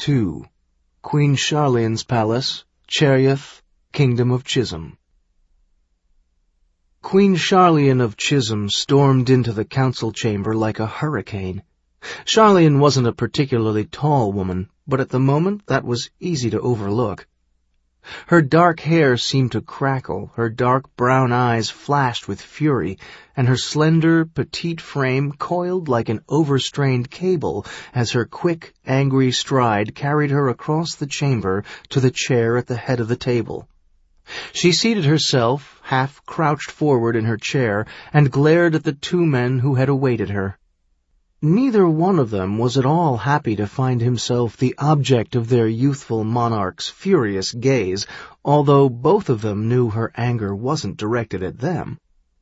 2. Queen Charlene's Palace, Cherioth, Kingdom of Chisholm. Queen Charlene of Chisholm stormed into the council chamber like a hurricane. Charlene wasn't a particularly tall woman, but at the moment that was easy to overlook. Her dark hair seemed to crackle, her dark brown eyes flashed with fury, and her slender, petite frame coiled like an overstrained cable as her quick, angry stride carried her across the chamber to the chair at the head of the table. She seated herself, half crouched forward in her chair, and glared at the two men who had awaited her. Neither one of them was at all happy to find himself the object of their youthful monarch's furious gaze, although both of them knew her anger wasn't directed at them.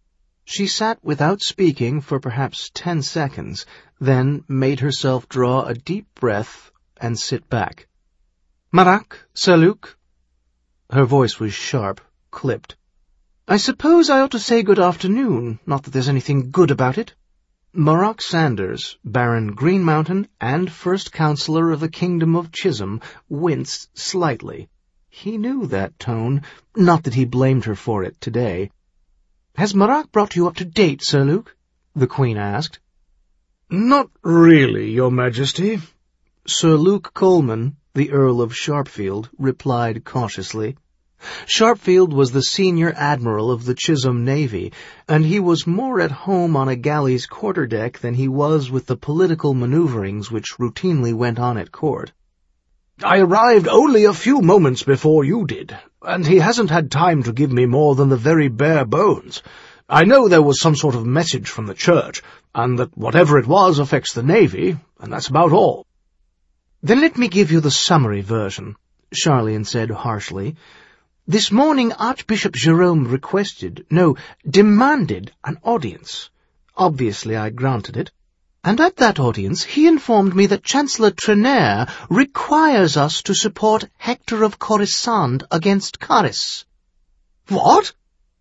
She sat without speaking for perhaps 10 seconds, then made herself draw a deep breath and sit back. "Marak, Sir Luke?" Her voice was sharp, clipped. "I suppose I ought to say good afternoon, not that there's anything good about it." Marak Sanders, Baron Greenmountain and First Councillor of the Kingdom of Chisholm, winced slightly. He knew that tone, not that he blamed her for it today. "Has Marak brought you up to date, Sir Luke?" the Queen asked. "Not really, Your Majesty." Sir Luke Coleman, the Earl of Sharpfield, replied cautiously. Sharpfield was the senior admiral of the Chisholm Navy, and he was more at home on a galley's quarterdeck than he was with the political maneuverings which routinely went on at court. "I arrived only a few moments before you did, and he hasn't had time to give me more than the very bare bones. I know there was some sort of message from the church, and that whatever it was affects the Navy, and that's about all." "Then let me give you the summary version," Charlene said harshly. "This morning Archbishop Jerome demanded an audience. Obviously I granted it. And at that audience he informed me that Chancellor Trenair requires us to support Hector of Coruscant against Caris." "What?"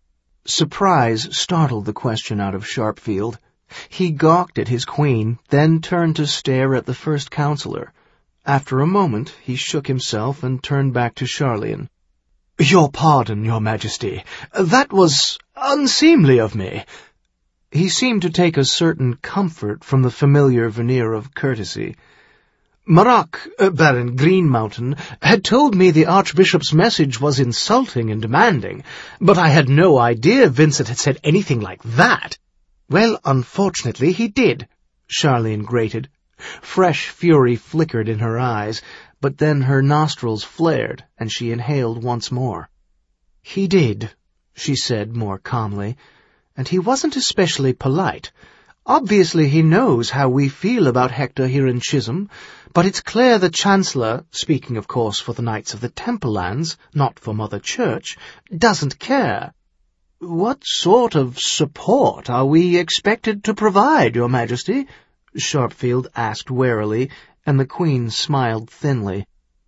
Surprise startled the question out of Sharpfield. He gawked at his queen, then turned to stare at the First Councillor. After a moment he shook himself and turned back to Charlene. "Your pardon, Your Majesty. That was unseemly of me." He seemed to take a certain comfort from the familiar veneer of courtesy. "Marak, Baron Greenmountain, had told me the Archbishop's message was insulting and demanding, but I had no idea Vincent had said anything like that." "Well, unfortunately he did," Charlene grated. Fresh fury flickered in her eyes, but then her nostrils flared, and she inhaled once more. "He did," she said more calmly, "and he wasn't especially polite. Obviously he knows how we feel about Hector here in Chisholm, but it's clear the Chancellor, speaking of course for the Knights of the Temple Lands, not for Mother Church, doesn't care." "What sort of support are we expected to provide, Your Majesty?" Sharpfield asked warily, and the Queen smiled thinly.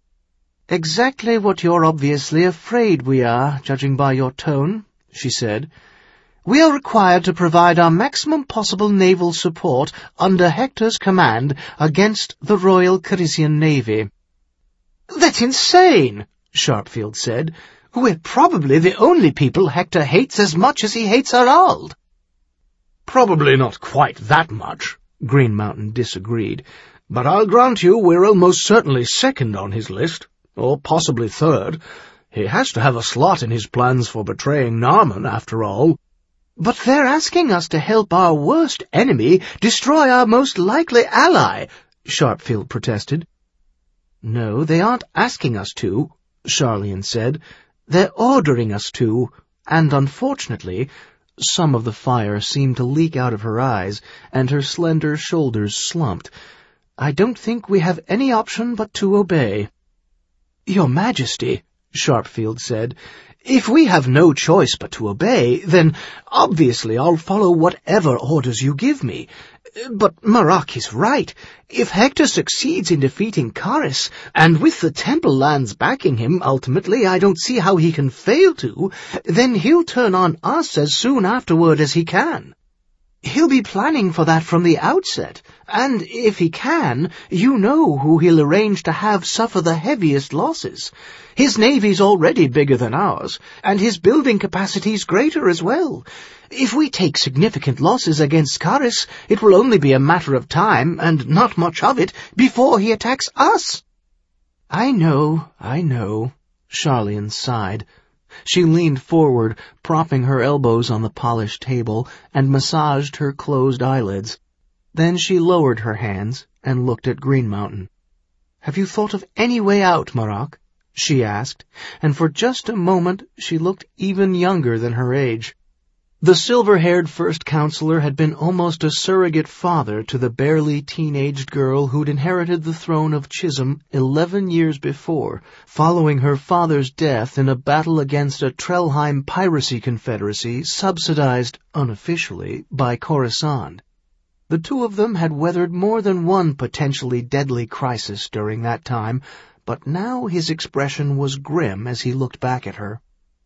"Exactly what you're obviously afraid we are, judging by your tone," she said. "We are required to provide our maximum possible naval support under Hector's command against the Royal Carisian Navy." "That's insane," Sharpfield said. "We're probably the only people Hector hates as much as he hates Harald." "Probably not quite that much," Greenmountain disagreed, "but I'll grant you we're almost certainly second on his list, or possibly third. He has to have a slot in his plans for betraying Narman, after all." "But they're asking us to help our worst enemy destroy our most likely ally," Sharpfield protested. "No, they aren't asking us to," Charlene said. "They're ordering us to, and unfortunately—" Some of the fire seemed to leak out of her eyes, and her slender shoulders slumped. "I don't think we have any option but to obey." "Your Majesty," Sharpfield said, "if we have no choice but to obey, then obviously I'll follow whatever orders you give me. But Marak is right. If Hector succeeds in defeating Caris, and with the Temple Lands backing him, ultimately I don't see how he can fail to, then he'll turn on us as soon afterward as he can. He'll be planning for that from the outset, And if he can, you know who he'll arrange to have suffer the heaviest losses. His navy's already bigger than ours, and his building capacity's greater as well. If we take significant losses against Caris, it will only be a matter of time, and not much of it, before he attacks us. I know, Charlian sighed. She leaned forward, propping her elbows on the polished table, and massaged her closed eyelids. Then she lowered her hands and looked at Green Mountain. "Have you thought of any way out, Marach?" she asked, and for just a moment she looked even younger than her age. The silver-haired first counselor had been almost a surrogate father to the barely teen-aged girl who'd inherited the throne of Chisholm 11 years before, following her father's death in a battle against a Trelheim piracy confederacy subsidized, unofficially, by Coruscant. The two of them had weathered more than one potentially deadly crisis during that time, but now his expression was grim as he looked back at her.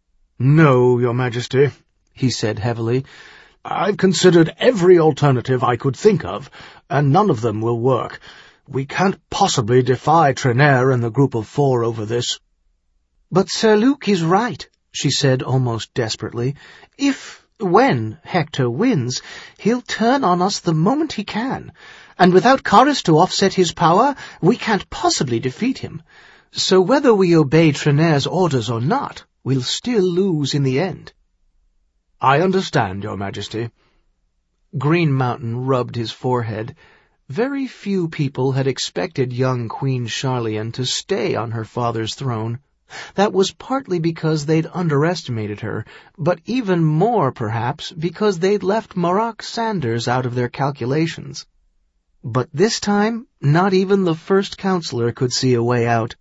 "No, Your Majesty," he said heavily. "I've considered every alternative I could think of, and none of them will work. We can't possibly defy Trenair and the Group of Four over this." "But Sir Luke is right," she said almost desperately. When Hector wins, he'll turn on us the moment he can, and without Caris to offset his power, we can't possibly defeat him. So whether we obey Trenair's orders or not, we'll still lose in the end." "I understand, Your Majesty." Green Mountain rubbed his forehead. Very few people had expected young Queen Charlian to stay on her father's throne. That was partly because they'd underestimated her, but even more, perhaps, because they'd left Marach Sanders out of their calculations. But this time, not even the first counselor could see a way out.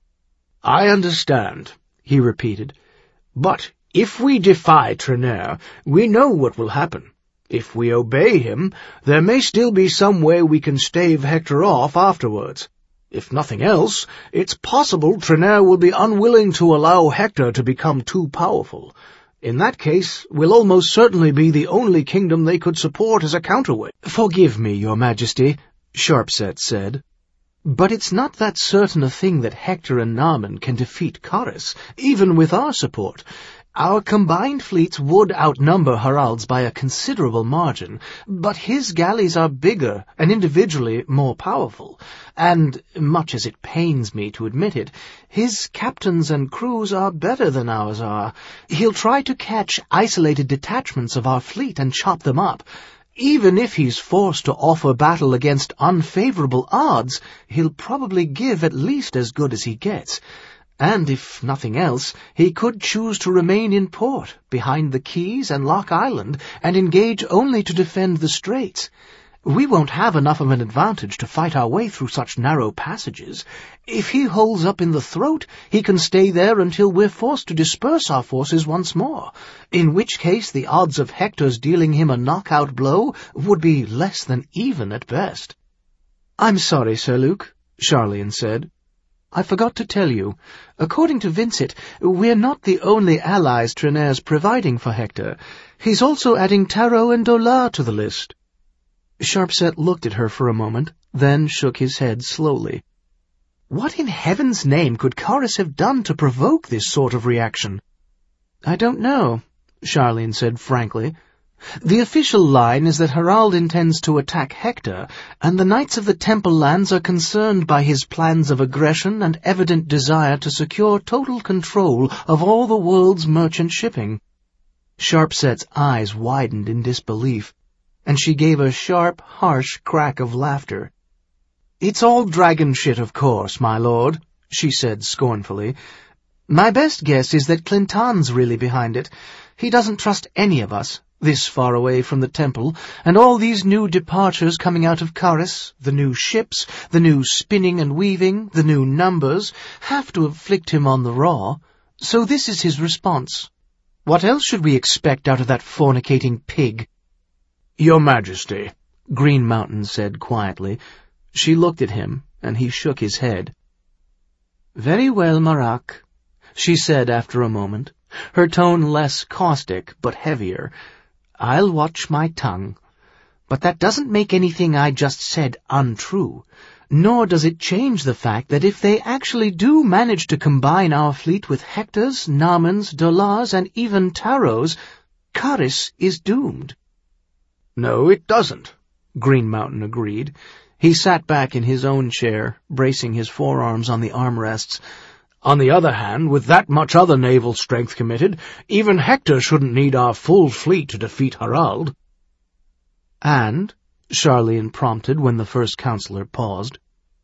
"I understand," he repeated. "But if we defy Trenair, we know what will happen. If we obey him, there may still be some way we can stave Hector off afterwards. If nothing else, it's possible Trenair will be unwilling to allow Hector to become too powerful. In that case, we'll almost certainly be the only kingdom they could support as a counterweight." "Forgive me, Your Majesty," Sharpset said, "but it's not that certain a thing that Hector and Narman can defeat Caris, even with our support. Our combined fleets would outnumber Harald's by a considerable margin, but his galleys are bigger and individually more powerful, and, much as it pains me to admit it, his captains and crews are better than ours are. He'll try to catch isolated detachments of our fleet and chop them up. Even if he's forced to offer battle against unfavorable odds, he'll probably give at least as good as he gets. And if nothing else, he could choose to remain in port, behind the Keys and Lock Island, and engage only to defend the Straits. We won't have enough of an advantage to fight our way through such narrow passages. If he holds up in the throat, he can stay there until we're forced to disperse our forces once more, in which case the odds of Hector's dealing him a knockout blow would be less than even at best." "I'm sorry, Sir Luke," Charlian said. "I forgot to tell you. According to Vincent, we're not the only allies Trenair's providing for Hector. He's also adding Taro and Dolar to the list." Sharpset looked at her for a moment, then shook his head slowly. "What in heaven's name could Caris have done to provoke this sort of reaction?" "I don't know," Charlian said frankly. "The official line is that Harald intends to attack Hector, and the Knights of the Temple Lands are concerned by his plans of aggression and evident desire to secure total control of all the world's merchant shipping." Sharpset's eyes widened in disbelief, and she gave a sharp, harsh crack of laughter. "It's all dragon shit, of course, my lord," she said scornfully. "My best guess is that Clintan's really behind it. He doesn't trust any of us, this far away from the temple, and all these new departures coming out of Caris, the new ships, the new spinning and weaving, the new numbers, have to have flicked him on the raw. So this is his response. What else should we expect out of that fornicating pig?" "Your Majesty," Green Mountain said quietly. She looked at him, and he shook his head. "Very well, Marach," she said after a moment, her tone less caustic but heavier. "I'll watch my tongue. But that doesn't make anything I just said untrue, nor does it change the fact that if they actually do manage to combine our fleet with Hector's, Naaman's, Dolar's, and even Taro's, Kharis is doomed. No, it doesn't, Green Mountain agreed. He sat back in his own chair, bracing his forearms on the armrests. On the other hand, with that much other naval strength committed, even Hector shouldn't need our full fleet to defeat Harald. And, Charlene prompted when the first counselor paused.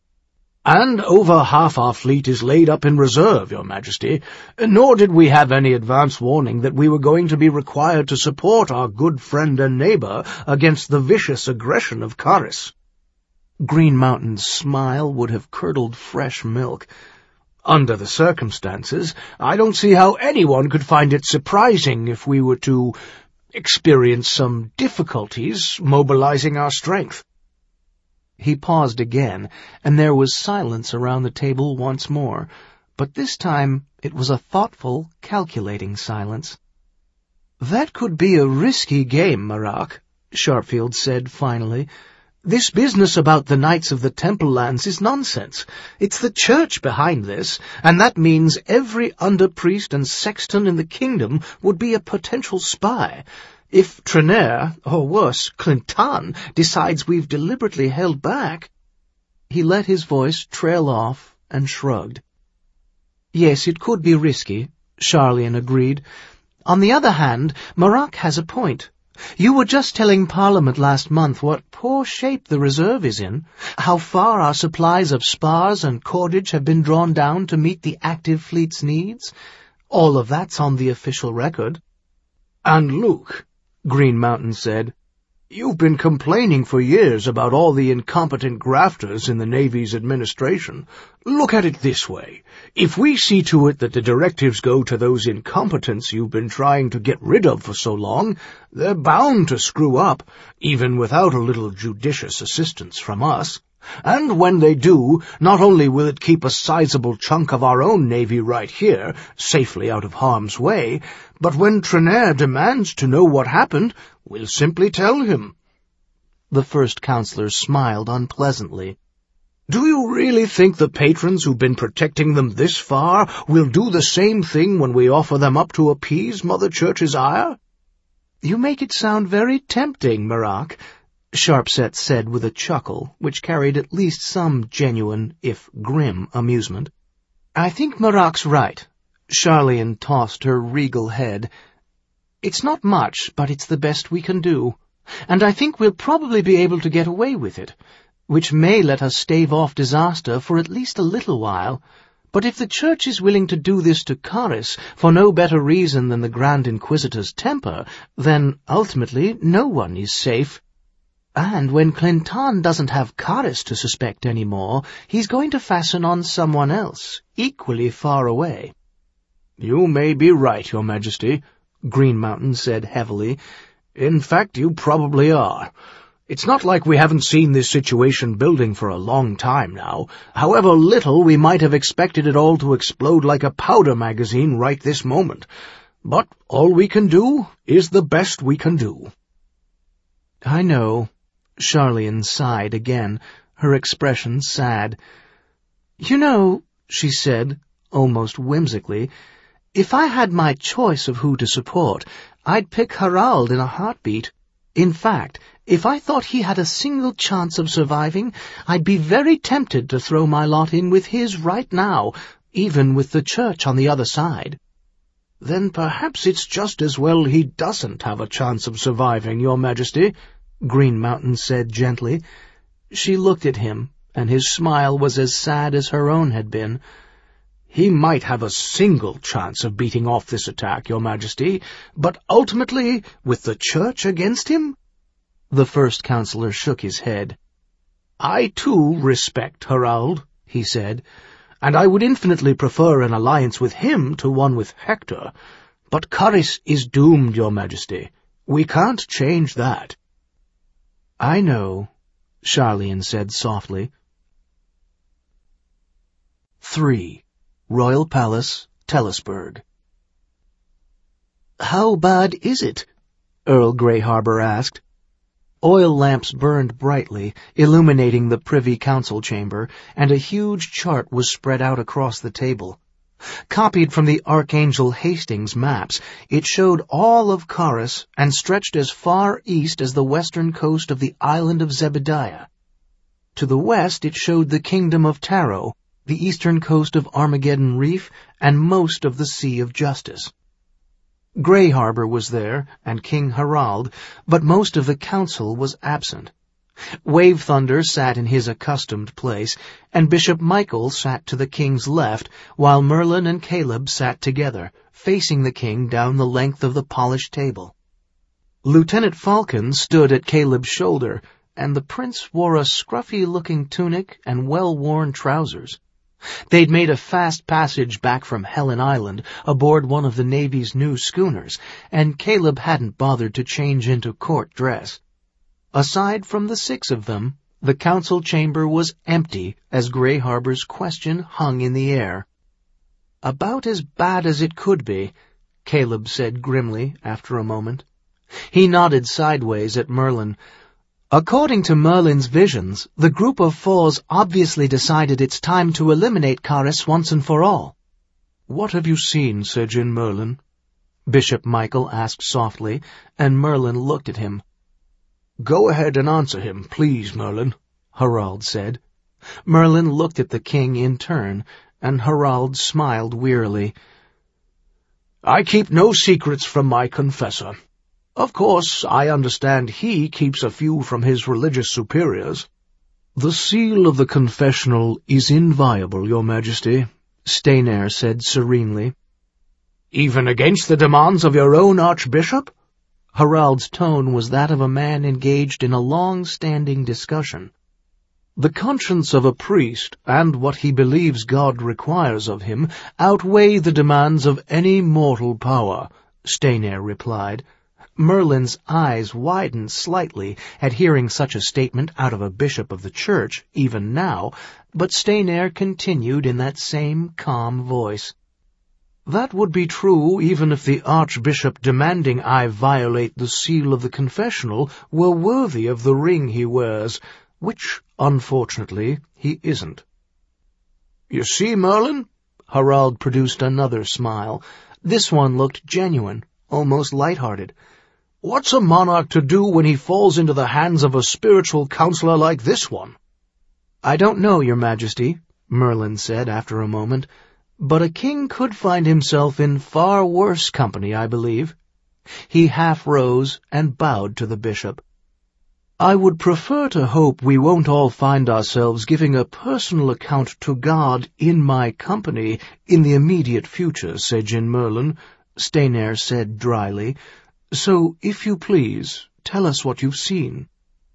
And over half our fleet is laid up in reserve, Your Majesty, nor did we have any advance warning that we were going to be required to support our good friend and neighbour against the vicious aggression of Kharis. Green Mountain's smile would have curdled fresh milk. Under the circumstances, I don't see how anyone could find it surprising if we were to experience some difficulties mobilizing our strength. He paused again, and there was silence around the table once more, but this time it was a thoughtful, calculating silence. "That could be a risky game, Marak," Sharpfield said finally. "This business about the Knights of the Temple Lands is nonsense. It's the Church behind this, and that means every under-priest and sexton in the kingdom would be a potential spy. If Trenair, or worse, Clinton, decides we've deliberately held back—" He let his voice trail off and shrugged. "Yes, it could be risky," Charlene agreed. "On the other hand, Marak has a point. You were just telling Parliament last month what poor shape the reserve is in, how far our supplies of spars and cordage have been drawn down to meet the active fleet's needs. All of that's on the official record." "And Luke," Green Mountain said, "you've been complaining for years about all the incompetent grafters in the Navy's administration. Look at it this way. If we see to it that the directives go to those incompetents you've been trying to get rid of for so long, they're bound to screw up, even without a little judicious assistance from us. And when they do, not only will it keep a sizable chunk of our own navy right here, safely out of harm's way, but when Trenair demands to know what happened, we'll simply tell him." The first counselor smiled unpleasantly. "Do you really think the patrons who've been protecting them this far will do the same thing when we offer them up to appease Mother Church's ire?" "You make it sound very tempting, Marak," Sharpset said with a chuckle, which carried at least some genuine, if grim, amusement. "I think Marak's right." Charlene tossed her regal head. "It's not much, but it's the best we can do, and I think we'll probably be able to get away with it, which may let us stave off disaster for at least a little while. But if the Church is willing to do this to Kharis for no better reason than the Grand Inquisitor's temper, then ultimately no one is safe. And when Clinton doesn't have Kharis to suspect any more, he's going to fasten on someone else, equally far away." "You may be right, Your Majesty," Green Mountain said heavily. "In fact, you probably are. It's not like we haven't seen this situation building for a long time now, however little we might have expected it all to explode like a powder magazine right this moment. But all we can do is the best we can do." "I know." Charlene sighed again, her expression sad. "You know," she said, almost whimsically, "if I had my choice of who to support, I'd pick Harald in a heartbeat. In fact, if I thought he had a single chance of surviving, I'd be very tempted to throw my lot in with his right now, even with the Church on the other side." "Then perhaps it's just as well he doesn't have a chance of surviving, Your Majesty," Green Mountain said gently. She looked at him, and his smile was as sad as her own had been. "He might have a single chance of beating off this attack, Your Majesty, but ultimately, with the Church against him?" The first counselor shook his head. "I, too, respect Harald," he said, "and I would infinitely prefer an alliance with him to one with Hector. But Kharis is doomed, Your Majesty. We can't change that." "I know," Charlene said softly. 3. Royal Palace, Tellisburg. "How bad is it?" Earl Greyharbour asked. Oil lamps burned brightly, illuminating the Privy Council chamber, and a huge chart was spread out across the table. Copied from the Archangel Hastings maps, it showed all of Caris and stretched as far east as the western coast of the island of Zebediah. To the west it showed the kingdom of Taro, the eastern coast of Armageddon Reef, and most of the Sea of Justice. Grey Harbor was there, and King Harald, but most of the council was absent. Wave Thunder sat in his accustomed place, and Bishop Michael sat to the king's left, while Merlin and Caleb sat together, facing the king down the length of the polished table. Lieutenant Falcon stood at Caleb's shoulder, and the prince wore a scruffy-looking tunic and well-worn trousers. They'd made a fast passage back from Helen Island aboard one of the Navy's new schooners, and Caleb hadn't bothered to change into court dress. Aside from the 6 of them, the council chamber was empty as Grey Harbor's question hung in the air. "About as bad as it could be," Caleb said grimly after a moment. He nodded sideways at Merlin. "According to Merlin's visions, the group of 4s obviously decided it's time to eliminate Caris once and for all." "What have you seen, Sejin Merlin?" Bishop Michael asked softly, and Merlin looked at him. "Go ahead and answer him, please, Merlin," Harald said. Merlin looked at the king in turn, and Harald smiled wearily. "I keep no secrets from my confessor. Of course, I understand he keeps a few from his religious superiors." "The seal of the confessional is inviolable, Your Majesty," Staynair said serenely. "Even against the demands of your own archbishop?" Harald's tone was that of a man engaged in a long-standing discussion. "The conscience of a priest and what he believes God requires of him outweigh the demands of any mortal power," Staynair replied. Merlin's eyes widened slightly at hearing such a statement out of a bishop of the church, even now, but Staynair continued in that same calm voice. "That would be true even if the archbishop demanding I violate the seal of the confessional were worthy of the ring he wears, which, unfortunately, he isn't." "You see, Merlin?" Harald produced another smile. This one looked genuine, almost light-hearted. "What's a monarch to do when he falls into the hands of a spiritual counselor like this one?" "I don't know, Your Majesty," Merlin said after a moment, "but a king could find himself in far worse company, I believe." He half rose and bowed to the bishop. "I would prefer to hope we won't all find ourselves giving a personal account to God in my company in the immediate future, Sejin Merlin," Staynair said dryly. "So, if you please, tell us what you've seen."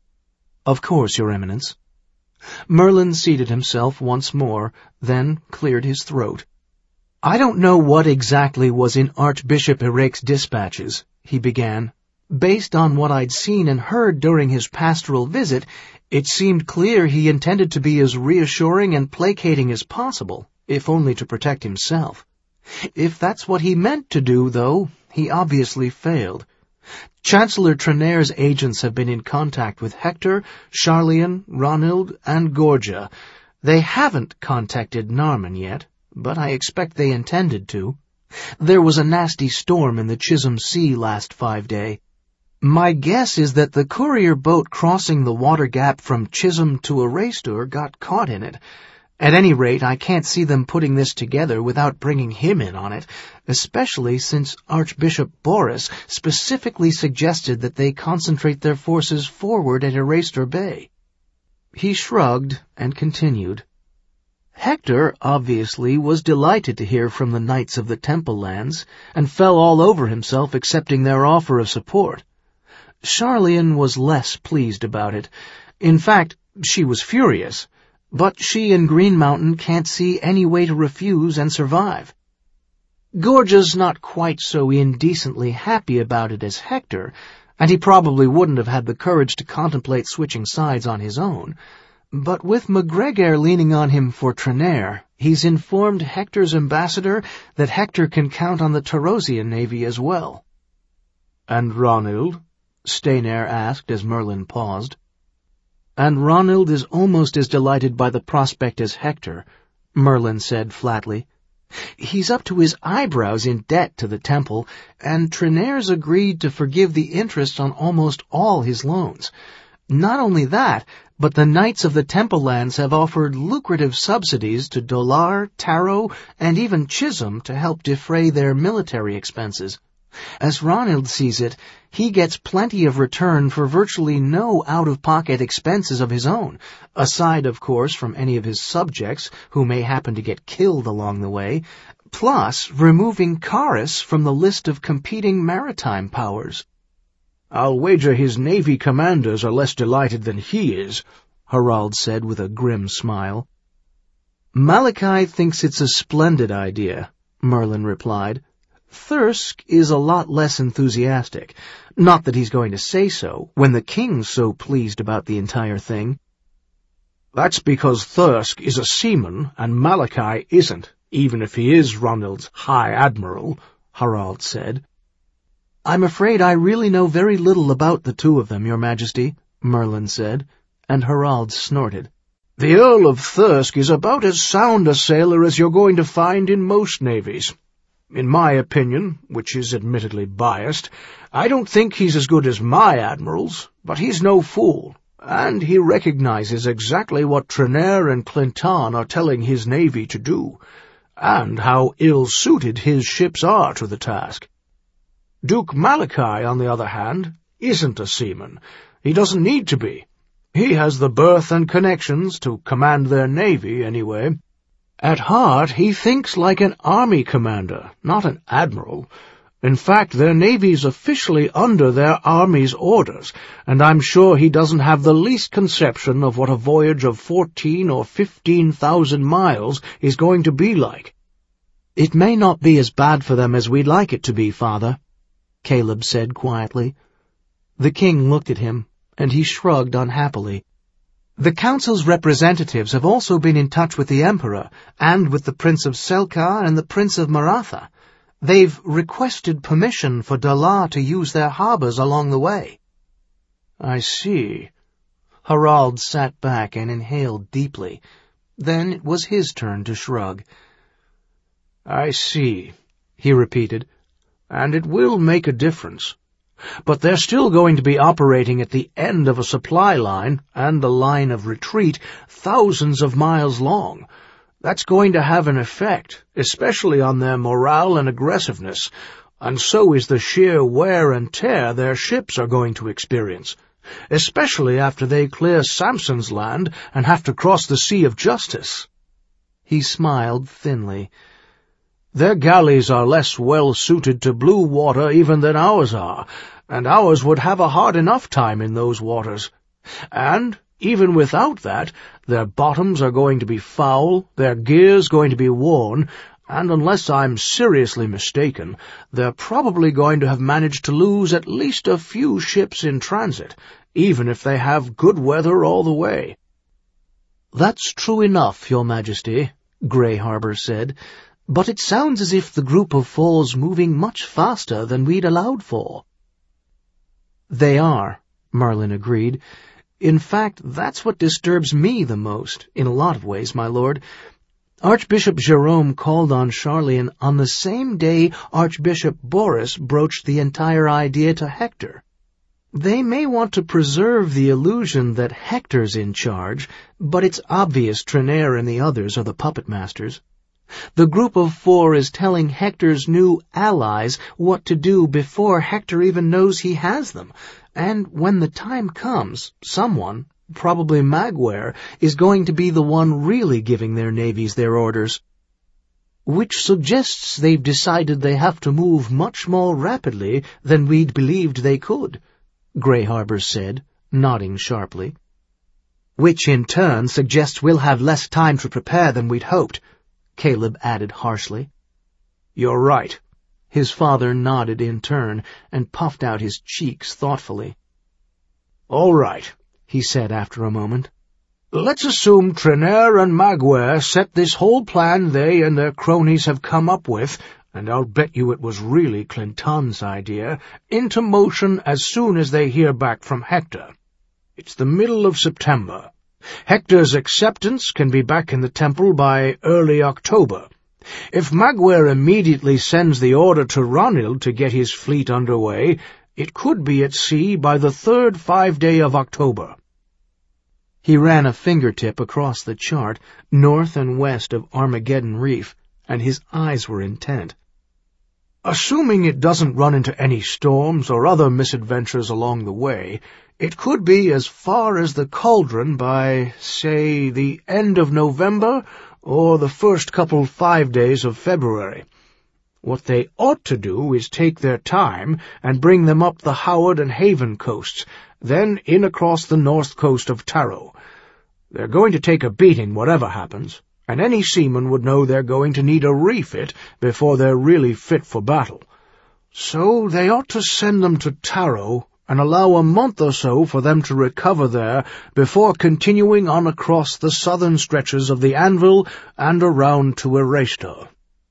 "Of course, Your Eminence." Merlin seated himself once more, then cleared his throat. "I don't know what exactly was in Archbishop Erake's dispatches," he began. "Based on what I'd seen and heard during his pastoral visit, it seemed clear he intended to be as reassuring and placating as possible, if only to protect himself. If that's what he meant to do, though, he obviously failed. Chancellor Trenair's agents have been in contact with Hector, Sharlayan, Ronhild, and Gorgia. They haven't contacted Narman yet, but I expect they intended to. There was a nasty storm in the Chisholm Sea last 5-day. My guess is that the courier boat crossing the water gap from Chisholm to Arastur got caught in it. At any rate, I can't see them putting this together without bringing him in on it, especially since Archbishop Boris specifically suggested that they concentrate their forces forward at Arastur Bay." He shrugged and continued. "Hector, obviously, was delighted to hear from the Knights of the Temple Lands, and fell all over himself accepting their offer of support. Sharlayan was less pleased about it. In fact, she was furious. But she and Green Mountain can't see any way to refuse and survive. Gorgia's not quite so indecently happy about it as Hector, and he probably wouldn't have had the courage to contemplate switching sides on his own. But with MacGregor leaning on him for Trenair, he's informed Hector's ambassador that Hector can count on the Tarosian navy as well." "And Ronhild?" Staynair asked as Merlin paused. And Ronald is almost as delighted by the prospect as Hector, Merlin said flatly. He's up to his eyebrows in debt to the temple, and Trenair's agreed to forgive the interest on almost all his loans. Not only that, but the Knights of the Temple Lands have offered lucrative subsidies to Dolar, Taro, and even Chisholm to help defray their military expenses. As Ronald sees it, he gets plenty of return for virtually no out-of-pocket expenses of his own, aside, of course, from any of his subjects who may happen to get killed along the way, plus removing Karis from the list of competing maritime powers. "I'll wager his navy commanders are less delighted than he is," Harald said with a grim smile. "Malachi thinks it's a splendid idea," Merlin replied. "Thirsk is a lot less enthusiastic. Not that he's going to say so, when the king's so pleased about the entire thing." "That's because Thirsk is a seaman and Malachi isn't, even if he is Ronald's High Admiral," Harald said. "I'm afraid I really know very little about the two of them, Your Majesty," Merlin said, and Harald snorted. "The Earl of Thirsk is about as sound a sailor as you're going to find in most navies. In my opinion, which is admittedly biased, I don't think he's as good as my admirals, but he's no fool, and he recognizes exactly what Trenair and Clinton are telling his navy to do, and how ill-suited his ships are to the task. Duke Malachi, on the other hand, isn't a seaman. He doesn't need to be. He has the birth and connections to command their navy, anyway. At heart, he thinks like an army commander, not an admiral. In fact, their navy's officially under their army's orders, and I'm sure he doesn't have the least conception of what a voyage of 14 or 15,000 miles is going to be like." "It may not be as bad for them as we'd like it to be, Father," Caleb said quietly. The king looked at him, and he shrugged unhappily. "The council's representatives have also been in touch with the Emperor, and with the Prince of Selkar and the Prince of Maratha. They've requested permission for Dalar to use their harbors along the way." "I see." Harald sat back and inhaled deeply. Then it was his turn to shrug. "I see," he repeated, "and it will make a difference. But they're still going to be operating at the end of a supply line and a line of retreat thousands of miles long. That's going to have an effect, especially on their morale and aggressiveness, and so is the sheer wear and tear their ships are going to experience, especially after they clear Samson's land and have to cross the Sea of Justice." He smiled thinly. "Their galleys are less well-suited to blue water even than ours are, and ours would have a hard enough time in those waters. And, even without that, their bottoms are going to be foul, their gears going to be worn, and unless I'm seriously mistaken, they're probably going to have managed to lose at least a few ships in transit, even if they have good weather all the way." "That's true enough, Your Majesty," Grey Harbor said, "but it sounds as if the group of four's moving much faster than we'd allowed for." "They are," Merlin agreed. "In fact, that's what disturbs me the most, in a lot of ways, my lord. Archbishop Jerome called on Charlian on the same day Archbishop Boris broached the entire idea to Hector. They may want to preserve the illusion that Hector's in charge, but it's obvious Trenair and the others are the puppet masters. The group of four is telling Hector's new allies what to do before Hector even knows he has them, and when the time comes, someone, probably Magware, is going to be the one really giving their navies their orders. Which suggests they've decided they have to move much more rapidly than we'd believed they could," Grey Harbor said, nodding sharply. "Which in turn suggests we'll have less time to prepare than we'd hoped," Caleb added harshly. "You're right." His father nodded in turn and puffed out his cheeks thoughtfully. "All right," he said after a moment. "Let's assume Trenair and Magware set this whole plan they and their cronies have come up with and I'll bet you it was really Clinton's idea, into motion as soon as they hear back from Hector. It's the middle of September. Hector's acceptance can be back in the temple by early October. If Magwere immediately sends the order to Ranilde to get his fleet underway, it could be at sea by the 3rd 5-day of October. He ran a fingertip across the chart, north and west of Armageddon Reef, and his eyes were intent. Assuming it doesn't run into any storms or other misadventures along the way, it could be as far as the Cauldron by, say, the end of November or the first couple 5 days of February. What they ought to do is take their time and bring them up the Howard and Haven coasts, then in across the north coast of Taro. They're going to take a beating whatever happens, and any seaman would know they're going to need a refit before they're really fit for battle. So they ought to send them to Taro and allow a month or so for them to recover there before continuing on across the southern stretches of the Anvil and around to Erastor.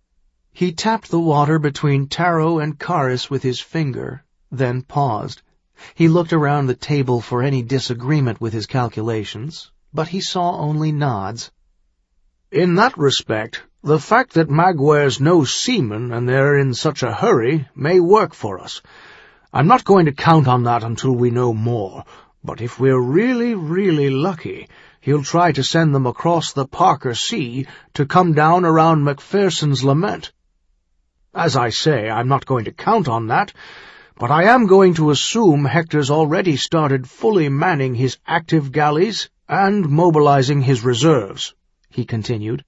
He tapped the water between Taro and Caris with his finger, then paused. He looked around the table for any disagreement with his calculations, but he saw only nods. In that respect, the fact that Magware's no seaman and they're in such a hurry may work for us. I'm not going to count on that until we know more, but if we're really, really lucky, he'll try to send them across the Parker Sea to come down around Macpherson's Lament. As I say, I'm not going to count on that, but I am going to assume Hector's already started fully manning his active galleys and mobilizing his reserves, he continued.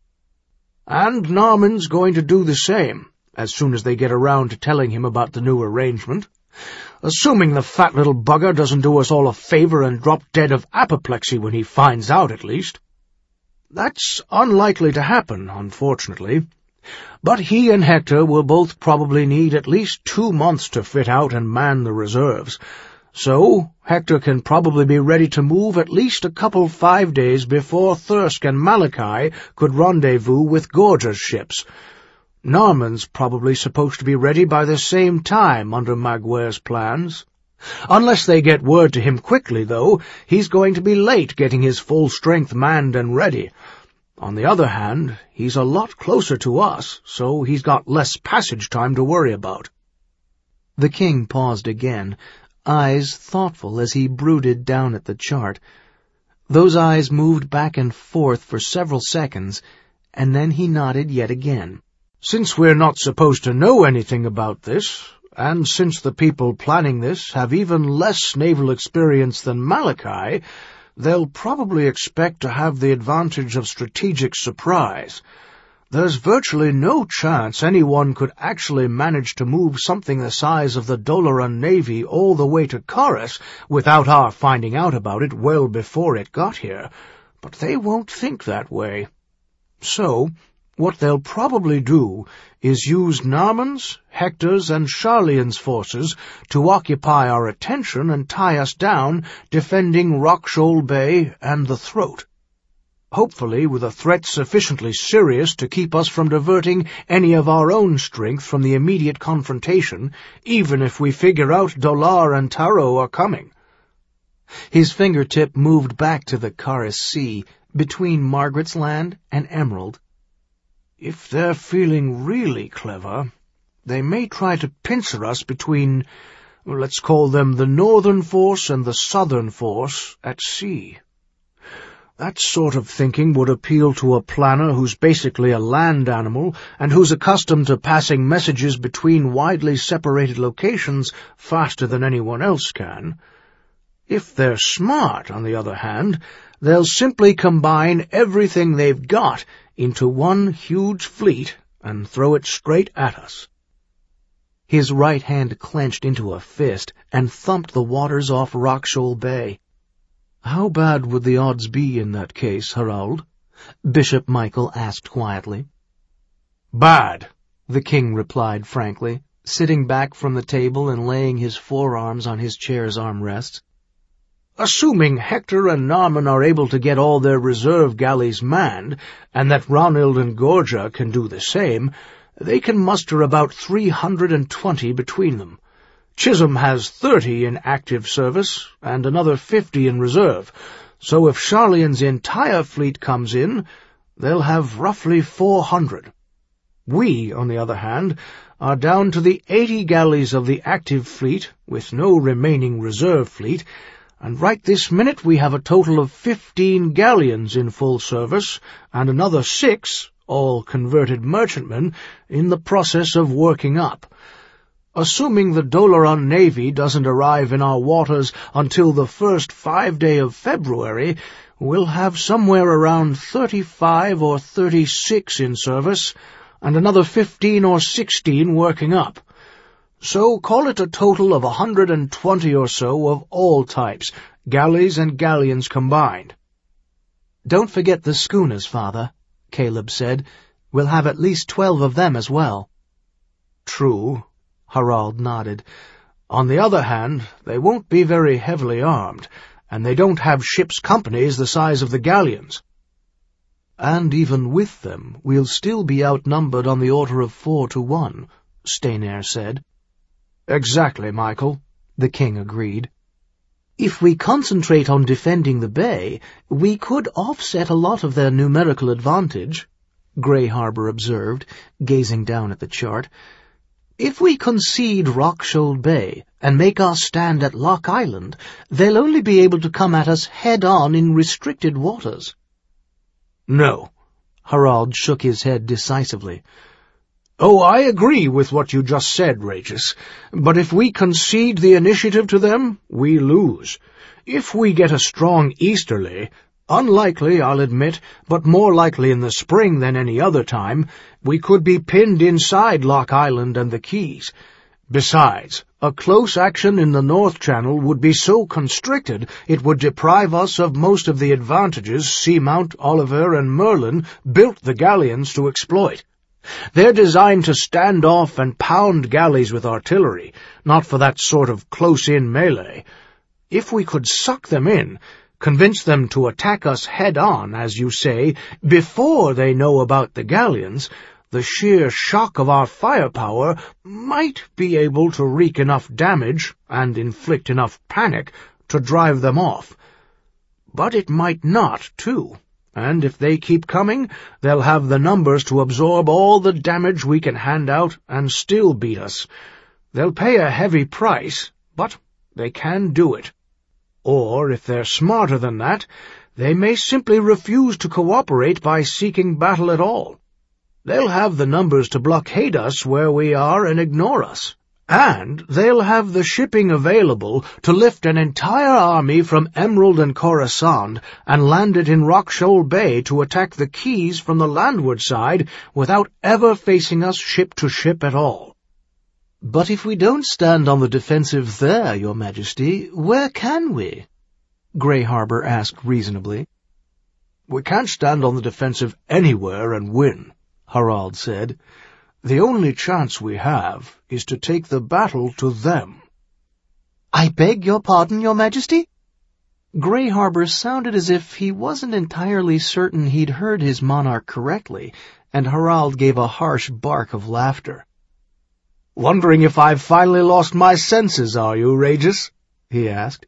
And Norman's going to do the same, as soon as they get around to telling him about the new arrangement. Assuming the fat little bugger doesn't do us all a favor and drop dead of apoplexy when he finds out, at least. That's unlikely to happen, unfortunately. But he and Hector will both probably need at least 2 months to fit out and man the reserves. So Hector can probably be ready to move at least a couple 5 days before Thirsk and Malachi could rendezvous with Gorger's ships. Norman's probably supposed to be ready by the same time under Magware's plans. Unless they get word to him quickly, though, he's going to be late getting his full strength manned and ready. On the other hand, he's a lot closer to us, so he's got less passage time to worry about. The king paused again, eyes thoughtful as he brooded down at the chart. Those eyes moved back and forth for several seconds, and then he nodded yet again. Since we're not supposed to know anything about this, and since the people planning this have even less naval experience than Malachi, they'll probably expect to have the advantage of strategic surprise. There's virtually no chance anyone could actually manage to move something the size of the Doloran Navy all the way to Caris without our finding out about it well before it got here, but they won't think that way. So what they'll probably do is use Norman's, Hector's, and Charlian's forces to occupy our attention and tie us down, defending Rock-Shoal Bay and the Throat. Hopefully with a threat sufficiently serious to keep us from diverting any of our own strength from the immediate confrontation, even if we figure out Dolar and Taro are coming. His fingertip moved back to the Caris Sea, between Margaret's Land and Emerald. If they're feeling really clever, they may try to pincer us between, let's call them the Northern Force and the Southern Force at sea. That sort of thinking would appeal to a planner who's basically a land animal and who's accustomed to passing messages between widely separated locations faster than anyone else can. If they're smart, on the other hand, they'll simply combine everything they've got into one huge fleet and throw it straight at us. His right hand clenched into a fist and thumped the waters off Rock-Shoal Bay. "How bad would the odds be in that case, Harald?" Bishop Michael asked quietly. "Bad," the king replied frankly, sitting back from the table and laying his forearms on his chair's armrests. "Assuming Hector and Norman are able to get all their reserve galleys manned, and that Ranilde and Gorgia can do the same, They can muster about 320 between them. Chisholm has 30 in active service and another 50 in reserve, so if Sharlayan's entire fleet comes in, they'll have roughly 400. We, on the other hand, are down to the 80 galleys of the active fleet, with no remaining reserve fleet, and right this minute we have a total of 15 galleons in full service, and another 6, all converted merchantmen, in the process of working up. Assuming the Doloran Navy doesn't arrive in our waters until the first 5 day of February, we'll have somewhere around 35 or 36 in service, and another 15 or 16 working up. So call it a total of 120 or so of all types, galleys and galleons combined. "Don't forget the schooners, Father," Caleb said. "We'll have at least 12 of them as well." "True," Harald nodded. "On the other hand, they won't be very heavily armed, and they don't have ship's companies the size of the galleons." "And even with them, we'll still be outnumbered on the order of 4 to 1, Steinair said. "Exactly, Michael," the king agreed. "If we concentrate on defending the bay, we could offset a lot of their numerical advantage," Grey Harbour observed, gazing down at the chart. "If we concede Rockshoal Bay and make our stand at Lock Island, they'll only be able to come at us head-on in restricted waters." "No," Harald shook his head decisively. "Oh, I agree with what you just said, Regis, but if we concede the initiative to them, we lose. If we get a strong easterly, unlikely, I'll admit, but more likely in the spring than any other time, we could be pinned inside Lock Island and the Keys. Besides, a close action in the North Channel would be so constricted it would deprive us of most of the advantages Seamount, Oliver, and Merlin built the galleons to exploit. They're designed to stand off and pound galleys with artillery, not for that sort of close-in melee. If we could suck them in, convince them to attack us head-on, as you say, before they know about the galleons, the sheer shock of our firepower might be able to wreak enough damage and inflict enough panic to drive them off. But it might not, too. And if they keep coming, they'll have the numbers to absorb all the damage we can hand out and still beat us. They'll pay a heavy price, but they can do it. Or, if they're smarter than that, they may simply refuse to cooperate by seeking battle at all. They'll have the numbers to blockade us where we are and ignore us. And they'll have the shipping available to lift an entire army from Emerald and Coruscant and land it in Rockshoal Bay to attack the Keys from the landward side without ever facing us ship to ship at all." "But if we don't stand on the defensive there, Your Majesty, where can we?" Grey Harbour asked reasonably. "We can't stand on the defensive anywhere and win," Harald said. "The only chance we have is to take the battle to them." "I beg your pardon, Your Majesty?" Grey Harbour sounded as if he wasn't entirely certain he'd heard his monarch correctly, and Harald gave a harsh bark of laughter. "Wondering if I've finally lost my senses, are you, Regis?" he asked.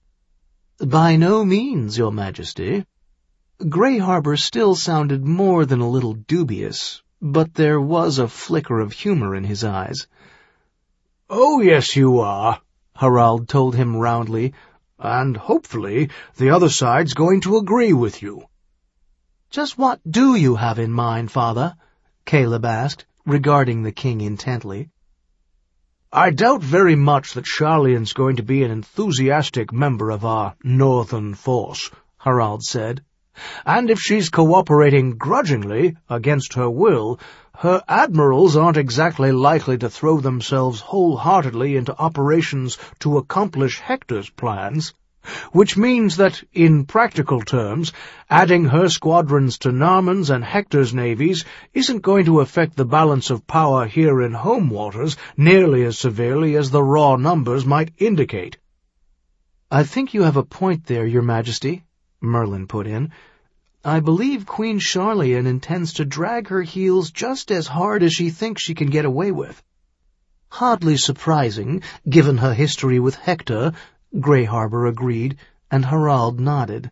"By no means, Your Majesty." Grey Harbour still sounded more than a little dubious, but there was a flicker of humor in his eyes. "Oh, yes, you are," Harald told him roundly, "and hopefully the other side's going to agree with you." "Just what do you have in mind, Father?" Caleb asked, regarding the king intently. "I doubt very much that Sharlayan's going to be an enthusiastic member of our northern force," Harald said. "And if she's cooperating grudgingly, against her will, her admirals aren't exactly likely to throw themselves wholeheartedly into operations to accomplish Hector's plans, which means that, in practical terms, adding her squadrons to Narman's and Hector's navies isn't going to affect the balance of power here in home waters nearly as severely as the raw numbers might indicate." "I think you have a point there, Your Majesty," Merlin put in. I believe Queen Charlian intends to drag her heels just as hard as she thinks she can get away with. Hardly surprising, given her history with Hector, Greyharbour agreed, and Harald nodded.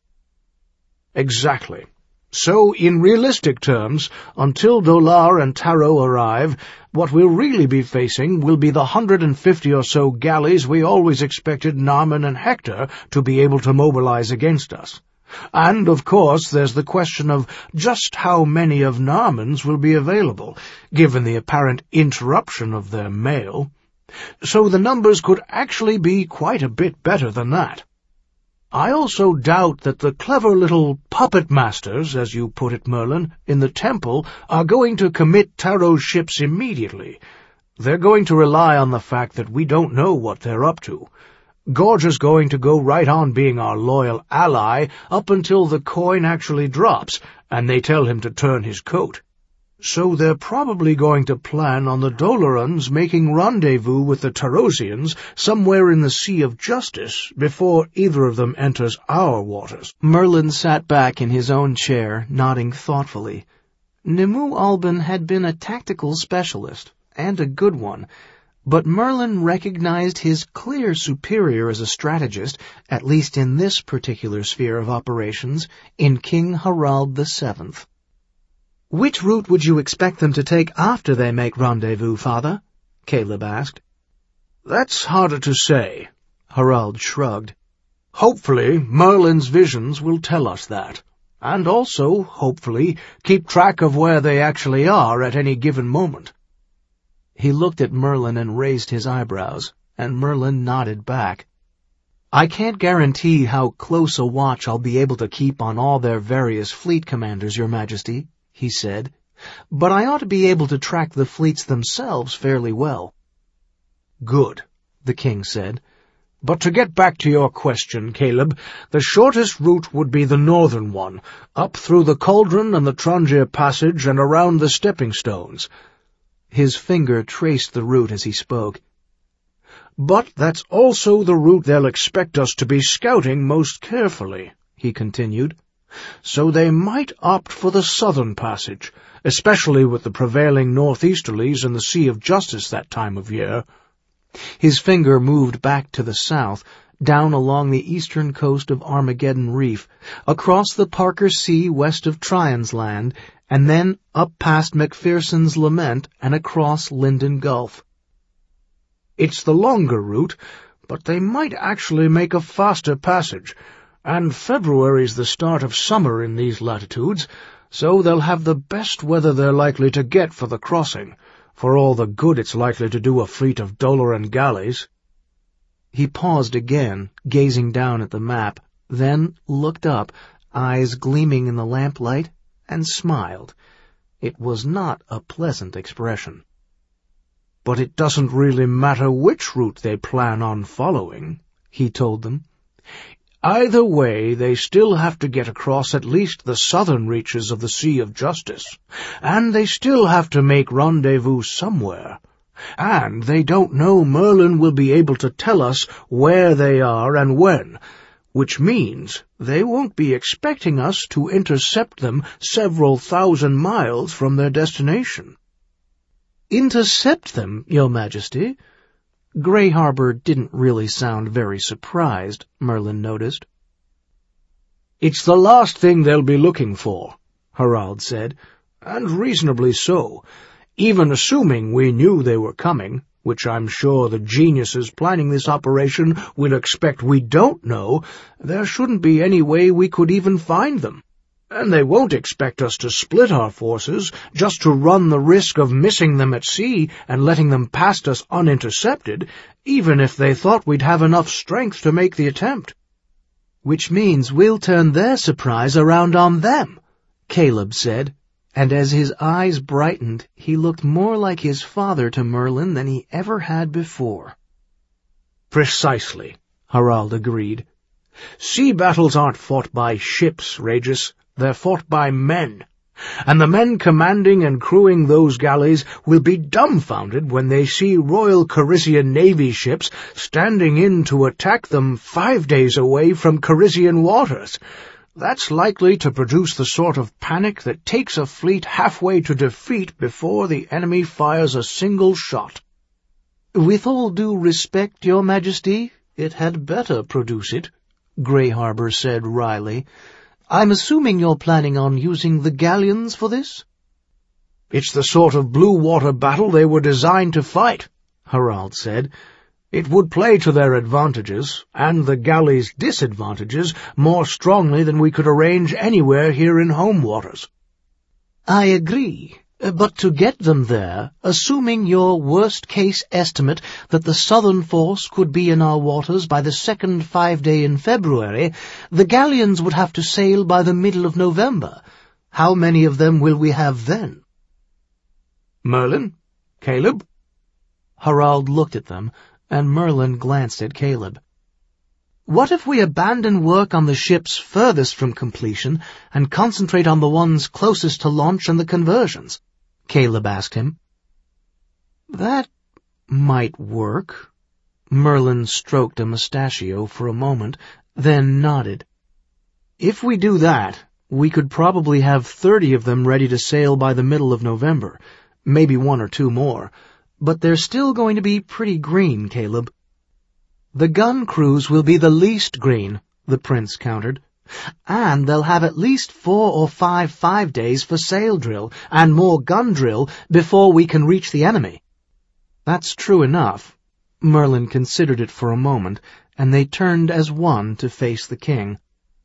Exactly. So, in realistic terms, until Dolar and Taro arrive, what we'll really be facing will be the 150 or so galleys we always expected Narmen and Hector to be able to mobilize against us. And, of course, there's the question of just how many of Narmen's will be available, given the apparent interruption of their mail. So the numbers could actually be quite a bit better than that. I also doubt that the clever little puppet masters, as you put it, Merlin, in the temple are going to commit Taro's ships immediately. They're going to rely on the fact that we don't know what they're up to. Gorge's going to go right on being our loyal ally up until the coin actually drops, and they tell him to turn his coat. So they're probably going to plan on the Dolorans making rendezvous with the Tarosians somewhere in the Sea of Justice before either of them enters our waters. Merlin sat back in his own chair, nodding thoughtfully. Nimue Alban had been a tactical specialist, and a good one, but Merlin recognized his clear superior as a strategist, at least in this particular sphere of operations, in King Harald VII. "Which route would you expect them to take after they make rendezvous, Father?" Caleb asked. "That's harder to say," Harald shrugged. "Hopefully, Merlin's visions will tell us that, and also, hopefully, keep track of where they actually are at any given moment." He looked at Merlin and raised his eyebrows, and Merlin nodded back. "I can't guarantee how close a watch I'll be able to keep on all their various fleet commanders, Your Majesty," he said, "but I ought to be able to track the fleets themselves fairly well." "Good," the king said. "But to get back to your question, Caleb, the shortest route would be the northern one, up through the Cauldron and the Trangier Passage and around the Stepping Stones." His finger traced the route as he spoke. "But that's also the route they'll expect us to be scouting most carefully," he continued. "So they might opt for the southern passage, especially with the prevailing northeasterlies in the Sea of Justice that time of year." His finger moved back to the south, down along the eastern coast of Armageddon Reef, across the Parker Sea west of Trion's Land, and then up past Macpherson's Lament and across Linden Gulf. "It's the longer route, but they might actually make a faster passage, and February's the start of summer in these latitudes, so they'll have the best weather they're likely to get for the crossing, for all the good it's likely to do a fleet of Doloran galleys." He paused again, gazing down at the map, then looked up, eyes gleaming in the lamplight, and smiled. It was not a pleasant expression. "But it doesn't really matter which route they plan on following," he told them. "Either way, they still have to get across at least the southern reaches of the Sea of Justice, and they still have to make rendezvous somewhere. And they don't know Merlin will be able to tell us where they are and when, which means they won't be expecting us to intercept them several thousand miles from their destination." "Intercept them, Your Majesty?" Greyharbour didn't really sound very surprised, Merlin noticed. "It's the last thing they'll be looking for," Harald said, "and reasonably so. Even assuming we knew they were coming, which I'm sure the geniuses planning this operation will expect we don't know, there shouldn't be any way we could even find them. And they won't expect us to split our forces just to run the risk of missing them at sea and letting them past us unintercepted, even if they thought we'd have enough strength to make the attempt." "Which means we'll turn their surprise around on them," Caleb said, and as his eyes brightened, he looked more like his father to Merlin than he ever had before. "Precisely," Harald agreed. "Sea battles aren't fought by ships, Regis. They're fought by men. And the men commanding and crewing those galleys will be dumbfounded when they see Royal Carisian Navy ships standing in to attack them 5 days away from Carisian waters. That's likely to produce the sort of panic that takes a fleet halfway to defeat before the enemy fires a single shot. With all due respect, Your Majesty, it had better produce it, Grey Harbor said wryly. I'm assuming you're planning on using the galleons for this? It's the sort of blue water battle they were designed to fight, Harald said. It would play to their advantages, and the galleys' disadvantages, more strongly than we could arrange anywhere here in home waters. I agree, but to get them there, assuming your worst-case estimate that the southern force could be in our waters by the second 5-day in February, the galleons would have to sail by the middle of November. How many of them will we have then? Merlin? Caleb? Harald looked at them, and Merlin glanced at Caleb. What if we abandon work on the ships furthest from completion and concentrate on the ones closest to launch and the conversions? Caleb asked him. That might work. Merlin stroked a mustachio for a moment, then nodded. If we do that, we could probably have 30 of them ready to sail by the middle of November, maybe 1 or 2 more. But they're still going to be pretty green, Caleb. The gun crews will be the least green, the prince countered. And they'll have at least 4 or 5 days for sail drill and more gun drill before we can reach the enemy. That's true enough. Merlin considered it for a moment, and they turned as one to face the king.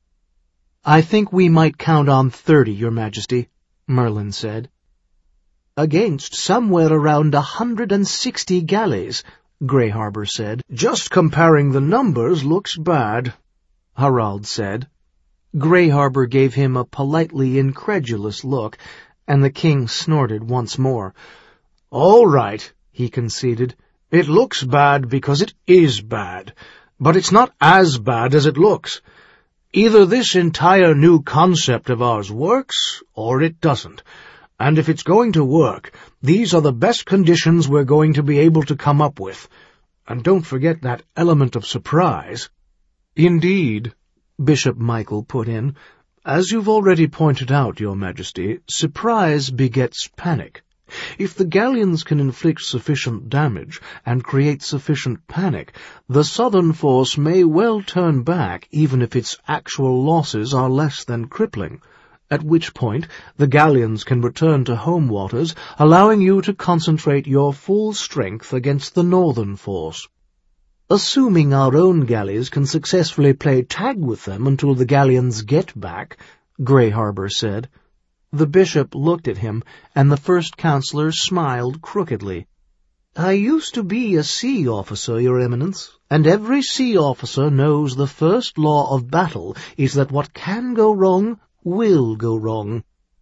I think we might count on 30, Your Majesty, Merlin said. Against somewhere around 160 galleys, Grey Harbor said. Just comparing the numbers looks bad, Harald said. Grey Harbor gave him a politely incredulous look, and the king snorted once more. All right, he conceded. It looks bad because it is bad, but it's not as bad as it looks. Either this entire new concept of ours works, or it doesn't. And if it's going to work, these are the best conditions we're going to be able to come up with. And don't forget that element of surprise. Indeed, Bishop Michael put in. As you've already pointed out, Your Majesty, surprise begets panic. If the galleons can inflict sufficient damage and create sufficient panic, the southern force may well turn back even if its actual losses are less than crippling. At which point the galleons can return to home waters, allowing you to concentrate your full strength against the northern force. Assuming our own galleys can successfully play tag with them until the galleons get back, Grey Harbor said. The bishop looked at him, and the first counselor smiled crookedly. I used to be a sea officer, Your Eminence, and every sea officer knows the first law of battle is that what can go wrong will go wrong.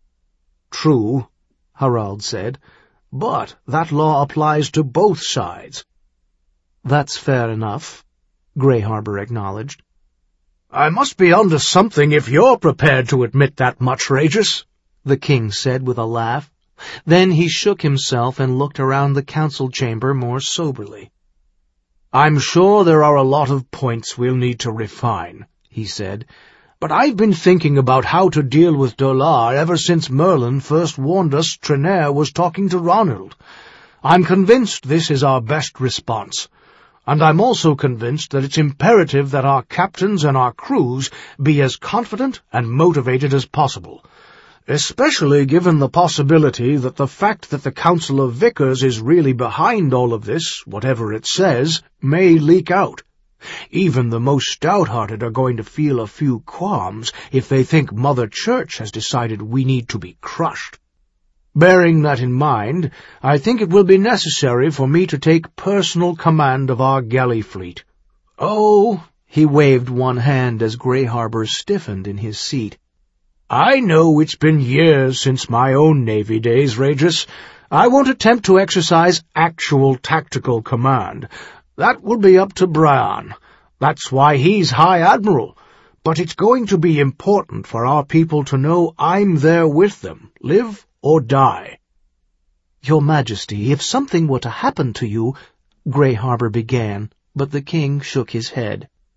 True, Harald said, but that law applies to both sides. That's fair enough, Grey Harbor acknowledged. I must be onto something if you're prepared to admit that much, Regis, the king said with a laugh. Then he shook himself and looked around the council chamber more soberly. I'm sure there are a lot of points we'll need to refine, he said. But I've been thinking about how to deal with Dolar ever since Merlin first warned us Trenair was talking to Ronald. I'm convinced this is our best response, and I'm also convinced that it's imperative that our captains and our crews be as confident and motivated as possible, especially given the possibility that the fact that the Council of Vicars is really behind all of this, whatever it says, may leak out. Even the most stout-hearted are going to feel a few qualms if they think Mother Church has decided we need to be crushed. Bearing that in mind, I think it will be necessary for me to take personal command of our galley fleet. Oh, he waved one hand as Grey Harbor stiffened in his seat. I know it's been years since my own Navy days, Regis. I won't attempt to exercise actual tactical command. That will be up to Brian. That's why he's High Admiral. But it's going to be important for our people to know I'm there with them, live or die. Your Majesty, if something were to happen to you, Grey Harbor began, but the king shook his head.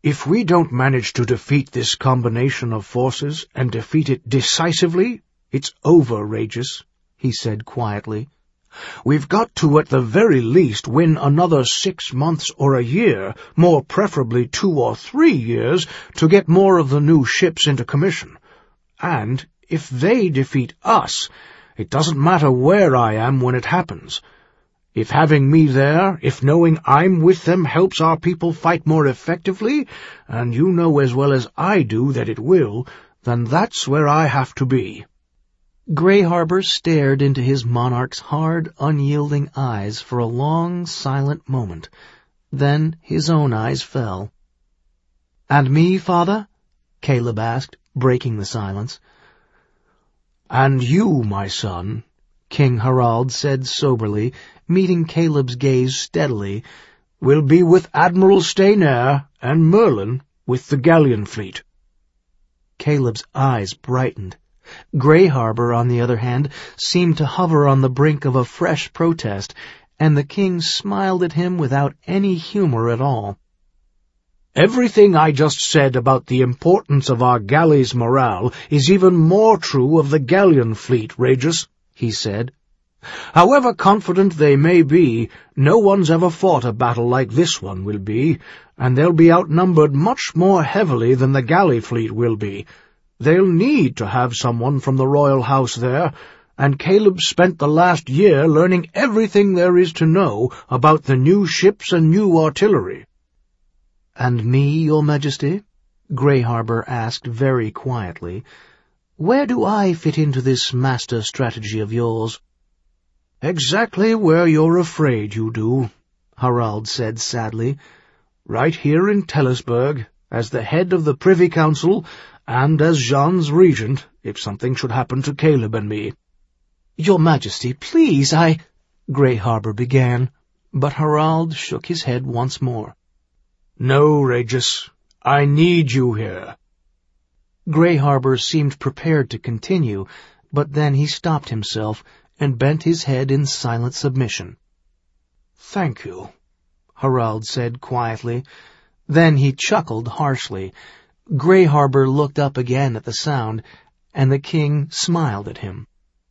If we don't manage to defeat this combination of forces and defeat it decisively, it's over, Regis," he said quietly. "We've got to, at the very least, win another 6 months or a year, more preferably 2 or 3 years, to get more of the new ships into commission. And if they defeat us, it doesn't matter where I am when it happens. If having me there, if knowing I'm with them helps our people fight more effectively, and you know as well as I do that it will, then that's where I have to be." Grey Harbor stared into his monarch's hard, unyielding eyes for a long, silent moment. Then his own eyes fell. "And me, father?" Caleb asked, breaking the silence. "And you, my son," King Harald said soberly, meeting Caleb's gaze steadily, "will be with Admiral Staynair and Merlin with the galleon fleet." Caleb's eyes brightened. Grey Harbor, on the other hand, seemed to hover on the brink of a fresh protest, and the king smiled at him without any humor at all. "Everything I just said about the importance of our galleys' morale is even more true of the galleon fleet, Regis," he said. "However confident they may be, no one's ever fought a battle like this one will be, and they'll be outnumbered much more heavily than the galley fleet will be. They'll need to have someone from the royal house there, and Caleb spent the last year learning everything there is to know about the new ships and new artillery." "And me, your majesty?" Grey Harbor asked very quietly. "Where do I fit into this master strategy of yours?" "Exactly where you're afraid you do," Harald said sadly. "Right here in Tellisburg, as the head of the Privy Council, and as Jean's regent, if something should happen to Caleb and me." "Your Majesty, please, Grey Harbor began, but Harald shook his head once more. "No, Regis, I need you here." Grey Harbor seemed prepared to continue, but then he stopped himself and bent his head in silent submission. "Thank you," Harald said quietly. Then he chuckled harshly. Grey Harbor looked up again at the sound, and the king smiled at him.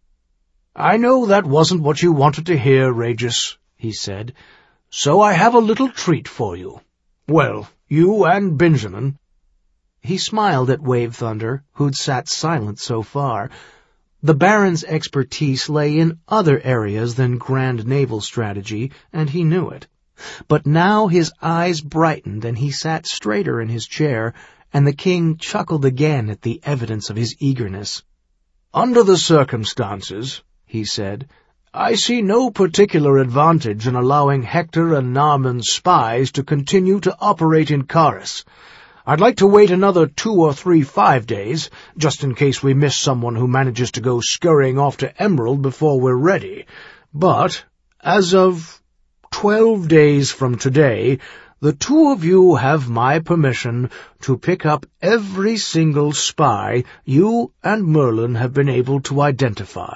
"I know that wasn't what you wanted to hear, Regis," he said, "so I have a little treat for you. Well, you and Benjamin." He smiled at Wave Thunder, who'd sat silent so far. The Baron's expertise lay in other areas than grand naval strategy, and he knew it. But now his eyes brightened and he sat straighter in his chair, and the king chuckled again at the evidence of his eagerness. "Under the circumstances," he said, "I see no particular advantage in allowing Hector and Naaman's spies to continue to operate in Karis. I'd like to wait another 2 or 3 5 days, just in case we miss someone who manages to go scurrying off to Emerald before we're ready. But, as of 12 days from today, the 2 of you have my permission to pick up every single spy you and Merlin have been able to identify."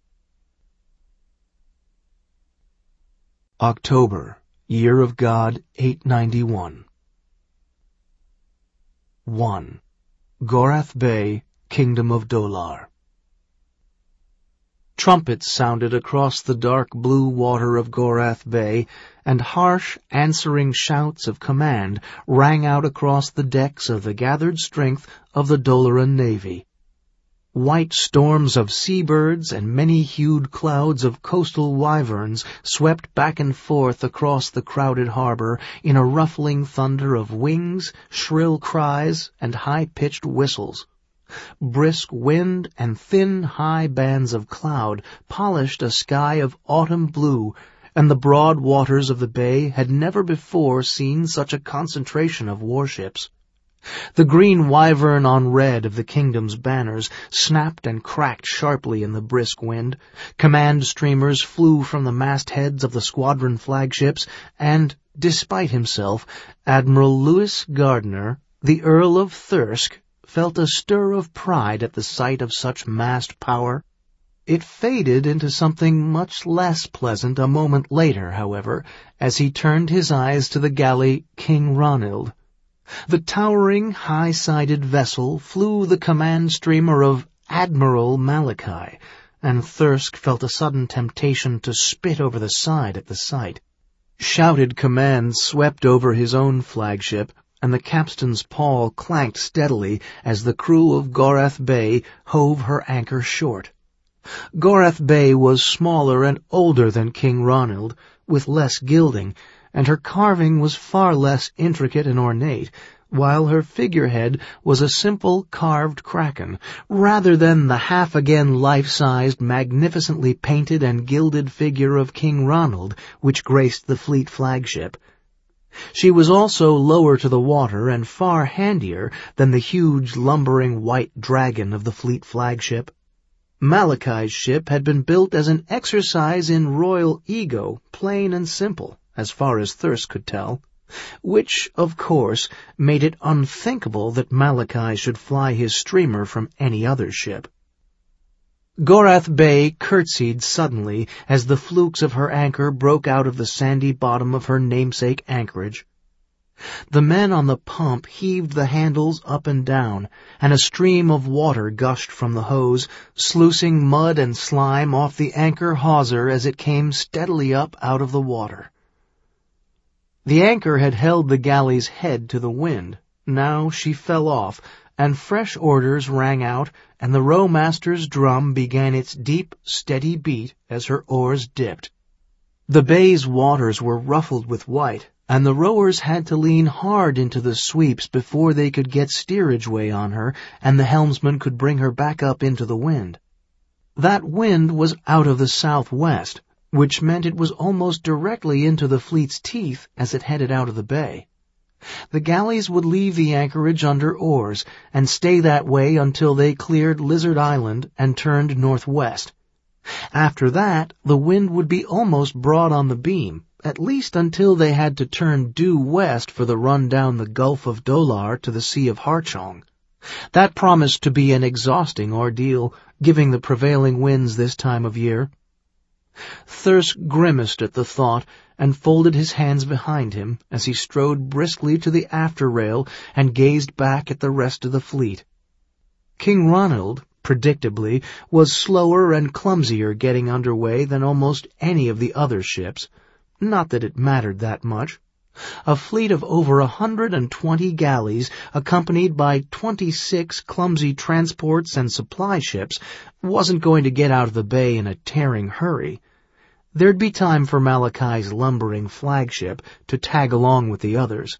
October, Year of God 891. 1. Gorath Bay, Kingdom of Dolar. Trumpets sounded across the dark blue water of Gorath Bay, and harsh, answering shouts of command rang out across the decks of the gathered strength of the Dolaran navy. White storms of seabirds and many-hued clouds of coastal wyverns swept back and forth across the crowded harbor in a ruffling thunder of wings, shrill cries, and high-pitched whistles. Brisk wind and thin, high bands of cloud polished a sky of autumn blue, and the broad waters of the bay had never before seen such a concentration of warships. The green wyvern on red of the kingdom's banners snapped and cracked sharply in the brisk wind. Command streamers flew from the mastheads of the squadron flagships, and, despite himself, Admiral Lewis Gardner, the Earl of Thirsk, felt a stir of pride at the sight of such massed power. It faded into something much less pleasant a moment later, however, as he turned his eyes to the galley King Ronild. The towering, high-sided vessel flew the command streamer of Admiral Malachi, and Thirsk felt a sudden temptation to spit over the side at the sight. Shouted commands swept over his own flagship, and the capstan's pawl clanked steadily as the crew of Gorath Bay hove her anchor short. Gorath Bay was smaller and older than King Ronald, with less gilding, and her carving was far less intricate and ornate, while her figurehead was a simple carved kraken, rather than the half-again life-sized, magnificently painted and gilded figure of King Ronald, which graced the fleet flagship. She was also lower to the water and far handier than the huge, lumbering white dragon of the fleet flagship. Malachi's ship had been built as an exercise in royal ego, plain and simple, as far as Thirsk could tell, which, of course, made it unthinkable that Malachi should fly his streamer from any other ship. Gorath Bay curtsied suddenly as the flukes of her anchor broke out of the sandy bottom of her namesake anchorage. The men on the pump heaved the handles up and down, and a stream of water gushed from the hose, sluicing mud and slime off the anchor hawser as it came steadily up out of the water. The anchor had held the galley's head to the wind. Now she fell off, and fresh orders rang out, and the rowmaster's drum began its deep, steady beat as her oars dipped. The bay's waters were ruffled with white, and the rowers had to lean hard into the sweeps before they could get steerage way on her, and the helmsman could bring her back up into the wind. That wind was out of the southwest, which meant it was almost directly into the fleet's teeth as it headed out of the bay. The galleys would leave the anchorage under oars and stay that way until they cleared Lizard Island and turned northwest. After that, the wind would be almost broad on the beam, at least until they had to turn due west for the run down the Gulf of Dolar to the Sea of Harchong. That promised to be an exhausting ordeal, giving the prevailing winds this time of year. Thirsk grimaced at the thought and folded his hands behind him as he strode briskly to the after rail and gazed back at the rest of the fleet. King Ronald, predictably, was slower and clumsier getting under way than almost any of the other ships. Not that it mattered that much. A fleet of over 120 galleys, accompanied by 26 clumsy transports and supply ships, wasn't going to get out of the bay in a tearing hurry. There'd be time for Malachi's lumbering flagship to tag along with the others.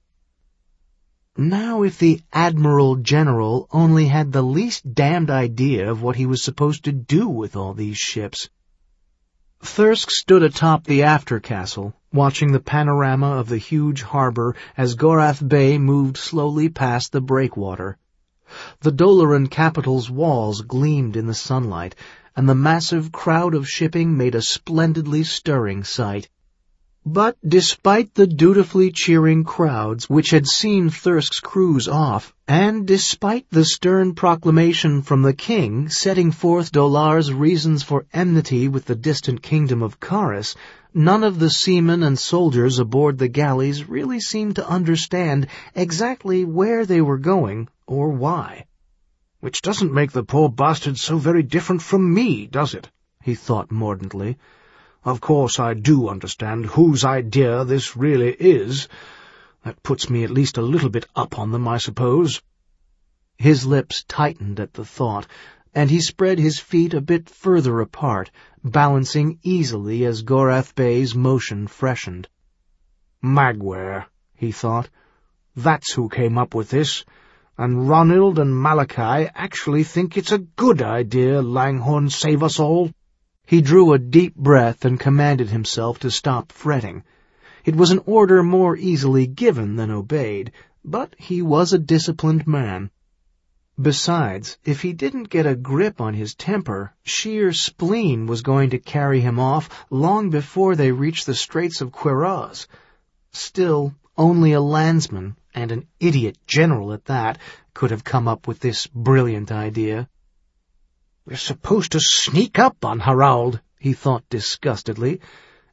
Now if the Admiral General only had the least damned idea of what he was supposed to do with all these ships. Thirsk stood atop the after-castle, watching the panorama of the huge harbor as Gorath Bay moved slowly past the breakwater. The Dolaran capital's walls gleamed in the sunlight, and the massive crowd of shipping made a splendidly stirring sight. But despite the dutifully cheering crowds which had seen Thirsk's cruise off, and despite the stern proclamation from the king setting forth Dolar's reasons for enmity with the distant kingdom of Karis, none of the seamen and soldiers aboard the galleys really seemed to understand exactly where they were going or why. "Which doesn't make the poor bastards so very different from me, does it?" he thought mordantly. "Of course I do understand whose idea this really is. That puts me at least a little bit up on them, I suppose." His lips tightened at the thought, and he spread his feet a bit further apart, balancing easily as Gorath Bay's motion freshened. "Magware," he thought. "That's who came up with this. And Ronald and Malachi actually think it's a good idea Langhorne save us all." He drew a deep breath and commanded himself to stop fretting. It was an order more easily given than obeyed, but he was a disciplined man. Besides, if he didn't get a grip on his temper, sheer spleen was going to carry him off long before they reached the Straits of Quiraz. Still, only a landsman, and an idiot general at that, could have come up with this brilliant idea. "We're supposed to sneak up on Harald," he thought disgustedly.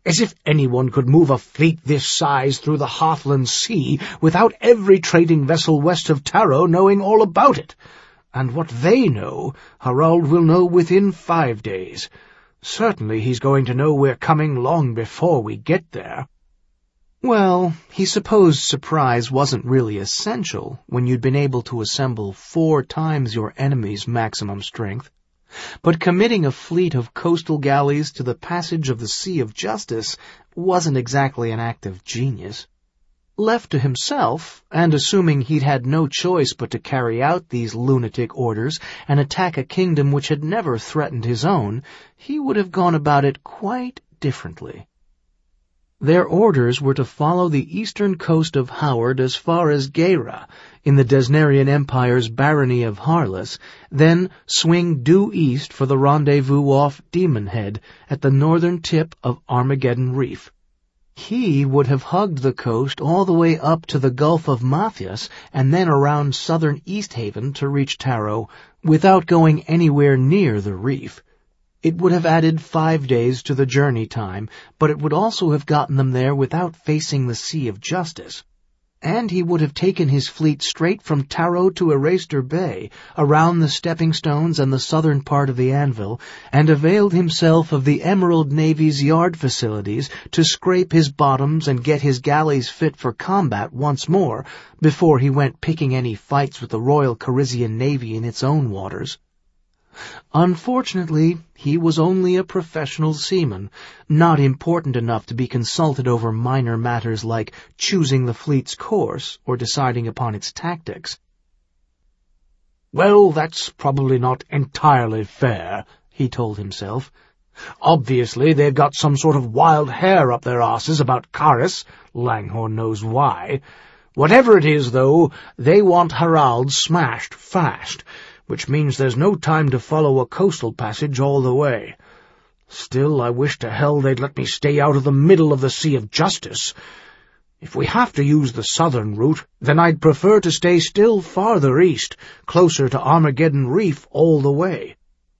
As if anyone could move a fleet this size through the Heartland Sea without every trading vessel west of Taro knowing all about it. And what they know, Harald will know within 5 days. Certainly he's going to know we're coming long before we get there. Well, he supposed surprise wasn't really essential when you'd been able to assemble 4 times your enemy's maximum strength. But committing a fleet of coastal galleys to the passage of the Sea of Justice wasn't exactly an act of genius. Left to himself, and assuming he'd had no choice but to carry out these lunatic orders and attack a kingdom which had never threatened his own, he would have gone about it quite differently. Their orders were to follow the eastern coast of Howard as far as Geira, in the Desnerian Empire's barony of Harless, then swing due east for the rendezvous off Demon Head at the northern tip of Armageddon Reef. He would have hugged the coast all the way up to the Gulf of Matthias and then around southern East Haven to reach Taro, without going anywhere near the reef. It would have added 5 days to the journey time, but it would also have gotten them there without facing the Sea of Justice. And he would have taken his fleet straight from Taro to Eraster Bay, around the stepping stones and the southern part of the anvil, and availed himself of the Emerald Navy's yard facilities to scrape his bottoms and get his galleys fit for combat once more, before he went picking any fights with the Royal Carisian Navy in its own waters. Unfortunately, he was only a professional seaman, not important enough to be consulted over minor matters like choosing the fleet's course or deciding upon its tactics. "Well, that's probably not entirely fair," he told himself. "Obviously they've got some sort of wild hair up their arses about Karis, Langhorn knows why. Whatever it is, though, they want Harald smashed fast, which means there's no time to follow a coastal passage all the way. Still, I wish to hell they'd let me stay out of the middle of the Sea of Justice. If we have to use the southern route, then I'd prefer to stay still farther east, closer to Armageddon Reef all the way."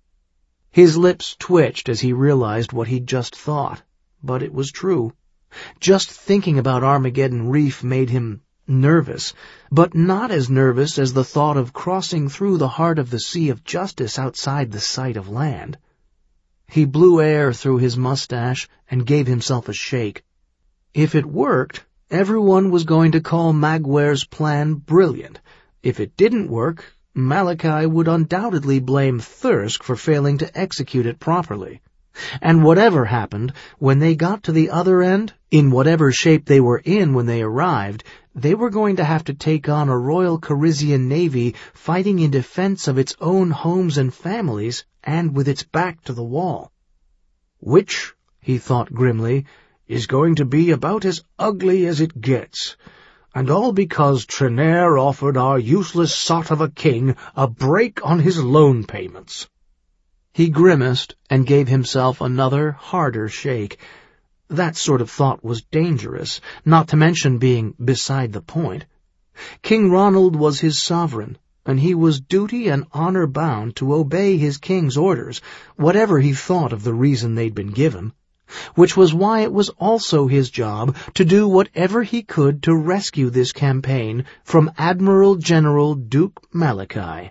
His lips twitched as he realized what he'd just thought, but it was true. Just thinking about Armageddon Reef made him nervous, but not as nervous as the thought of crossing through the heart of the Sea of Justice outside the sight of land. He blew air through his mustache and gave himself a shake. If it worked, everyone was going to call Magware's plan brilliant. If it didn't work, Malachi would undoubtedly blame Thirsk for failing to execute it properly. And whatever happened, when they got to the other end, in whatever shape they were in when they arrived, they were going to have to take on a Royal Carisian Navy fighting in defense of its own homes and families, and with its back to the wall. "Which," he thought grimly, "is going to be about as ugly as it gets. And all because Trenair offered our useless sot of a king a break on his loan payments." He grimaced and gave himself another, harder shake. That sort of thought was dangerous, not to mention being beside the point. King Ronald was his sovereign, and he was duty and honor bound to obey his king's orders, whatever he thought of the reason they'd been given, which was why it was also his job to do whatever he could to rescue this campaign from Admiral General Duke Malachi.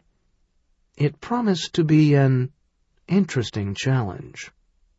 It promised to be an interesting challenge.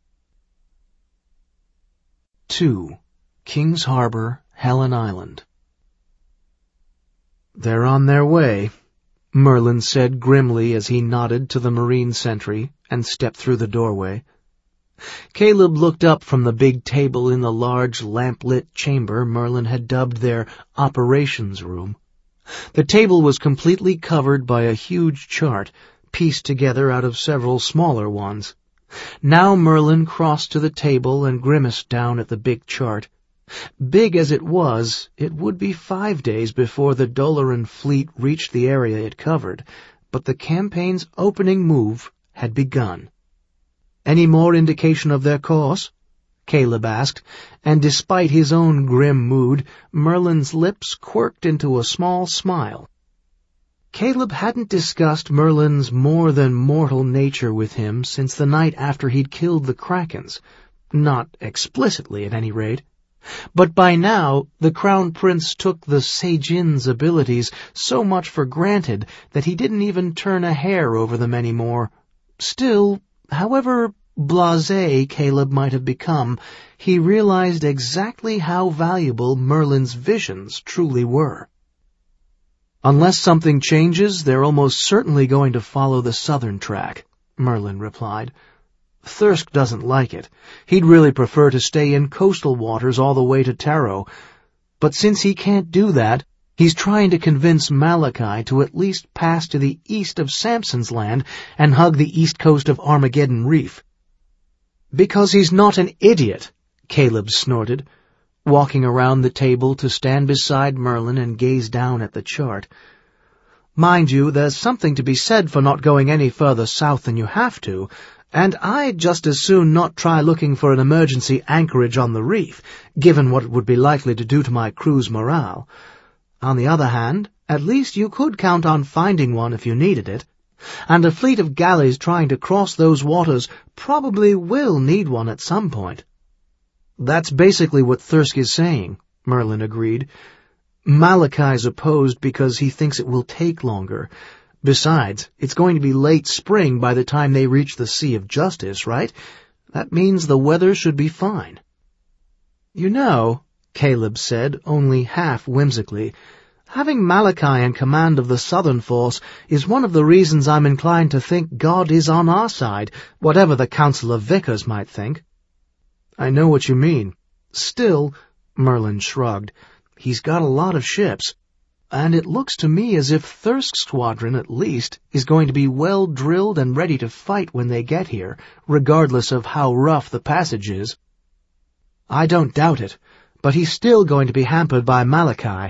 2. Kings Harbor, Helen Island. "They're on their way," Merlin said grimly as he nodded to the marine sentry and stepped through the doorway. Caleb looked up from the big table in the large lamp-lit chamber Merlin had dubbed their operations room. The table was completely covered by a huge chart, pieced together out of several smaller ones. Now Merlin crossed to the table and grimaced down at the big chart. Big as it was, it would be 5 days before the Doloran fleet reached the area it covered, but the campaign's opening move had begun. "Any more indication of their course?" Caleb asked, and despite his own grim mood, Merlin's lips quirked into a small smile. Caleb hadn't discussed Merlin's more-than-mortal nature with him since the night after he'd killed the Krakens, Not explicitly, at any rate. But by now, the Crown Prince took the Saijin's abilities so much for granted that he didn't even turn a hair over them anymore. Still, however blasé Caleb might have become, he realized exactly how valuable Merlin's visions truly were. "Unless something changes, they're almost certainly going to follow the southern track," Merlin replied. "Thirsk doesn't like it. He'd really prefer to stay in coastal waters all the way to Taro. But since he can't do that, he's trying to convince Malachi to at least pass to the east of Samson's Land and hug the east coast of Armageddon Reef." "Because he's not an idiot," Caleb snorted, walking around the table to stand beside Merlin and gaze down at the chart. "Mind you, there's something to be said for not going any further south than you have to, and I'd just as soon not try looking for an emergency anchorage on the reef, given what it would be likely to do to my crew's morale. On the other hand, at least you could count on finding one if you needed it. And a fleet of galleys trying to cross those waters probably will need one at some point." "That's basically what Thirsk is saying," Merlin agreed. "Malachi's opposed because he thinks it will take longer. Besides, it's going to be late spring by the time they reach the Sea of Justice, right? That means the weather should be fine." "You know," Caleb said, only half whimsically, "having Malachi in command of the Southern Force is one of the reasons I'm inclined to think God is on our side, whatever the Council of Vicars might think." "I know what you mean. Still," Merlin shrugged, "he's got a lot of ships, and it looks to me as if Thirsk's squadron, at least, is going to be well drilled and ready to fight when they get here, regardless of how rough the passage is." "I don't doubt it, but he's still going to be hampered by Malachi."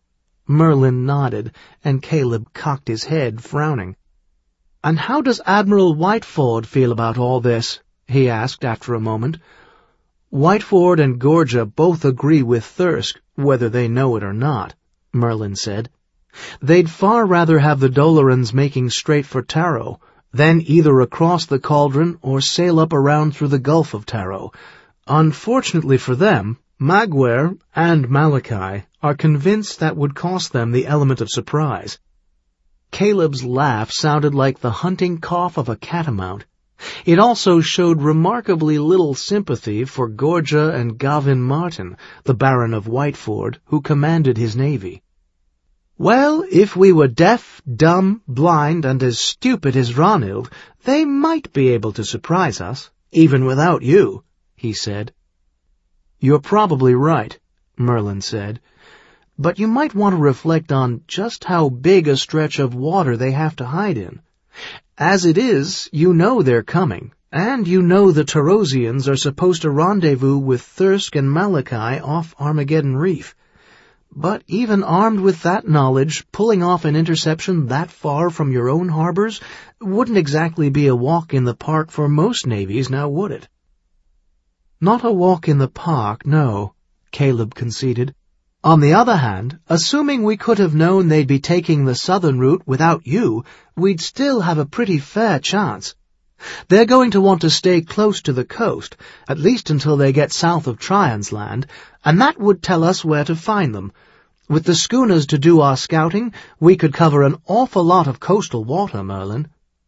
Merlin nodded, and Caleb cocked his head, frowning. "And how does Admiral Whiteford feel about all this?" he asked after a moment. "Whiteford and Gorgia both agree with Thirsk, whether they know it or not," Merlin said. "They'd far rather have the Dolorans making straight for Taro, then either across the Cauldron or sail up around through the Gulf of Taro. Unfortunately for them, Magwer and Malachi are convinced that would cost them the element of surprise." Caleb's laugh sounded like the hunting cough of a catamount. It also showed remarkably little sympathy for Gorgia and Gavin Martin, the Baron of Whiteford, who commanded his navy. "Well, if we were deaf, dumb, blind, and as stupid as Ranilde, they might be able to surprise us, even without you," he said. "You're probably right," Merlin said, "but you might want to reflect on just how big a stretch of water they have to hide in. As it is, you know they're coming, and you know the Tarosians are supposed to rendezvous with Thirsk and Malachi off Armageddon Reef. But even armed with that knowledge, pulling off an interception that far from your own harbors wouldn't exactly be a walk in the park for most navies, now would it?" "Not a walk in the park, no," Caleb conceded. "On the other hand, assuming we could have known they'd be taking the southern route without you, we'd still have a pretty fair chance. They're going to want to stay close to the coast, at least until they get south of Trion's Land, and that would tell us where to find them. With the schooners to do our scouting, we could cover an awful lot of coastal water, Merlin."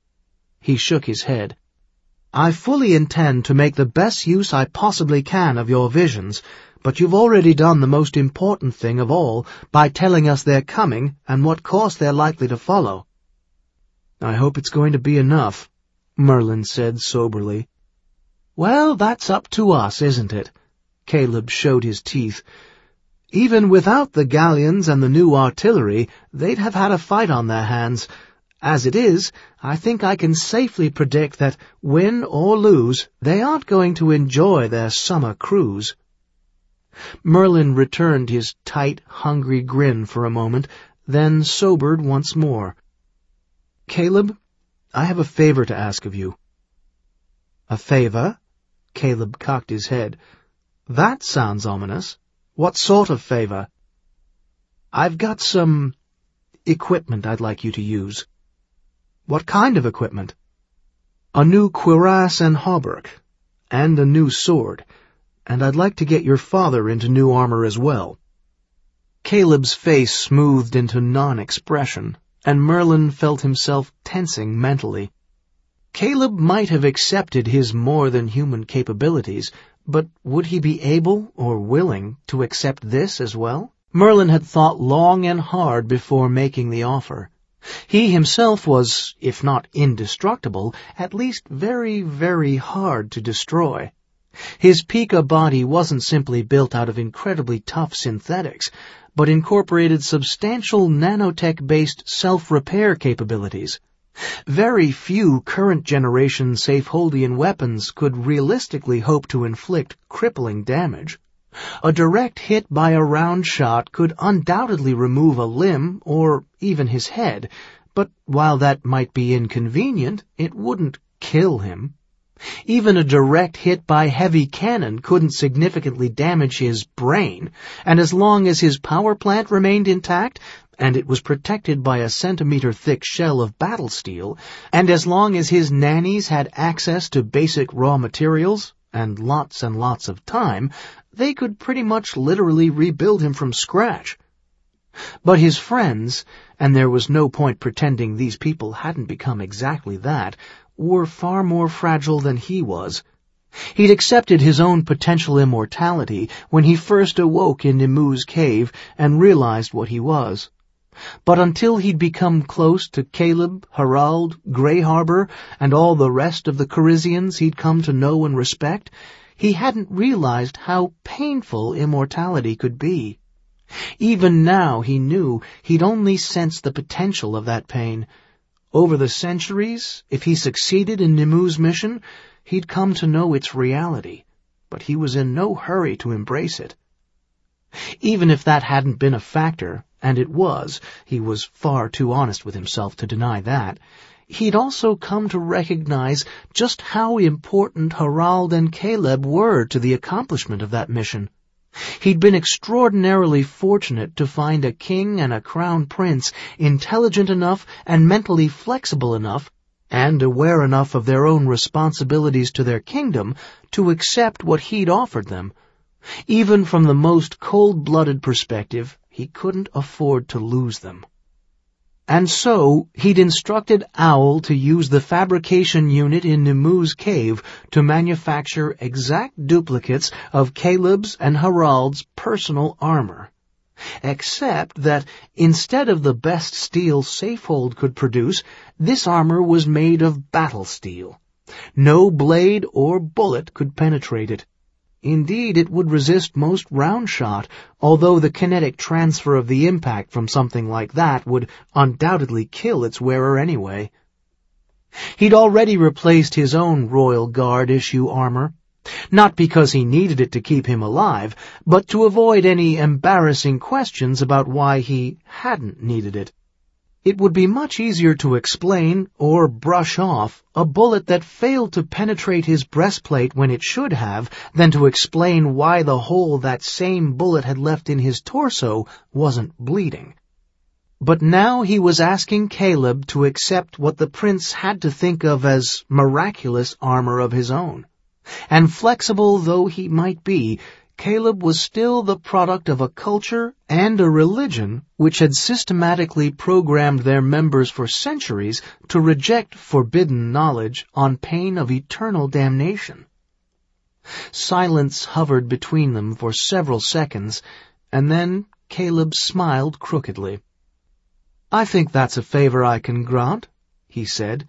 He shook his head. "I fully intend to make the best use I possibly can of your visions, but you've already done the most important thing of all by telling us they're coming and what course they're likely to follow." "I hope it's going to be enough," Merlin said soberly. "Well, that's up to us, isn't it?" Caleb showed his teeth. "Even without the galleons and the new artillery, they'd have had a fight on their hands. As it is, I think I can safely predict that, win or lose, they aren't going to enjoy their summer cruise." Merlin returned his tight, hungry grin for a moment, then sobered once more. "Caleb, I have a favor to ask of you." "A favor?" Caleb cocked his head. "That sounds ominous. What sort of favor?" "I've got some equipment I'd like you to use." "What kind of equipment?" "A new cuirass and hauberk, and a new sword, and I'd like to get your father into new armor as well." Caleb's face smoothed into non-expression, and Merlin felt himself tensing mentally. Caleb might have accepted his more-than-human capabilities, but would he be able or willing to accept this as well? Merlin had thought long and hard before making the offer. He himself was, if not indestructible, at least very, very hard to destroy. His Pika body wasn't simply built out of incredibly tough synthetics, but incorporated substantial nanotech-based self-repair capabilities. Very few current-generation Safeholdian weapons could realistically hope to inflict crippling damage. A direct hit by a round shot could undoubtedly remove a limb or even his head, but while that might be inconvenient, it wouldn't kill him. Even a direct hit by heavy cannon couldn't significantly damage his brain, and as long as his power plant remained intact, and it was protected by a centimeter-thick shell of battle steel, and as long as his nannies had access to basic raw materials, and lots of time, they could pretty much literally rebuild him from scratch. But his friends, and there was no point pretending these people hadn't become exactly that, were far more fragile than he was. He'd accepted his own potential immortality when he first awoke in Nemu's cave and realized what he was. But until he'd become close to Caleb, Harald, Grey Harbor, and all the rest of the Carizians he'd come to know and respect, he hadn't realized how painful immortality could be. Even now he knew he'd only sensed the potential of that pain. Over the centuries, if he succeeded in Nemu's mission, he'd come to know its reality, but he was in no hurry to embrace it. Even if that hadn't been a factor, and it was, he was far too honest with himself to deny that, he'd also come to recognize just how important Harald and Caleb were to the accomplishment of that mission. He'd been extraordinarily fortunate to find a king and a crown prince intelligent enough and mentally flexible enough, and aware enough of their own responsibilities to their kingdom, to accept what he'd offered them. Even from the most cold-blooded perspective, he couldn't afford to lose them. And so he'd instructed Owl to use the fabrication unit in Nemu's cave to manufacture exact duplicates of Caleb's and Harald's personal armor. Except that instead of the best steel Safehold could produce, this armor was made of battle steel. No blade or bullet could penetrate it. Indeed, it would resist most round shot, although the kinetic transfer of the impact from something like that would undoubtedly kill its wearer anyway. He'd already replaced his own Royal Guard issue armor, not because he needed it to keep him alive, but to avoid any embarrassing questions about why he hadn't needed it. It would be much easier to explain, or brush off, a bullet that failed to penetrate his breastplate when it should have, than to explain why the hole that same bullet had left in his torso wasn't bleeding. But now he was asking Caleb to accept what the prince had to think of as miraculous armor of his own. And flexible though he might be, Caleb was still the product of a culture and a religion which had systematically programmed their members for centuries to reject forbidden knowledge on pain of eternal damnation. Silence hovered between them for several seconds, and then Caleb smiled crookedly. "I think that's a favor I can grant," he said.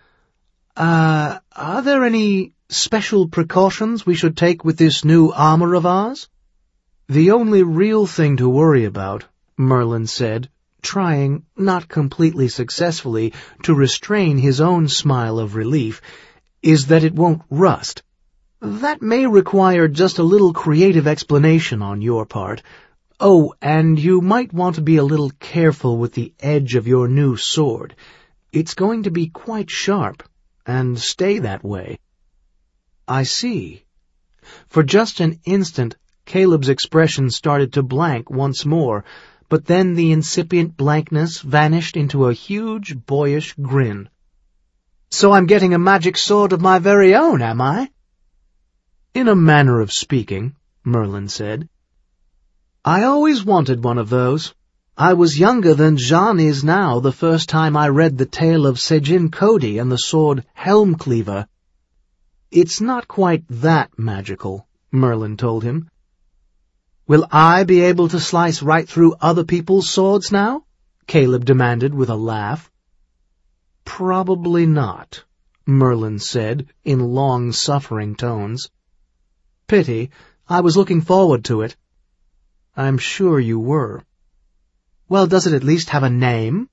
Are there any special precautions we should take with this new armor of ours?" "The only real thing to worry about," Merlin said, trying, not completely successfully, to restrain his own smile of relief, "is that it won't rust. That may require just a little creative explanation on your part. Oh, and you might want to be a little careful with the edge of your new sword. It's going to be quite sharp, and stay that way." "I see." For just an instant, Caleb's expression started to blank once more, but then the incipient blankness vanished into a huge, boyish grin. "So I'm getting a magic sword of my very own, am I?" "In a manner of speaking," Merlin said. "I always wanted one of those. I was younger than Jean is now the first time I read the tale of Sejin Cody and the sword Helmcleaver." "It's not quite that magical," Merlin told him. "Will I be able to slice right through other people's swords now?" Caleb demanded with a laugh. "Probably not," Merlin said in long-suffering tones. "Pity. I was looking forward to it." "I'm sure you were." "Well, does it at least have a name?"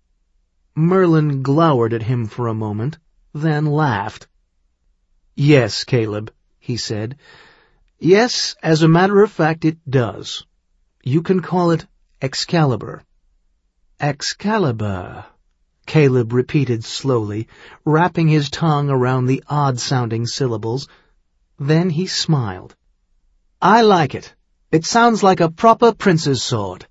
Merlin glowered at him for a moment, then laughed. "Yes, Caleb," he said. "Yes, as a matter of fact, it does. You can call it Excalibur." "Excalibur," Caleb repeated slowly, wrapping his tongue around the odd-sounding syllables. Then he smiled. "I like it. It sounds like a proper prince's sword."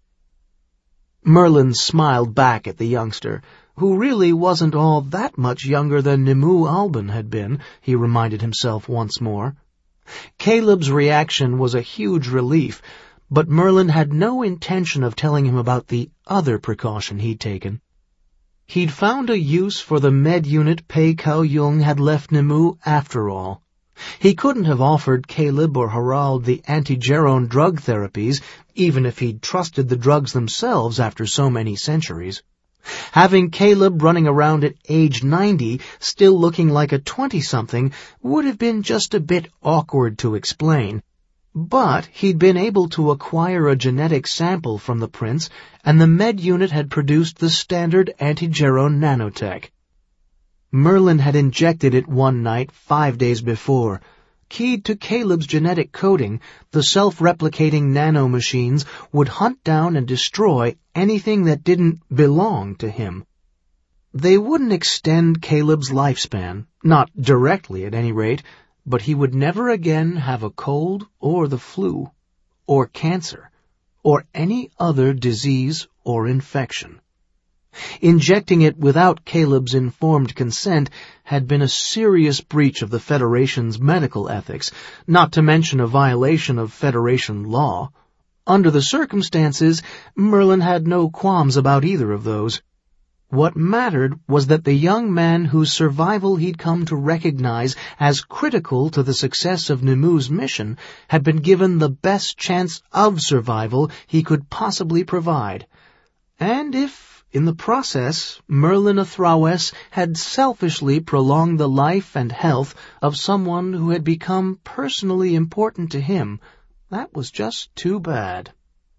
Merlin smiled back at the youngster, who really wasn't all that much younger than Nimue Alban had been, he reminded himself once more. Caleb's reaction was a huge relief, but Merlin had no intention of telling him about the other precaution he'd taken. He'd found a use for the med unit Pei Kao Yung had left Nimue after all. He couldn't have offered Caleb or Harald the anti-Gerone drug therapies, even if he'd trusted the drugs themselves after so many centuries. Having Caleb running around at age 90, still looking like a 20-something, would have been just a bit awkward to explain. But he'd been able to acquire a genetic sample from the prince, and the med unit had produced the standard anti-Gerone nanotech. Merlin had injected it one night 5 days before. Keyed to Caleb's genetic coding, the self-replicating nanomachines would hunt down and destroy anything that didn't belong to him. They wouldn't extend Caleb's lifespan, not directly at any rate, but he would never again have a cold or the flu, or cancer, or any other disease or infection. Injecting it without Caleb's informed consent had been a serious breach of the Federation's medical ethics, not to mention a violation of Federation law. Under the circumstances, Merlin had no qualms about either of those. What mattered was that the young man whose survival he'd come to recognize as critical to the success of Nimue's mission had been given the best chance of survival he could possibly provide. And if, in the process, Merlin Athrawes had selfishly prolonged the life and health of someone who had become personally important to him, that was just too bad.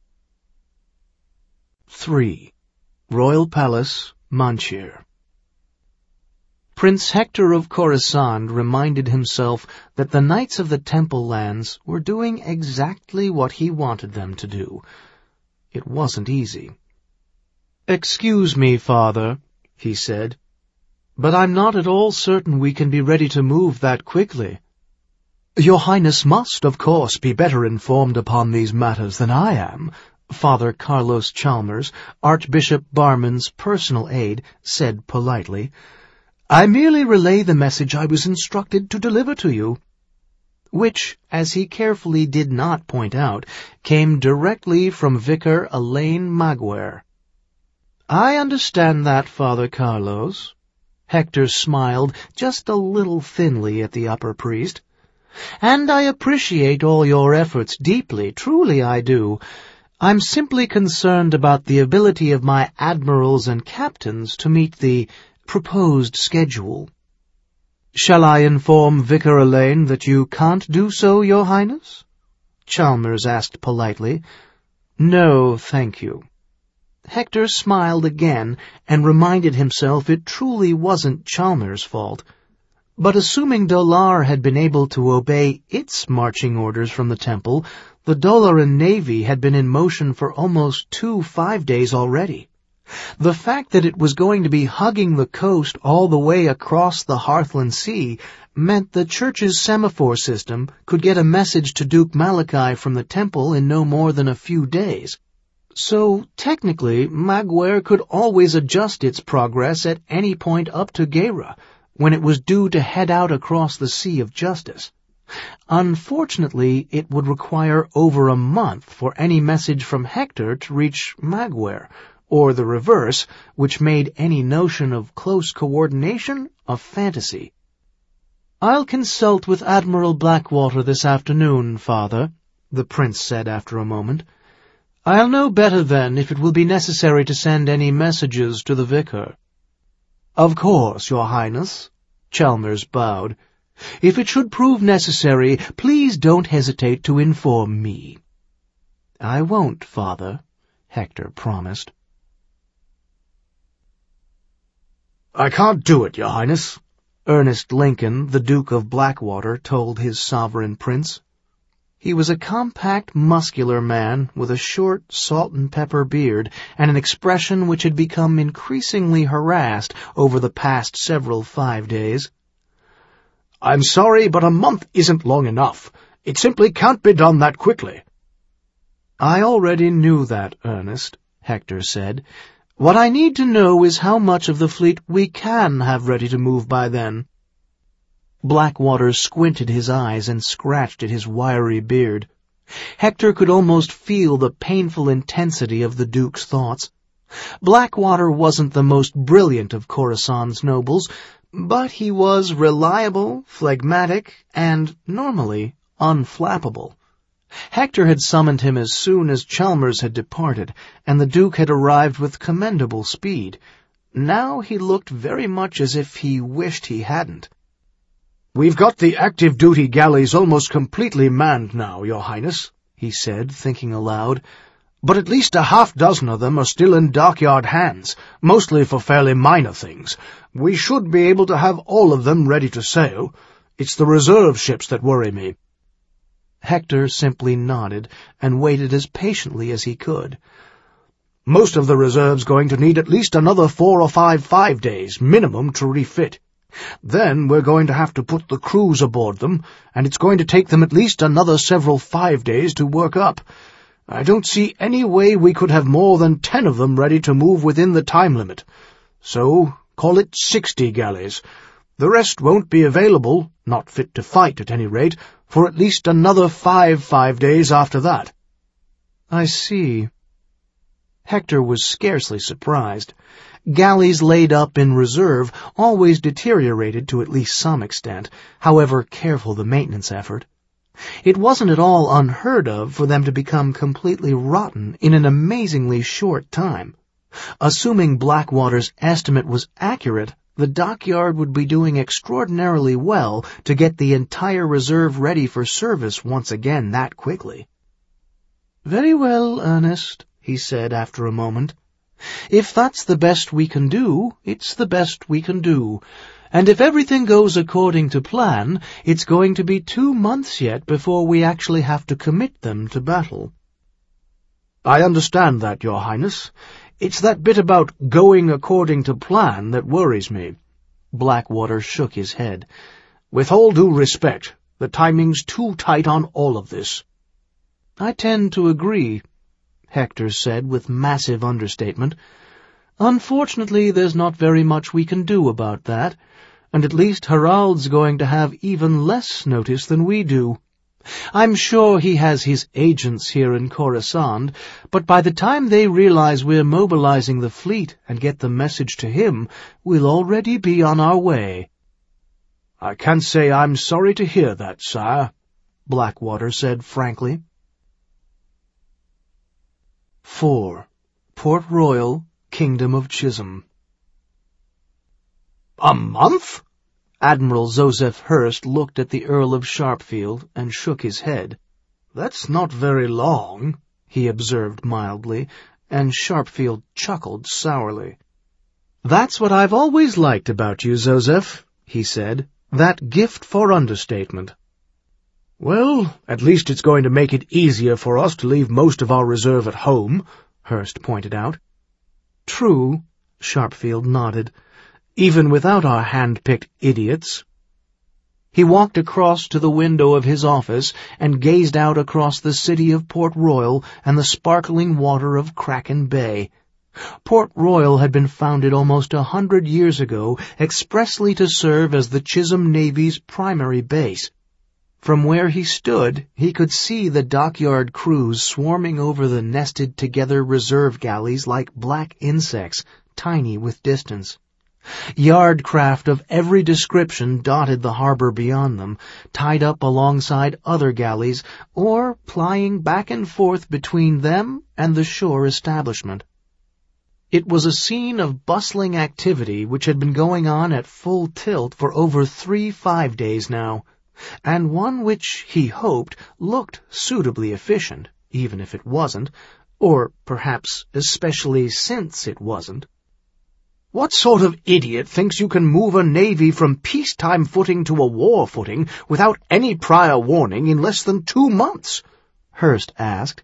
3. Royal Palace, Manchir. Prince Hector of Khorasan reminded himself that the Knights of the Temple Lands were doing exactly what he wanted them to do. It wasn't easy. "Excuse me, Father," he said, "but I'm not at all certain we can be ready to move that quickly." "Your Highness must, of course, be better informed upon these matters than I am," Father Carlos Chalmers, Archbishop Barman's personal aide, said politely. "I merely relay the message I was instructed to deliver to you." Which, as he carefully did not point out, came directly from Vicar Elaine Maguire. "I understand that, Father Carlos." Hector smiled just a little thinly at the upper priest. "And I appreciate all your efforts deeply, truly I do. I'm simply concerned about the ability of my admirals and captains to meet the proposed schedule." "Shall I inform Vicar Elaine that you can't do so, Your Highness?" Chalmers asked politely. "No, thank you." Hector smiled again and reminded himself it truly wasn't Chalmers' fault. But assuming Dolar had been able to obey its marching orders from the temple, the Dolaran Navy had been in motion for almost 2 5-days already. The fact that it was going to be hugging the coast all the way across the Hearthland Sea meant the Church's semaphore system could get a message to Duke Malachi from the temple in no more than a few days. So, technically, Maguire could always adjust its progress at any point up to Gera, when it was due to head out across the Sea of Justice. Unfortunately, it would require over a month for any message from Hector to reach Magware, or the reverse, which made any notion of close coordination a fantasy. "I'll consult with Admiral Blackwater this afternoon, Father," the prince said after a moment. "I'll know better then if it will be necessary to send any messages to the vicar." "Of course, Your Highness," Chalmers bowed. "If it should prove necessary, please don't hesitate to inform me." "I won't, Father," Hector promised. "I can't do it, Your Highness," Ernest Lincoln, the Duke of Blackwater, told his sovereign prince. He was a compact, muscular man with a short, salt-and-pepper beard and an expression which had become increasingly harassed over the past several 5 days. "I'm sorry, but a month isn't long enough. It simply can't be done that quickly." "I already knew that, Ernest," Hector said. "What I need to know is how much of the fleet we can have ready to move by then." Blackwater squinted his eyes and scratched at his wiry beard. Hector could almost feel the painful intensity of the Duke's thoughts. Blackwater wasn't the most brilliant of Khorasan's nobles, but he was reliable, phlegmatic, and, normally, unflappable. Hector had summoned him as soon as Chalmers had departed, and the Duke had arrived with commendable speed. Now he looked very much as if he wished he hadn't. "We've got the active-duty galleys almost completely manned now, Your Highness," he said, thinking aloud. "But at least a half-dozen of them are still in dockyard hands, mostly for fairly minor things. We should be able to have all of them ready to sail. It's the reserve ships that worry me." Hector simply nodded and waited as patiently as he could. "Most of the reserve's going to need at least another 4 or 5 days, minimum, to refit. Then we're going to have to put the crews aboard them, and it's going to take them at least another several 5 days to work up. I don't see any way we could have more than 10 of them ready to move within the time limit. So, call it 60 galleys. The rest won't be available, not fit to fight at any rate, for at least another 5 days after that." "I see." Hector was scarcely surprised. Galleys laid up in reserve always deteriorated to at least some extent, however careful the maintenance effort. It wasn't at all unheard of for them to become completely rotten in an amazingly short time. Assuming Blackwater's estimate was accurate, the dockyard would be doing extraordinarily well to get the entire reserve ready for service once again that quickly. "Very well, Ernest," he said after a moment. "If that's the best we can do, it's the best we can do. And if everything goes according to plan, it's going to be 2 months yet before we actually have to commit them to battle." "I understand that, Your Highness. It's that bit about going according to plan that worries me." Blackwater shook his head. "With all due respect, the timing's too tight on all of this." "I tend to agree," Hector said with massive understatement. "Unfortunately, there's not very much we can do about that, and at least Harald's going to have even less notice than we do. I'm sure he has his agents here in Khorasan, but by the time they realize we're mobilizing the fleet and get the message to him, we'll already be on our way." "I can't say I'm sorry to hear that, sire," Blackwater said frankly. 4. Port Royal, Kingdom of Chisholm. "A month?" Admiral Joseph Hurst looked at the Earl of Sharpfield and shook his head. "That's not very long," he observed mildly, and Sharpfield chuckled sourly. "That's what I've always liked about you, Joseph," he said, "that gift for understatement." "Well, at least it's going to make it easier for us to leave most of our reserve at home," Hurst pointed out. "True," Sharpfield nodded, "even without our hand-picked idiots." He walked across to the window of his office and gazed out across the city of Port Royal and the sparkling water of Kraken Bay. Port Royal had been founded almost 100 years ago expressly to serve as the Chisholm Navy's primary base. From where he stood, he could see the dockyard crews swarming over the nested-together reserve galleys like black insects, tiny with distance. Yard craft of every description dotted the harbor beyond them, tied up alongside other galleys, or plying back and forth between them and the shore establishment. It was a scene of bustling activity which had been going on at full tilt for over 3 5-days now, and one which, he hoped, looked suitably efficient, even if it wasn't, or perhaps especially since it wasn't. What sort of idiot thinks you can move a navy from peacetime footing to a war footing without any prior warning in less than 2 months? Hearst asked.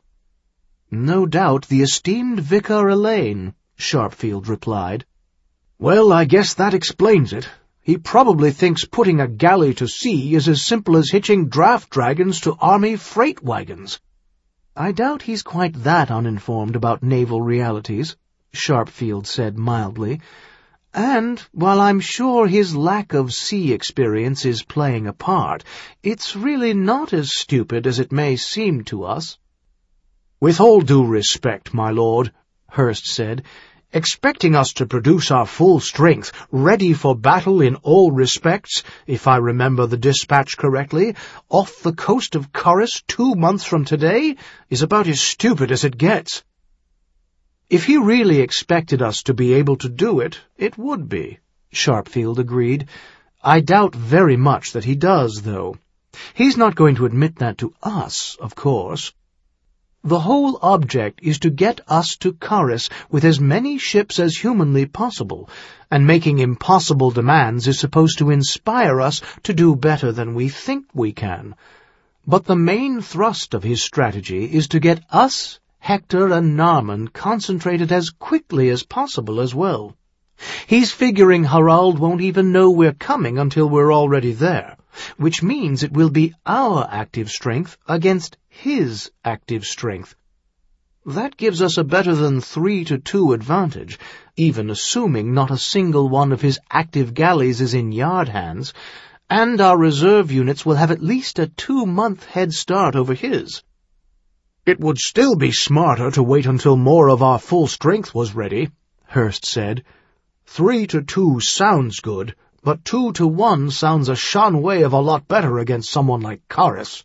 No doubt the esteemed Vicar Elaine, Sharpfield replied. Well, I guess that explains it. He probably thinks putting a galley to sea is as simple as hitching draft dragons to army freight wagons. I doubt he's quite that uninformed about naval realities, Sharpfield said mildly, and while I'm sure his lack of sea experience is playing a part, it's really not as stupid as it may seem to us. With all due respect, my lord, Hearst said, expecting us to produce our full strength, ready for battle in all respects, if I remember the dispatch correctly, off the coast of Corus 2 months from today, is about as stupid as it gets. If he really expected us to be able to do it, it would be, Sharpfield agreed. I doubt very much that he does, though. He's not going to admit that to us, of course. The whole object is to get us to Corus with as many ships as humanly possible, and making impossible demands is supposed to inspire us to do better than we think we can. But the main thrust of his strategy is to get us, Hector and Narman, concentrated as quickly as possible as well. He's figuring Harald won't even know we're coming until we're already there, which means it will be our active strength against his active strength. That gives us a better than 3-2 advantage, even assuming not a single one of his active galleys is in yard hands, and our reserve units will have at least a 2-month head start over his. It would still be smarter to wait until more of our full strength was ready, Hearst said. 3-2 sounds good, but 2-1 sounds a shun way of a lot better against someone like Corus.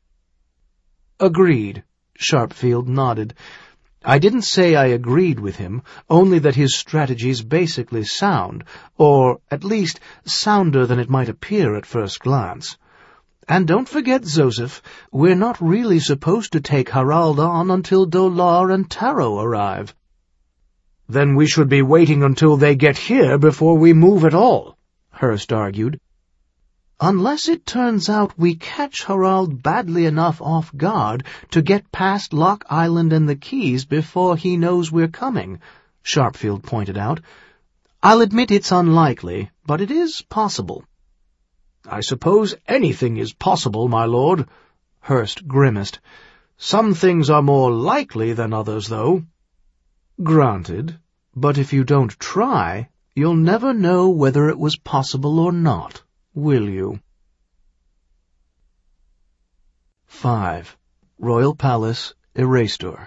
Agreed, Sharpfield nodded. I didn't say I agreed with him, only that his strategy's basically sound, or at least sounder than it might appear at first glance. And don't forget, Zoseph, we're not really supposed to take Harald on until Dolar and Taro arrive. Then we should be waiting until they get here before we move at all, Hearst argued. Unless it turns out we catch Harald badly enough off guard to get past Lock Island and the Keys before he knows we're coming, Sharpfield pointed out. I'll admit it's unlikely, but it is possible. I suppose anything is possible, my lord, Hearst grimaced. Some things are more likely than others, though. Granted, but if you don't try, you'll never know whether it was possible or not, will you? 5. Royal Palace, Erastor.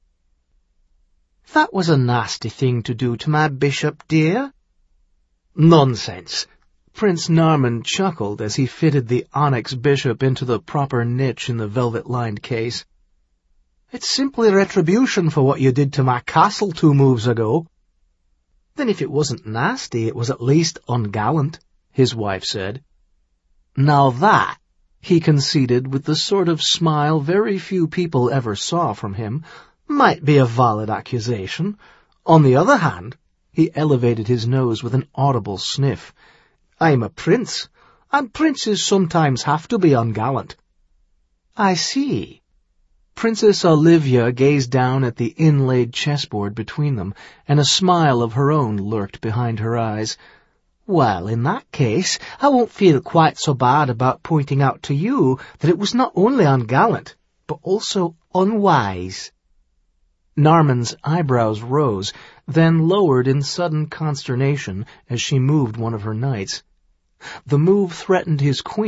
That was a nasty thing to do to my bishop, dear. Nonsense. Prince Narman chuckled as he fitted the onyx bishop into the proper niche in the velvet-lined case. It's simply retribution for what you did to my castle 2 moves ago. Then if it wasn't nasty, it was at least ungallant, his wife said. Now that, he conceded with the sort of smile very few people ever saw from him, might be a valid accusation. On the other hand, he elevated his nose with an audible sniff, I'm a prince, and princes sometimes have to be ungallant. I see. Princess Olivia gazed down at the inlaid chessboard between them, and a smile of her own lurked behind her eyes. Well, in that case, I won't feel quite so bad about pointing out to you that it was not only ungallant, but also unwise. Narman's eyebrows rose, then lowered in sudden consternation as she moved one of her knights. The move threatened his queen,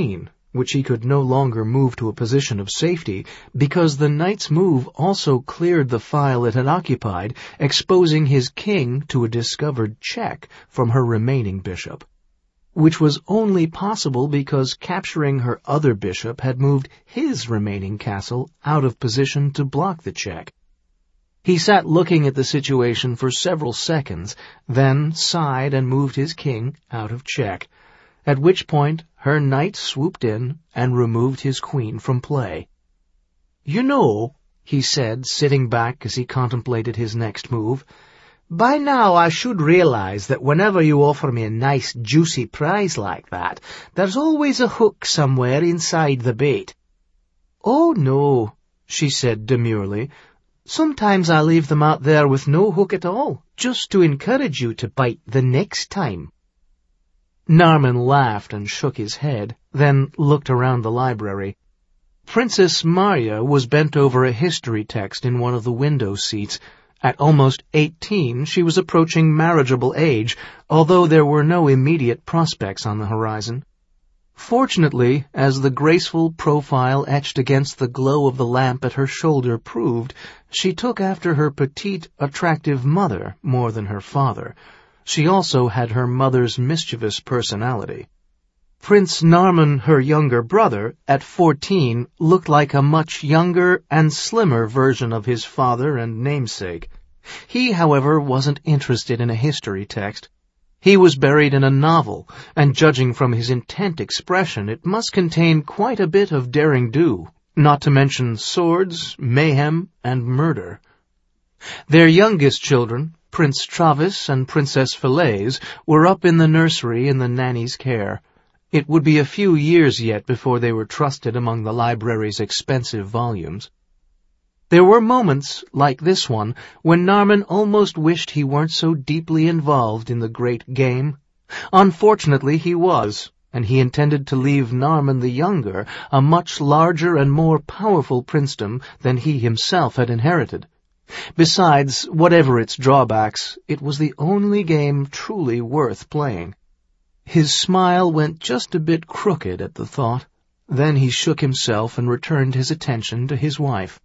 which he could no longer move to a position of safety, because the knight's move also cleared the file it had occupied, exposing his king to a discovered check from her remaining bishop, which was only possible because capturing her other bishop had moved his remaining castle out of position to block the check. He sat looking at the situation for several seconds, then sighed and moved his king out of check, at which point her knight swooped in and removed his queen from play. "You know," he said, sitting back as he contemplated his next move, "by now I should realize that whenever you offer me a nice, juicy prize like that, there's always a hook somewhere inside the bait." "Oh, no," she said demurely. "Sometimes I leave them out there with no hook at all, just to encourage you to bite the next time." Narman laughed and shook his head, then looked around the library. Princess Marya was bent over a history text in one of the window seats. At almost 18, she was approaching marriageable age, although there were no immediate prospects on the horizon. Fortunately, as the graceful profile etched against the glow of the lamp at her shoulder proved, she took after her petite, attractive mother more than her father. She also had her mother's mischievous personality. Prince Narman, her younger brother, at 14, looked like a much younger and slimmer version of his father and namesake. He, however, wasn't interested in a history text. He was buried in a novel, and judging from his intent expression, it must contain quite a bit of derring-do, not to mention swords, mayhem, and murder. Their youngest children, Prince Travis and Princess Falaise, were up in the nursery in the nanny's care. It would be a few years yet before they were trusted among the library's expensive volumes. There were moments, like this one, when Narman almost wished he weren't so deeply involved in the great game. Unfortunately, he was, and he intended to leave Narman the Younger a much larger and more powerful princedom than he himself had inherited. Besides, whatever its drawbacks, it was the only game truly worth playing. His smile went just a bit crooked at the thought. Then he shook himself and returned his attention to his wife.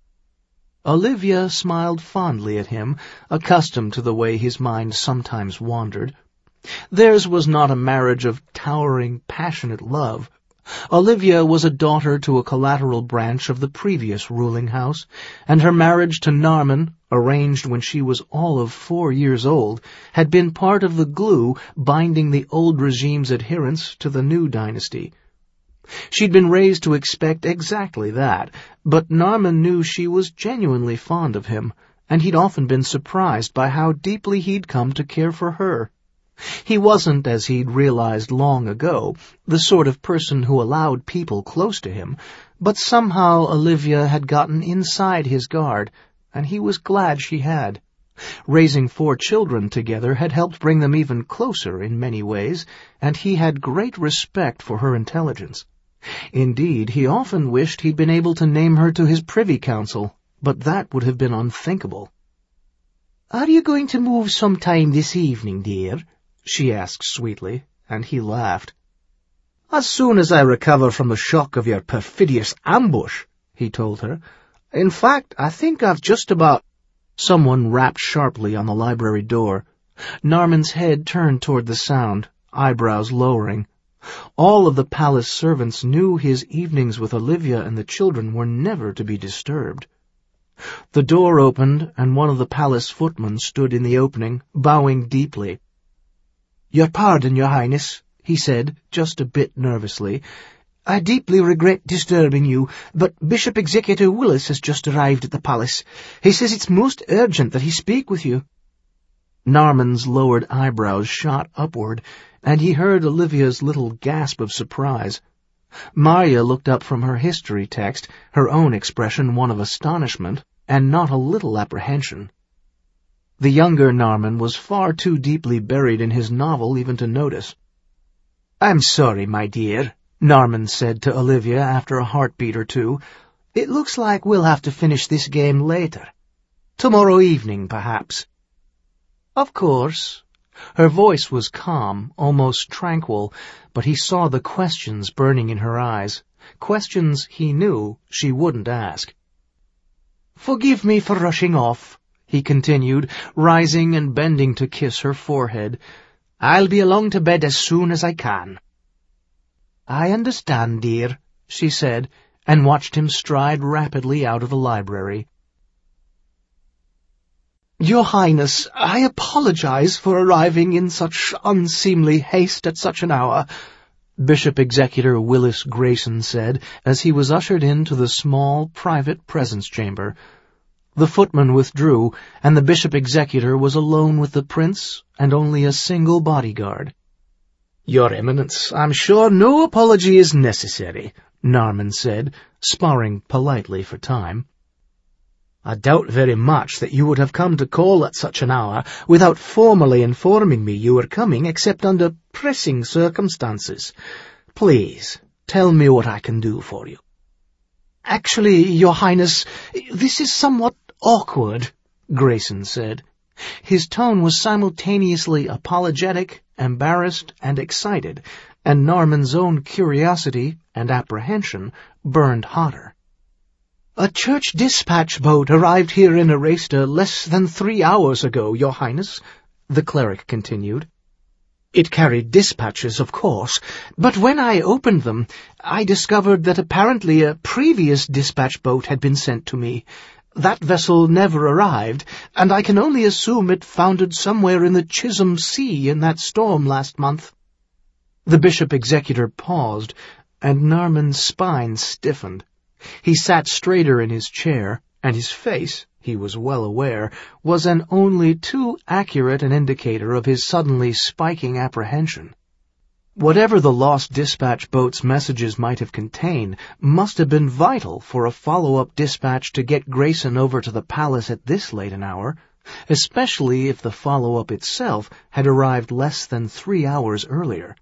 Olivia smiled fondly at him, accustomed to the way his mind sometimes wandered. Theirs was not a marriage of towering, passionate love. Olivia was a daughter to a collateral branch of the previous ruling house, and her marriage to Narman, arranged when she was all of 4 years old, had been part of the glue binding the old regime's adherents to the new dynasty. She'd been raised to expect exactly that, but Narman knew she was genuinely fond of him, and he'd often been surprised by how deeply he'd come to care for her. He wasn't, as he'd realized long ago, the sort of person who allowed people close to him, but somehow Olivia had gotten inside his guard, and he was glad she had. Raising 4 children together had helped bring them even closer in many ways, and he had great respect for her intelligence. Indeed, he often wished he'd been able to name her to his privy council, but that would have been unthinkable. "Are you going to move sometime this evening, dear?" she asked sweetly, and he laughed. "As soon as I recover from the shock of your perfidious ambush," he told her. "In fact, I think I've just about—" Someone rapped sharply on the library door. Narman's head turned toward the sound, eyebrows lowering. All of the palace servants knew his evenings with Olivia and the children were never to be disturbed. The door opened, and one of the palace footmen stood in the opening, bowing deeply. "Your pardon, Your Highness," he said, just a bit nervously. "I deeply regret disturbing you, but Bishop Executor Willis has just arrived at the palace. He says it's most urgent that he speak with you." Narman's lowered eyebrows shot upward, and he heard Olivia's little gasp of surprise. Marya looked up from her history text, her own expression one of astonishment, and not a little apprehension. The younger Narman was far too deeply buried in his novel even to notice. "I'm sorry, my dear," Narman said to Olivia after a heartbeat or two. "It looks like we'll have to finish this game later. Tomorrow evening, perhaps." "Of course." Her voice was calm, almost tranquil, but he saw the questions burning in her eyes. questions he knew she wouldn't ask. "Forgive me for rushing off," he continued, rising and bending to kiss her forehead. "I'll be along to bed as soon as I can." "I understand, dear," she said, and watched him stride rapidly out of the library. "Your Highness, I apologize for arriving in such unseemly haste at such an hour," Bishop Executor Willis Grayson said as he was ushered into the small, private presence chamber. The footman withdrew, and the Bishop Executor was alone with the prince and only a single bodyguard. "Your Eminence, I'm sure no apology is necessary," Narman said, sparring politely for time. "I doubt very much that you would have come to call at such an hour without formally informing me you were coming except under pressing circumstances. Please, tell me what I can do for you." "Actually, Your Highness, this is somewhat awkward," Grayson said. His tone was simultaneously apologetic, embarrassed, and excited, and Narman's own curiosity and apprehension burned hotter. "A church dispatch boat arrived here in Arista less than 3 hours ago, Your Highness," the cleric continued. "It carried dispatches, of course, but when I opened them, I discovered that apparently a previous dispatch boat had been sent to me. That vessel never arrived, and I can only assume it foundered somewhere in the Chisholm Sea in that storm last month." The Bishop Executor paused, and Narman's spine stiffened. He sat straighter in his chair, and his face, he was well aware, was an only too accurate an indicator of his suddenly spiking apprehension. Whatever the lost dispatch boat's messages might have contained must have been vital for a follow-up dispatch to get Grayson over to the palace at this late an hour, especially if the follow-up itself had arrived less than 3 hours earlier.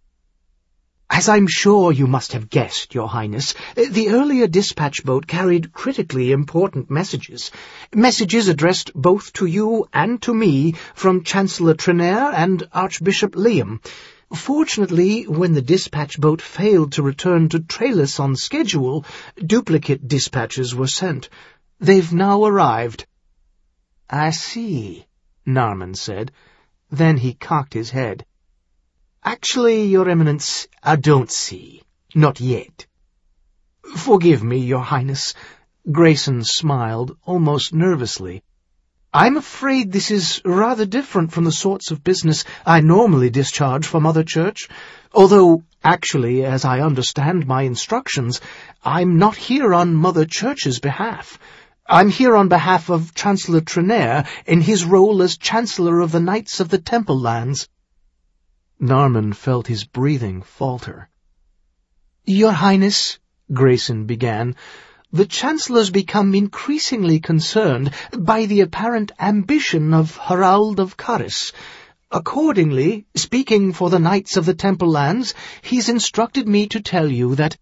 "As I'm sure you must have guessed, Your Highness, the earlier dispatch boat carried critically important messages addressed both to you and to me from Chancellor Trenair and Archbishop Liam. Fortunately, when the dispatch boat failed to return to Tralus on schedule, duplicate dispatches were sent. They've now arrived." "I see," Narman said. Then he cocked his head. "Actually, Your Eminence, I don't see. Not yet." "Forgive me, Your Highness." Grayson smiled, almost nervously. "I'm afraid this is rather different from the sorts of business I normally discharge for Mother Church, although, actually, as I understand my instructions, I'm not here on Mother Church's behalf. I'm here on behalf of Chancellor Trenair in his role as Chancellor of the Knights of the Temple Lands." Narman felt his breathing falter. "Your Highness," Grayson began, "the Chancellor's become increasingly concerned by the apparent ambition of Harald of Caris. Accordingly, speaking for the Knights of the Temple Lands, he's instructed me to tell you that—"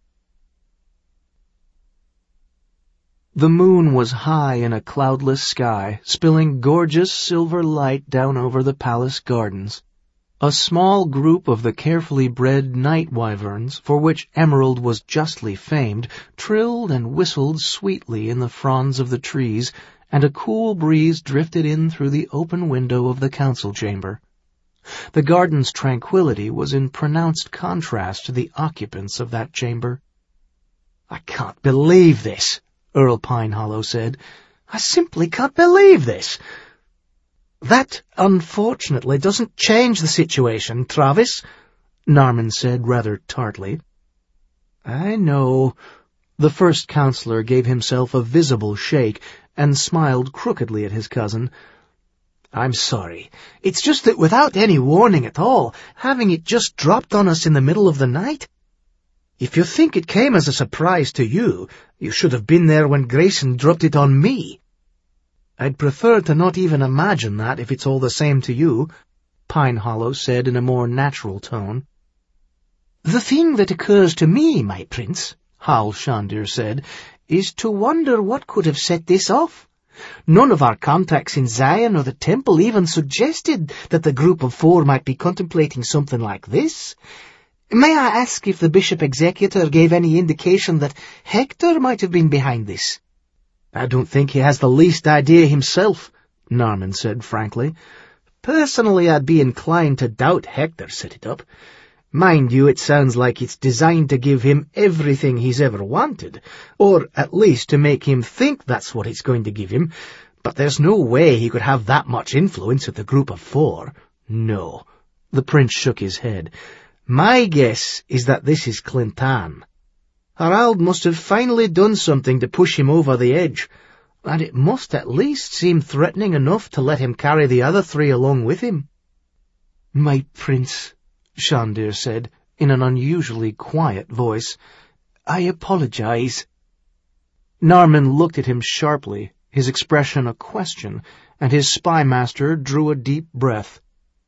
The moon was high in a cloudless sky, spilling gorgeous silver light down over the palace gardens. A small group of the carefully bred night wyverns, for which Emerald was justly famed, trilled and whistled sweetly in the fronds of the trees, and a cool breeze drifted in through the open window of the council chamber. The garden's tranquility was in pronounced contrast to the occupants of that chamber. "I can't believe this," Earl Pinehollow said. "I simply can't believe this." "That, unfortunately, doesn't change the situation, Travis," Narman said rather tartly. "I know." The first counselor gave himself a visible shake and smiled crookedly at his cousin. "I'm sorry. It's just that without any warning at all, having it just dropped on us in the middle of the night. If you think it came as a surprise to you, you should have been there when Grayson dropped it on me." "I'd prefer to not even imagine that if it's all the same to you," Pinehollow said in a more natural tone. "The thing that occurs to me, my prince," Hal Shandir said, "is to wonder what could have set this off. None of our contacts in Zion or the temple even suggested that the group of 4 might be contemplating something like this. May I ask if the Bishop Executor gave any indication that Hector might have been behind this? I don't think he has the least idea himself, Narman said frankly. Personally, I'd be inclined to doubt Hector set it up. Mind you, it sounds like it's designed to give him everything he's ever wanted, or at least to make him think that's what it's going to give him, but there's no way he could have that much influence with the group of 4. No. The prince shook his head. My guess is that this is Clintan. Harald must have finally done something to push him over the edge, and it must at least seem threatening enough to let him carry the other 3 along with him. My prince, Shandir said, in an unusually quiet voice, I apologize. Narman looked at him sharply, his expression a question, and his spymaster drew a deep breath.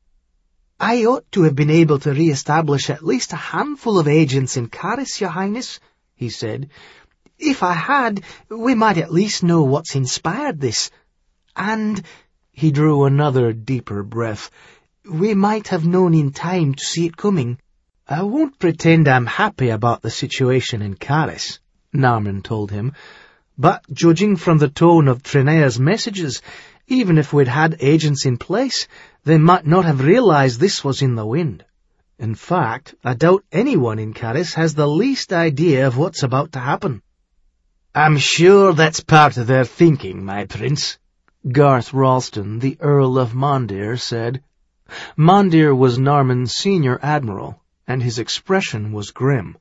I ought to have been able to re-establish at least a handful of agents in Caris, Your Highness, he said. If I had, we might at least know what's inspired this. And, he drew another deeper breath, we might have known in time to see it coming. I won't pretend I'm happy about the situation in Caris, Narman told him, but judging from the tone of Treneir's messages, even if we'd had agents in place, they might not have realized this was in the wind. In fact, I doubt anyone in Caris has the least idea of what's about to happen. I'm sure that's part of their thinking, my prince, Garth Ralston, the Earl of Mondir, said. Mondir was Narman's senior admiral, and his expression was grim.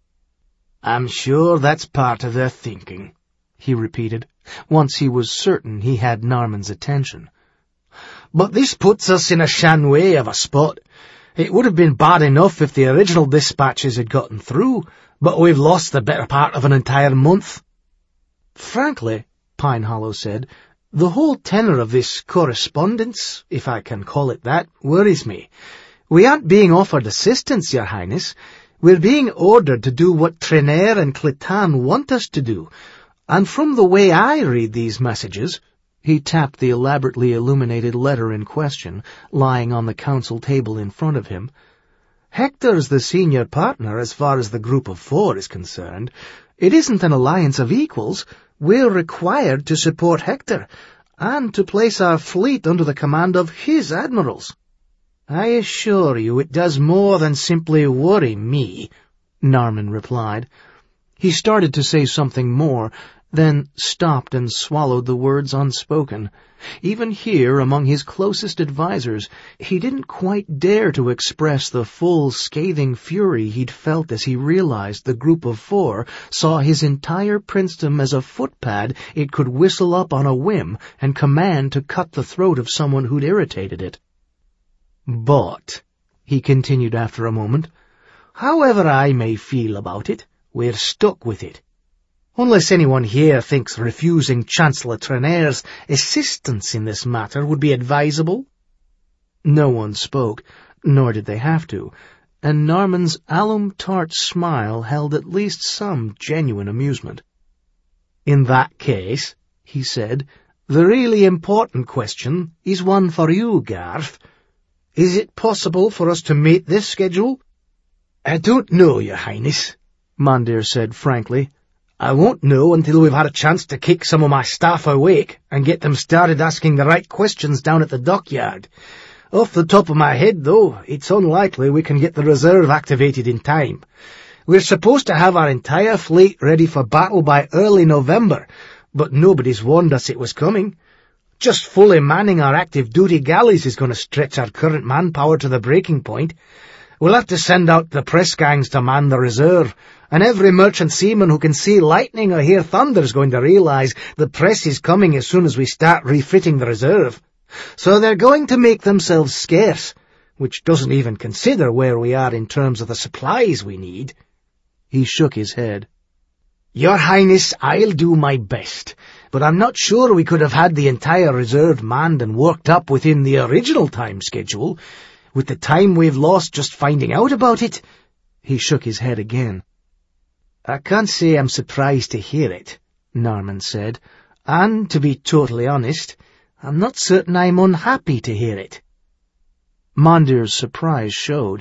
I'm sure that's part of their thinking, he repeated, once he was certain he had Narman's attention. But this puts us in a shanway of a spot. It would have been bad enough if the original dispatches had gotten through, but we've lost the better part of an entire month. Frankly, Pine Hollow said, the whole tenor of this correspondence, if I can call it that, worries me. We aren't being offered assistance, Your Highness. We're being ordered to do what Treneir and Clintan want us to do, and from the way I read these messages, he tapped the elaborately illuminated letter in question, lying on the council table in front of him. Hector's the senior partner as far as the group of 4 is concerned. It isn't an alliance of equals. We're required to support Hector, and to place our fleet under the command of his admirals. I assure you it does more than simply worry me, Narman replied. He started to say something more, then stopped and swallowed the words unspoken. Even here, among his closest advisers, he didn't quite dare to express the full, scathing fury he'd felt as he realized the group of 4 saw his entire princedom as a footpad it could whistle up on a whim and command to cut the throat of someone who'd irritated it. But, he continued after a moment, however I may feel about it, we're stuck with it. Unless anyone here thinks refusing Chancellor Treneir's assistance in this matter would be advisable. No one spoke, nor did they have to, and Narman's alum-tart smile held at least some genuine amusement. In that case, he said, the really important question is one for you, Garth. Is it possible for us to meet this schedule? I don't know, Your Highness, Mondir said frankly. I won't know until we've had a chance to kick some of my staff awake and get them started asking the right questions down at the dockyard. Off the top of my head, though, it's unlikely we can get the reserve activated in time. We're supposed to have our entire fleet ready for battle by early November, but nobody's warned us it was coming. Just fully manning our active duty galleys is going to stretch our current manpower to the breaking point. We'll have to send out the press gangs to man the reserve, and every merchant seaman who can see lightning or hear thunder is going to realize the press is coming as soon as we start refitting the reserve. So they're going to make themselves scarce, which doesn't even consider where we are in terms of the supplies we need. He shook his head. Your Highness, I'll do my best, but I'm not sure we could have had the entire reserve manned and worked up within the original time schedule. With the time we've lost just finding out about it. He shook his head again. I can't say I'm surprised to hear it, Narman said, and, to be totally honest, I'm not certain I'm unhappy to hear it. Mondir's surprise showed,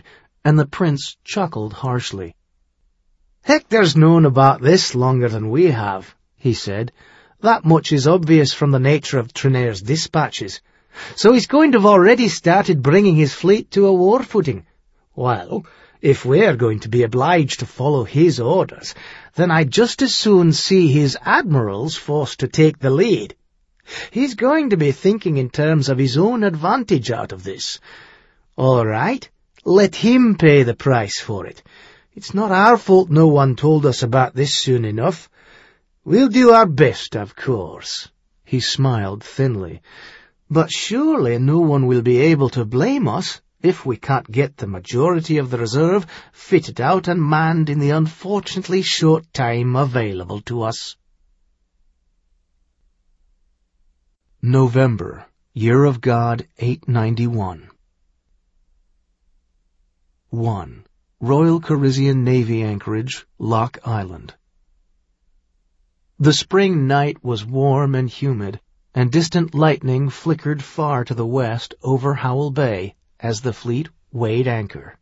and the prince chuckled harshly. "Hector's known about this longer than we have," he said. "That much is obvious from the nature of Trenair's dispatches. So he's going to have already started bringing his fleet to a war footing. Well, if we're going to be obliged to follow his orders, then I'd just as soon see his admirals forced to take the lead. He's going to be thinking in terms of his own advantage out of this. All right, let him pay the price for it. It's not our fault no one told us about this soon enough. We'll do our best, of course." He smiled thinly. "But surely no one will be able to blame us if we can't get the majority of the reserve fitted out and manned in the unfortunately short time available to us." November, Year of God 891. 1. Royal Carisian Navy Anchorage, Lock Island. The spring night was warm and humid, and distant lightning flickered far to the west over Howell Bay as the fleet weighed anchor.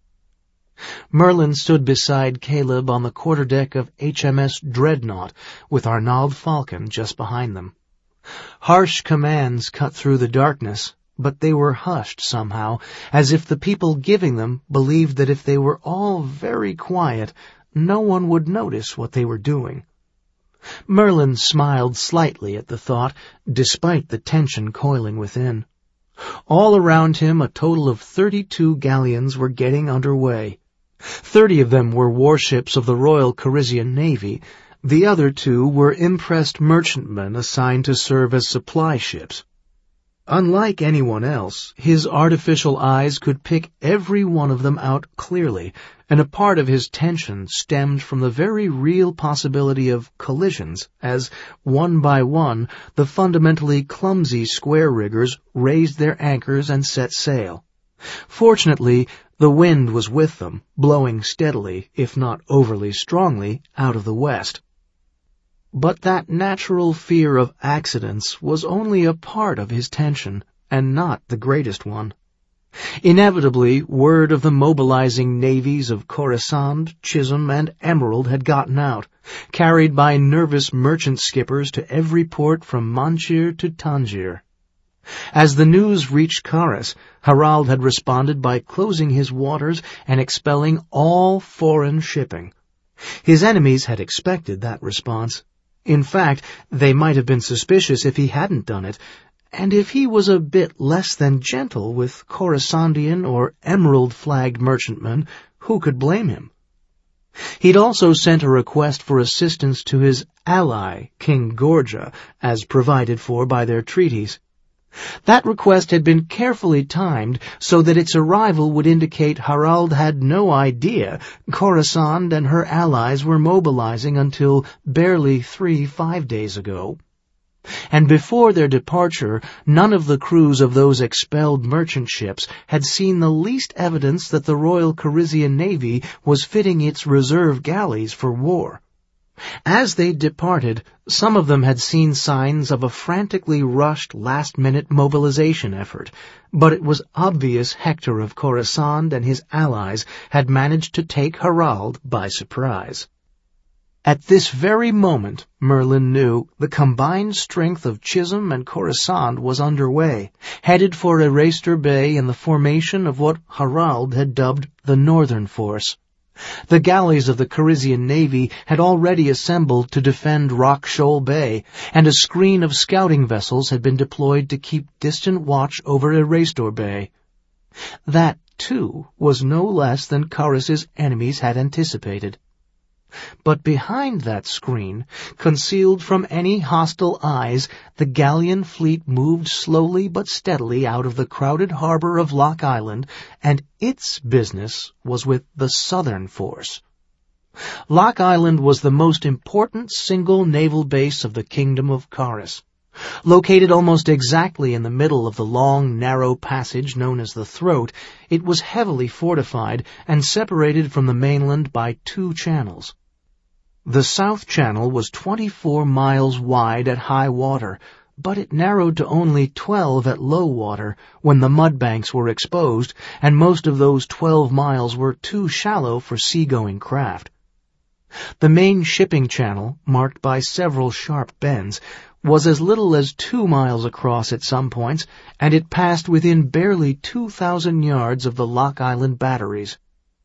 Merlin stood beside Caleb on the quarterdeck of HMS Dreadnought, with Arnauld Falcon just behind them. Harsh commands cut through the darkness, but they were hushed somehow, as if the people giving them believed that if they were all very quiet, no one would notice what they were doing. Merlin smiled slightly at the thought, despite the tension coiling within. All around him a total of 32 galleons were getting under way. 30 of them were warships of the Royal Carisian Navy. The other 2 were impressed merchantmen assigned to serve as supply ships. Unlike anyone else, his artificial eyes could pick every one of them out clearly, and a part of his tension stemmed from the very real possibility of collisions, as, one by one, the fundamentally clumsy square-riggers raised their anchors and set sail. Fortunately, the wind was with them, blowing steadily, if not overly strongly, out of the west. But that natural fear of accidents was only a part of his tension, and not the greatest one. Inevitably, word of the mobilizing navies of Khorasan, Chisholm, and Emerald had gotten out, carried by nervous merchant skippers to every port from Manchir to Tangier. As the news reached Karas, Harald had responded by closing his waters and expelling all foreign shipping. His enemies had expected that response. In fact, they might have been suspicious if he hadn't done it, and if he was a bit less than gentle with Khorasandian or Emerald-flagged merchantmen, who could blame him? He'd also sent a request for assistance to his ally, King Gorja, as provided for by their treaties. That request had been carefully timed so that its arrival would indicate Harald had no idea Khorasan and her allies were mobilizing until barely 5 days ago. And before their departure, none of the crews of those expelled merchant ships had seen the least evidence that the Royal Carisian Navy was fitting its reserve galleys for war. As they departed, some of them had seen signs of a frantically rushed last-minute mobilization effort, but it was obvious Hector of Khorasan and his allies had managed to take Harald by surprise. At this very moment, Merlin knew, the combined strength of Chisholm and Khorasan was underway, headed for Eraster Bay in the formation of what Harald had dubbed the Northern Force. The galleys of the Carisian Navy had already assembled to defend Rock Shoal Bay, and a screen of scouting vessels had been deployed to keep distant watch over Eraster Bay. That, too, was no less than Karas's enemies had anticipated. But behind that screen, concealed from any hostile eyes, the galleon fleet moved slowly but steadily out of the crowded harbor of Lock Island, and its business was with the Southern Force. Lock Island was the most important single naval base of the Kingdom of Karas. Located almost exactly in the middle of the long, narrow passage known as the Throat, it was heavily fortified and separated from the mainland by 2 channels. The South Channel was 24 miles wide at high water, but it narrowed to only 12 at low water when the mud banks were exposed, and most of those 12 miles were too shallow for seagoing craft. The main shipping channel, marked by several sharp bends, was as little as 2 miles across at some points, and it passed within barely 2,000 yards of the Lock Island batteries.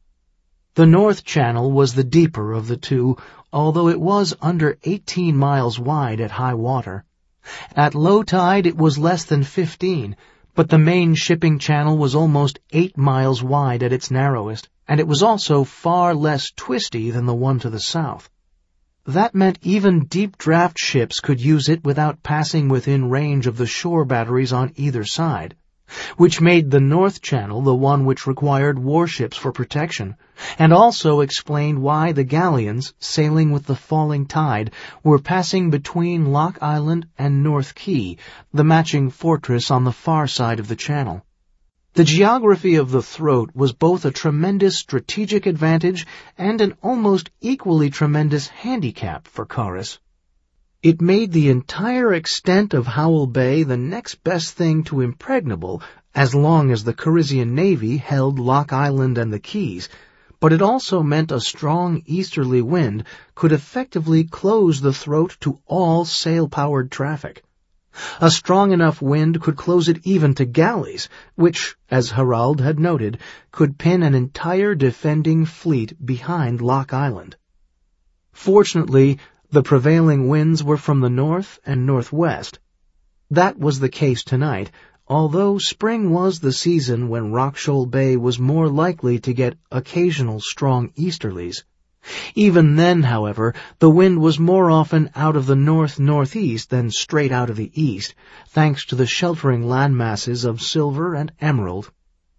The North Channel was the deeper of the two, although it was under 18 miles wide at high water. At low tide it was less than 15, but the main shipping channel was almost 8 miles wide at its narrowest, and it was also far less twisty than the one to the south. That meant even deep-draft ships could use it without passing within range of the shore batteries on either side, which made the North Channel the one which required warships for protection, and also explained why the galleons, sailing with the falling tide, were passing between Lock Island and North Key, the matching fortress on the far side of the channel. The geography of the Throat was both a tremendous strategic advantage and an almost equally tremendous handicap for Corus. It made the entire extent of Howell Bay the next best thing to impregnable as long as the Corisian Navy held Lock Island and the Keys, but it also meant a strong easterly wind could effectively close the Throat to all sail-powered traffic. A strong enough wind could close it even to galleys, which, as Harald had noted, could pin an entire defending fleet behind Lock Island. Fortunately, the prevailing winds were from the north and northwest. That was the case tonight, although spring was the season when Rock-Shoal Bay was more likely to get occasional strong easterlies. Even then, however, the wind was more often out of the north-northeast than straight out of the east, thanks to the sheltering landmasses of Silver and Emerald.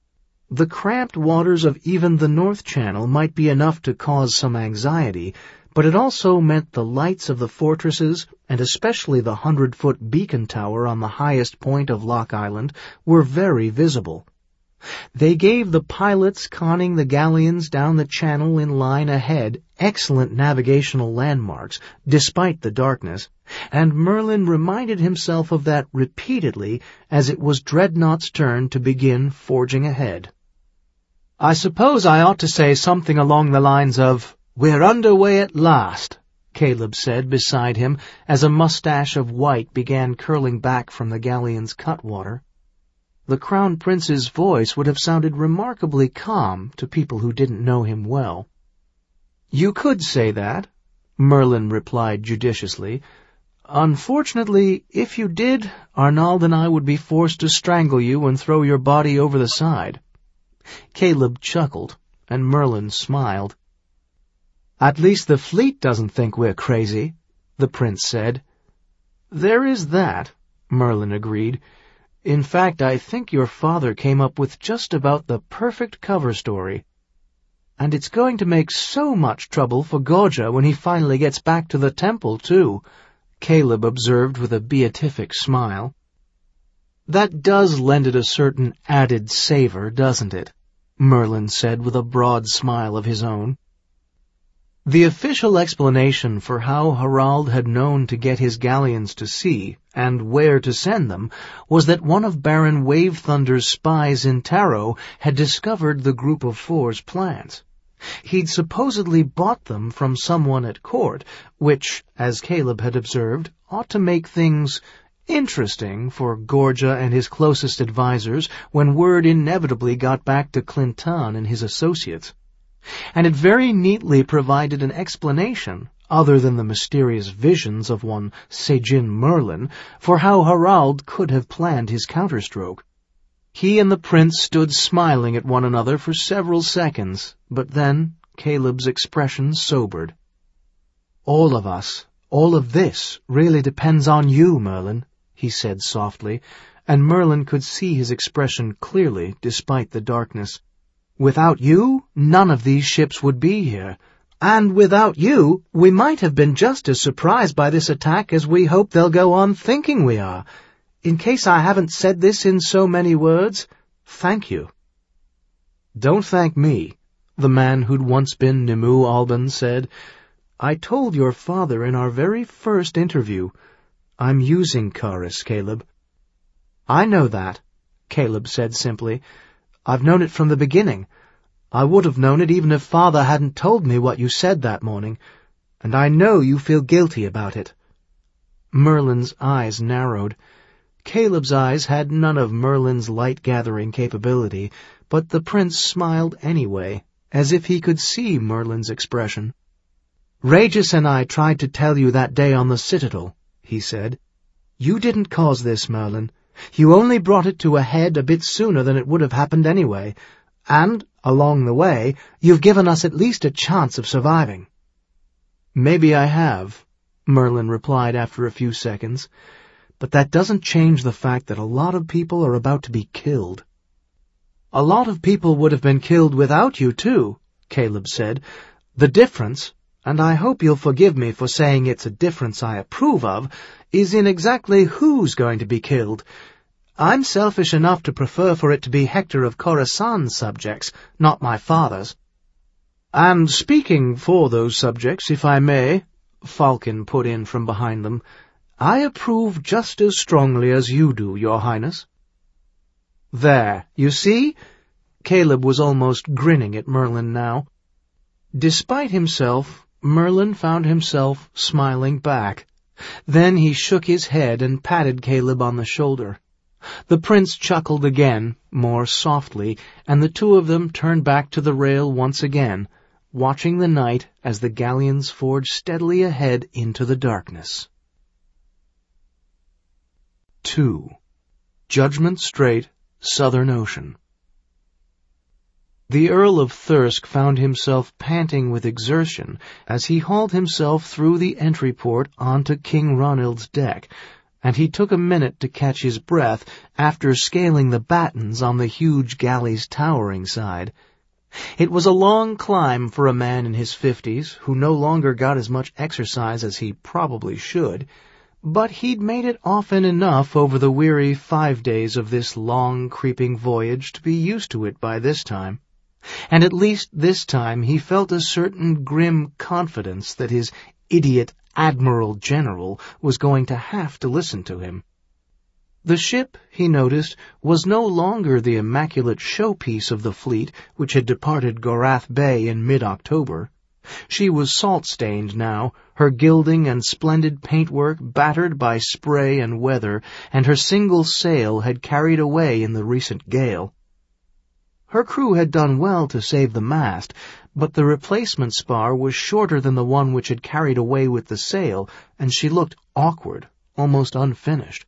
The cramped waters of even the North Channel might be enough to cause some anxiety, but it also meant the lights of the fortresses, and especially the 100-foot beacon tower on the highest point of Lock Island, were very visible. They gave the pilots conning the galleons down the channel in line ahead excellent navigational landmarks, despite the darkness, and Merlin reminded himself of that repeatedly as it was Dreadnought's turn to begin forging ahead. "I suppose I ought to say something along the lines of, 'We're underway at last,'" Caleb said beside him as a mustache of white began curling back from the galleon's cutwater. The Crown Prince's voice would have sounded remarkably calm to people who didn't know him well. "You could say that," Merlin replied judiciously. "Unfortunately, if you did, Arnald and I would be forced to strangle you and throw your body over the side." Caleb chuckled, and Merlin smiled. "At least the fleet doesn't think we're crazy," the prince said. "There is that," Merlin agreed. "In fact, I think your father came up with just about the perfect cover story. And it's going to make so much trouble for Gorgia when he finally gets back to the temple, too," Caleb observed with a beatific smile. "That does lend it a certain added savor, doesn't it?" Merlin said with a broad smile of his own. The official explanation for how Harald had known to get his galleons to sea, and where to send them, was that one of Baron Wavethunder's spies in Taro had discovered the Group of Four's plans. He'd supposedly bought them from someone at court, which, as Caleb had observed, ought to make things interesting for Gorgia and his closest advisers when word inevitably got back to Clinton and his associates. And it very neatly provided an explanation, other than the mysterious visions of one Sejin Merlin, for how Harald could have planned his counterstroke. He and the prince stood smiling at one another for several seconds, but then Caleb's expression sobered. "All of us, all of this, really depends on you, Merlin," he said softly, and Merlin could see his expression clearly despite the darkness. "Without you, none of these ships would be here. And without you, we might have been just as surprised by this attack as we hope they'll go on thinking we are. In case I haven't said this in so many words, thank you." "Don't thank me," the man who'd once been Nimue Alban said. "I told your father in our very first interview. I'm using Chorus, Caleb. I know that, Caleb said simply. I've known it from the beginning. I would have known it even if Father hadn't told me what you said that morning, and I know you feel guilty about it. Merlin's eyes narrowed. Caleb's eyes had none of Merlin's light-gathering capability, but the prince smiled anyway, as if he could see Merlin's expression. Regis and I tried to tell you that day on the Citadel, he said. You didn't cause this, Merlin. You only brought it to a head a bit sooner than it would have happened anyway, and, along the way, you've given us at least a chance of surviving. Maybe I have, Merlin replied after a few seconds, but that doesn't change the fact that a lot of people are about to be killed. A lot of people would have been killed without you, too, Caleb said. The difference, and I hope you'll forgive me for saying it's a difference I approve of, is in exactly who's going to be killed. I'm selfish enough to prefer for it to be Hector of Khorasan's subjects, not my father's. And speaking for those subjects, if I may, Falcon put in from behind them, I approve just as strongly as you do, Your Highness. There, you see? Caleb was almost grinning at Merlin now. Despite himself, Merlin found himself smiling back. Then he shook his head and patted Caleb on the shoulder. The prince chuckled again, more softly, and the two of them turned back to the rail once again, watching the night as the galleons forged steadily ahead into the darkness. 2. Judgment Strait, Southern Ocean. The Earl of Thirsk found himself panting with exertion as he hauled himself through the entry port onto King Ronild's deck, and he took a minute to catch his breath after scaling the battens on the huge galley's towering side. It was a long climb for a man in his 50s who no longer got as much exercise as he probably should, but he'd made it often enough over the weary 5 days of this long, creeping voyage to be used to it by this time. And at least this time he felt a certain grim confidence that his idiot Admiral General was going to have to listen to him. The ship, he noticed, was no longer the immaculate showpiece of the fleet which had departed Gorath Bay in mid-October. She was salt-stained now, her gilding and splendid paintwork battered by spray and weather, and her single sail had carried away in the recent gale. Her crew had done well to save the mast, but the replacement spar was shorter than the one which had carried away with the sail, and she looked awkward, almost unfinished.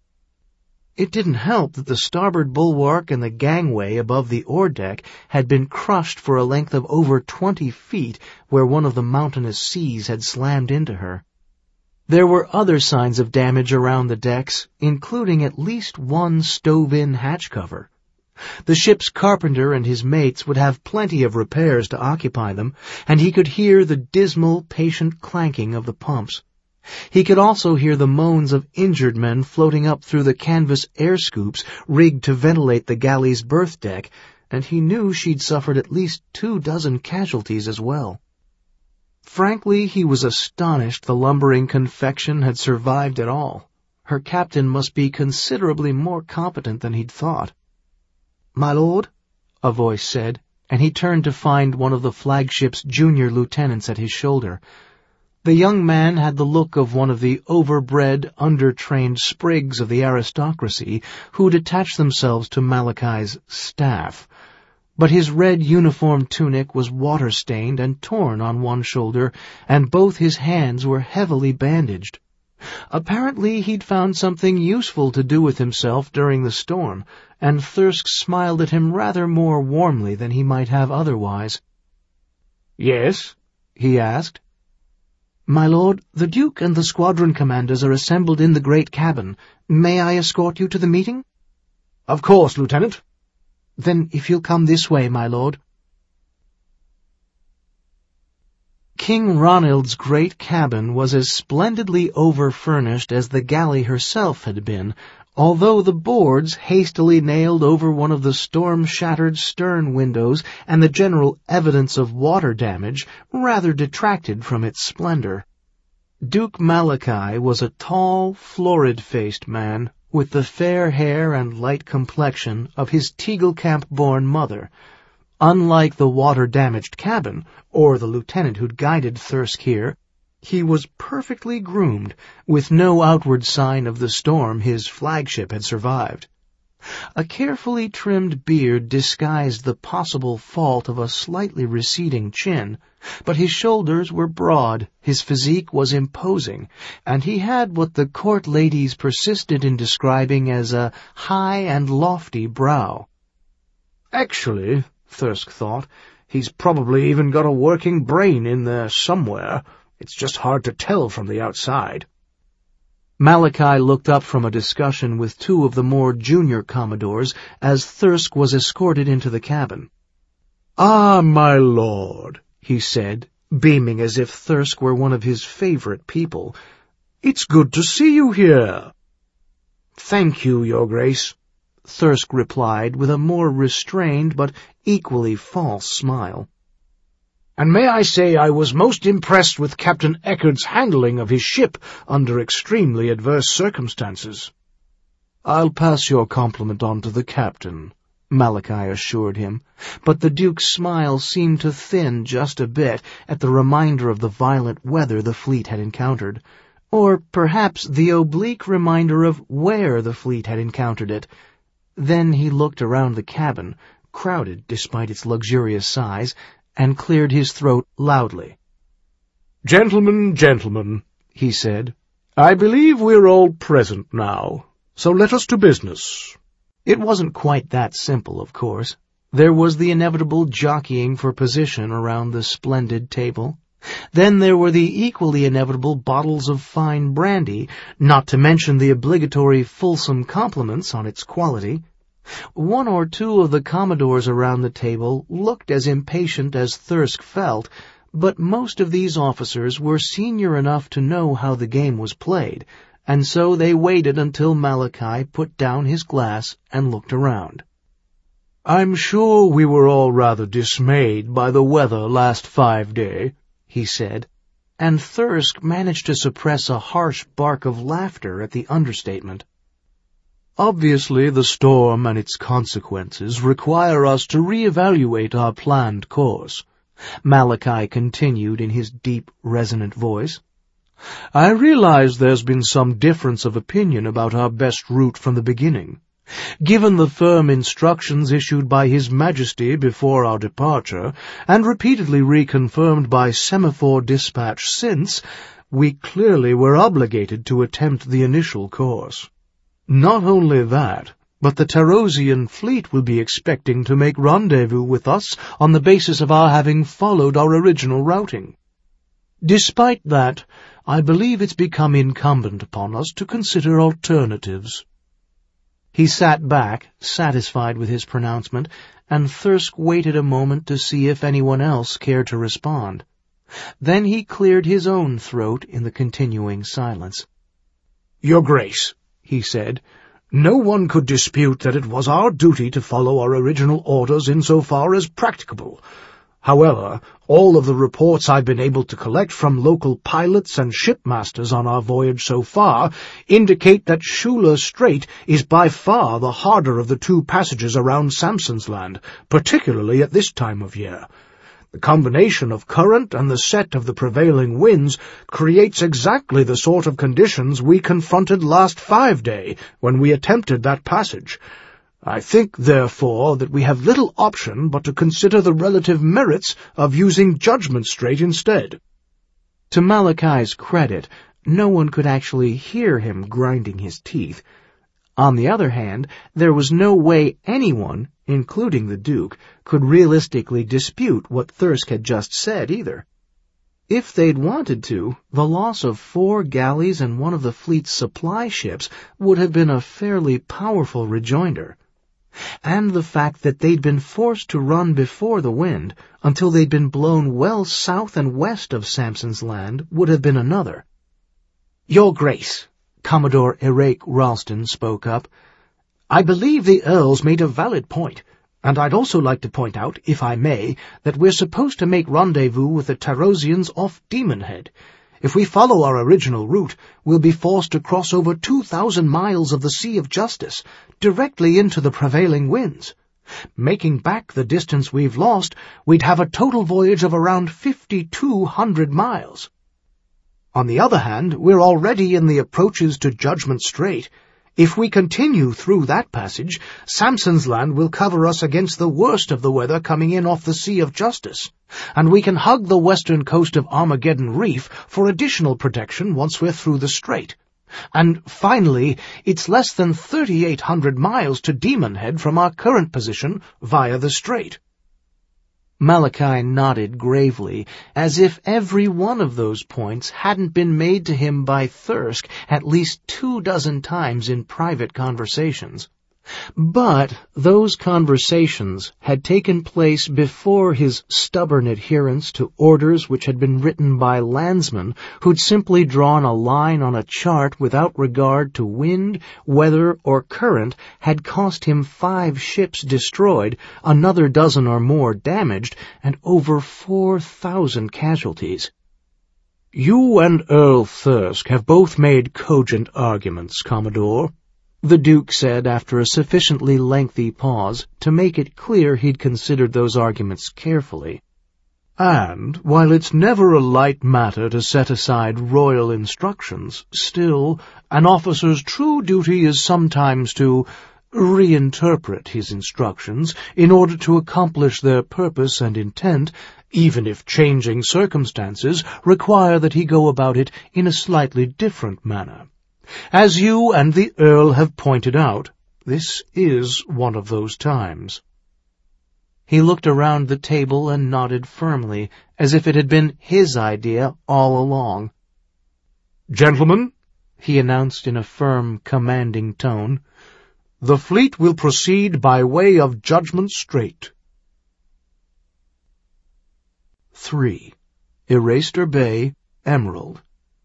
It didn't help that the starboard bulwark and the gangway above the ore-deck had been crushed for a length of over 20 feet where one of the mountainous seas had slammed into her. There were other signs of damage around the decks, including at least one stove-in hatch cover. The ship's carpenter and his mates would have plenty of repairs to occupy them, and he could hear the dismal, patient clanking of the pumps. He could also hear the moans of injured men floating up through the canvas air scoops rigged to ventilate the galley's berth deck, and he knew she'd suffered at least 24 casualties as well. Frankly, he was astonished the lumbering confection had survived at all. Her captain must be considerably more competent than he'd thought. "My lord," a voice said, and he turned to find one of the flagship's junior lieutenants at his shoulder. The young man had the look of one of the overbred, undertrained sprigs of the aristocracy who'd attached themselves to Malachi's staff. But his red uniform tunic was water-stained and torn on one shoulder, and both his hands were heavily bandaged. Apparently he'd found something useful to do with himself during the storm, and Thirsk smiled at him rather more warmly than he might have otherwise. "Yes?" he asked. "My lord, the Duke and the squadron commanders are assembled in the great cabin. May I escort you to the meeting?" "Of course, Lieutenant." "Then if you'll come this way, my lord." King Ronild's great cabin was as splendidly over-furnished as the galley herself had been, although the boards hastily nailed over one of the storm-shattered stern windows and the general evidence of water damage rather detracted from its splendor. Duke Malachi was a tall, florid-faced man with the fair hair and light complexion of his Teaglecamp-born mother. Unlike the water-damaged cabin, or the lieutenant who'd guided Thirsk here, he was perfectly groomed, with no outward sign of the storm his flagship had survived. A carefully trimmed beard disguised the possible fault of a slightly receding chin, but his shoulders were broad, his physique was imposing, and he had what the court ladies persisted in describing as a high and lofty brow. Actually, Thirsk thought, he's probably even got a working brain in there somewhere. It's just hard to tell from the outside. Malachi looked up from a discussion with two of the more junior commodores as Thirsk was escorted into the cabin. "Ah, my lord," he said, beaming as if Thirsk were one of his favorite people. "It's good to see you here." "Thank you, Your Grace," Thirsk replied with a more restrained but equally false smile. "And may I say I was most impressed with Captain Eckerd's handling of his ship under extremely adverse circumstances." "I'll pass your compliment on to the captain," Malachi assured him, but the Duke's smile seemed to thin just a bit at the reminder of the violent weather the fleet had encountered, or perhaps the oblique reminder of where the fleet had encountered it. Then he looked around the cabin, crowded despite its luxurious size, and cleared his throat loudly. Gentlemen, he said, "I believe we're all present now, so let us to business." It wasn't quite that simple, of course. There was the inevitable jockeying for position around the splendid table. Then there were the equally inevitable bottles of fine brandy, not to mention the obligatory fulsome compliments on its quality. One or two of the commodores around the table looked as impatient as Thirsk felt, but most of these officers were senior enough to know how the game was played, and so they waited until Malachi put down his glass and looked around. "I'm sure we were all rather dismayed by the weather last 5 days, he said, and Thirsk managed to suppress a harsh bark of laughter at the understatement. "Obviously, the storm and its consequences require us to reevaluate our planned course," Malachi continued in his deep, resonant voice. "I realize there's been some difference of opinion about our best route from the beginning. Given the firm instructions issued by His Majesty before our departure, and repeatedly reconfirmed by semaphore dispatch since, we clearly were obligated to attempt the initial course. Not only that, but the Tarosian fleet will be expecting to make rendezvous with us on the basis of our having followed our original routing. Despite that, I believe it's become incumbent upon us to consider alternatives." He sat back, satisfied with his pronouncement, and Thirsk waited a moment to see if anyone else cared to respond. Then he cleared his own throat in the continuing silence. "Your Grace," he said, "no one could dispute that it was our duty to follow our original orders insofar as practicable. However, all of the reports I've been able to collect from local pilots and shipmasters on our voyage so far indicate that Schuyler Strait is by far the harder of the two passages around Samson's Land, particularly at this time of year. The combination of current and the set of the prevailing winds creates exactly the sort of conditions we confronted last 5 days when we attempted that passage. I think, therefore, that we have little option but to consider the relative merits of using Judgment Strait instead." To Malachi's credit, no one could actually hear him grinding his teeth. On the other hand, there was no way anyone, including the Duke, could realistically dispute what Thirsk had just said either. If they'd wanted to, the loss of 4 galleys and one of the fleet's supply ships would have been a fairly powerful rejoinder. And the fact that they'd been forced to run before the wind until they'd been blown well south and west of Samson's Land would have been another. "Your Grace," Commodore Erake Ralston spoke up, "I believe the Earl's made a valid point, and I'd also like to point out, if I may, that we're supposed to make rendezvous with the Tarosians off Demon Head. If we follow our original route, we'll be forced to cross over 2,000 miles of the Sea of Justice, directly into the prevailing winds. Making back the distance we've lost, we'd have a total voyage of around 5,200 miles. On the other hand, we're already in the approaches to Judgment Strait. If we continue through that passage, Samson's Land will cover us against the worst of the weather coming in off the Sea of Justice, and we can hug the western coast of Armageddon Reef for additional protection once we're through the strait. And finally, it's less than 3,800 miles to Demon Head from our current position via the strait. Malachi nodded gravely, as if every one of those points hadn't been made to him by Thirsk at least 24 times in private conversations. But those conversations had taken place before his stubborn adherence to orders which had been written by landsmen who'd simply drawn a line on a chart without regard to wind, weather, or current had cost him 5 ships destroyed, another dozen or more damaged, and over 4,000 casualties. "You and Earl Thirsk have both made cogent arguments, Commodore," the Duke said after a sufficiently lengthy pause to make it clear he'd considered those arguments carefully. "And, while it's never a light matter to set aside royal instructions, still, an officer's true duty is sometimes to reinterpret his instructions in order to accomplish their purpose and intent, even if changing circumstances require that he go about it in a slightly different manner. As you and the Earl have pointed out, this is one of those times." He looked around the table and nodded firmly, as if it had been his idea all along. "Gentlemen," he announced in a firm, commanding tone, "the fleet will proceed by way of Judgment Strait." 3. Eraster Bay, Emerald.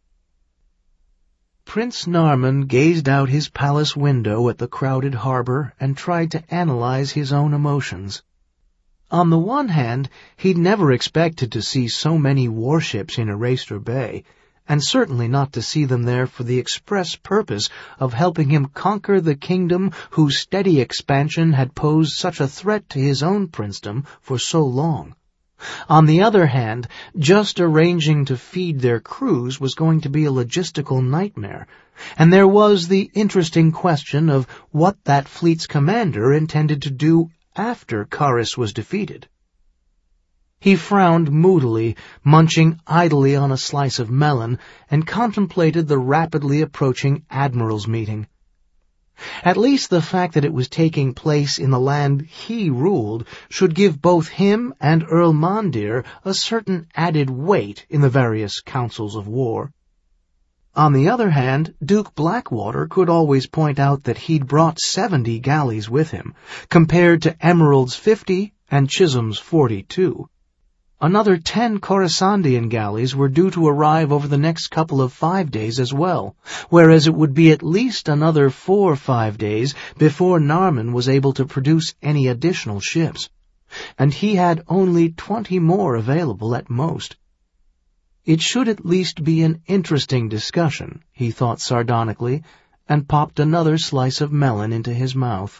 Prince Narman gazed out his palace window at the crowded harbor and tried to analyze his own emotions. On the one hand, he'd never expected to see so many warships in Eraster Bay, and certainly not to see them there for the express purpose of helping him conquer the kingdom whose steady expansion had posed such a threat to his own princedom for so long. On the other hand, just arranging to feed their crews was going to be a logistical nightmare, and there was the interesting question of what that fleet's commander intended to do after Kharis was defeated. He frowned moodily, munching idly on a slice of melon, and contemplated the rapidly approaching admirals' meeting. At least the fact that it was taking place in the land he ruled should give both him and Earl Mondir a certain added weight in the various councils of war. On the other hand, Duke Blackwater could always point out that he'd brought 70 galleys with him, compared to Emerald's 50 and Chisholm's 42. Another 10 Coruscandian galleys were due to arrive over the next couple of 5 days as well, whereas it would be at least another 4 or 5 days before Narman was able to produce any additional ships. And he had only 20 more available at most. It should at least be an interesting discussion, he thought sardonically, and popped another slice of melon into his mouth.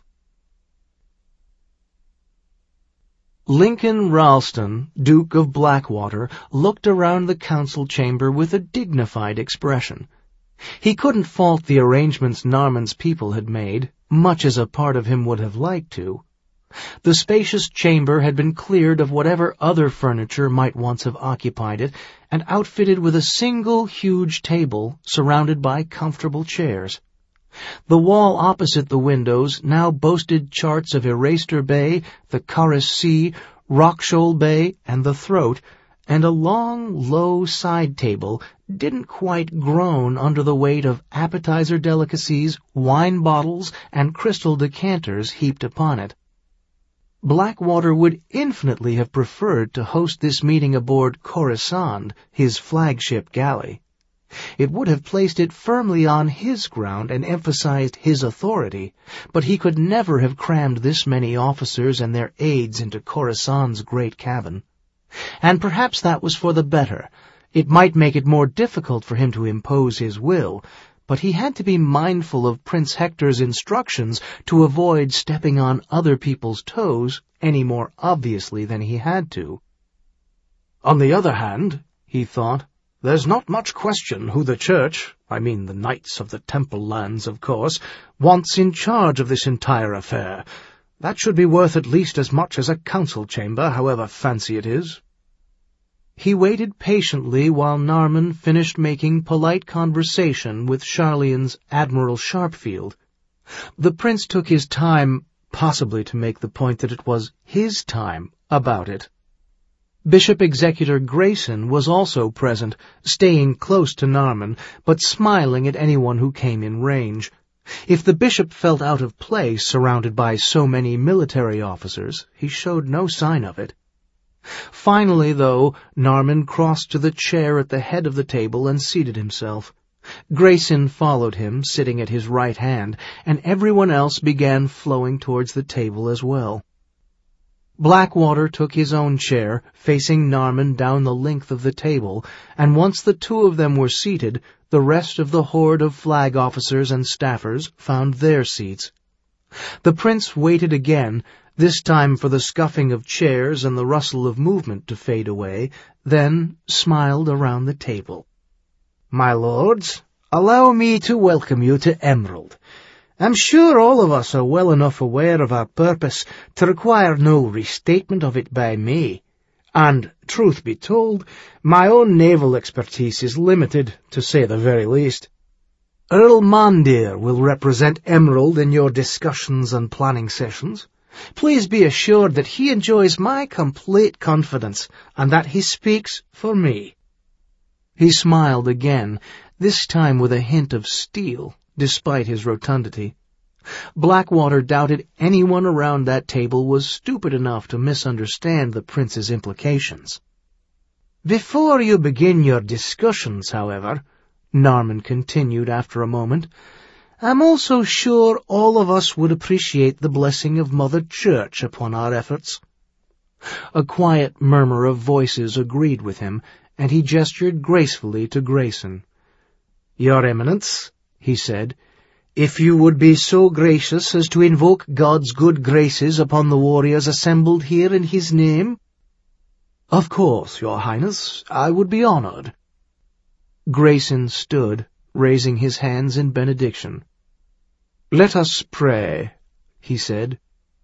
Lincoln Ralston, Duke of Blackwater, looked around the council chamber with a dignified expression. He couldn't fault the arrangements Narman's people had made, much as a part of him would have liked to. The spacious chamber had been cleared of whatever other furniture might once have occupied it, and outfitted with a single huge table surrounded by comfortable chairs. The wall opposite the windows now boasted charts of Eraster Bay, the Kharis Sea, Rockshoal Bay, and the Throat, and a long, low side table didn't quite groan under the weight of appetizer delicacies, wine bottles, and crystal decanters heaped upon it. Blackwater would infinitely have preferred to host this meeting aboard Coruscant, his flagship galley. It would have placed it firmly on his ground and emphasized his authority, but he could never have crammed this many officers and their aides into Coruscant's great cabin. And perhaps that was for the better. It might make it more difficult for him to impose his will, but he had to be mindful of Prince Hector's instructions to avoid stepping on other people's toes any more obviously than he had to. On the other hand, he thought, there's not much question who the Church, I mean the Knights of the Temple Lands, of course, wants in charge of this entire affair. That should be worth at least as much as a council chamber, however fancy it is. He waited patiently while Narmen finished making polite conversation with Sharlayan's Admiral Sharpfield. The prince took his time, possibly to make the point that it was his time, about it. Bishop Executor Grayson was also present, staying close to Narmen, but smiling at anyone who came in range. If the bishop felt out of place surrounded by so many military officers, he showed no sign of it. Finally, though, Narmen crossed to the chair at the head of the table and seated himself. Grayson followed him, sitting at his right hand, and everyone else began flowing towards the table as well. Blackwater took his own chair, facing Narmen down the length of the table, and once the two of them were seated, the rest of the horde of flag officers and staffers found their seats. The prince waited again, this time for the scuffing of chairs and the rustle of movement to fade away, then smiled around the table. "My lords, allow me to welcome you to Emerald. I'm sure all of us are well enough aware of our purpose to require no restatement of it by me, and, truth be told, my own naval expertise is limited, to say the very least. Earl Mandir will represent Emerald in your discussions and planning sessions. Please be assured that he enjoys my complete confidence, and that he speaks for me." He smiled again, this time with a hint of steel, despite his rotundity. Blackwater doubted anyone around that table was stupid enough to misunderstand the prince's implications. "Before you begin your discussions, however," Narmen continued after a moment, "I'm also sure all of us would appreciate the blessing of Mother Church upon our efforts." A quiet murmur of voices agreed with him, and he gestured gracefully to Grayson. "Your Eminence," he said, "if you would be so gracious as to invoke God's good graces upon the warriors assembled here in his name." "Of course, Your Highness, I would be honored." Grayson stood, raising his hands in benediction. "Let us pray," he said.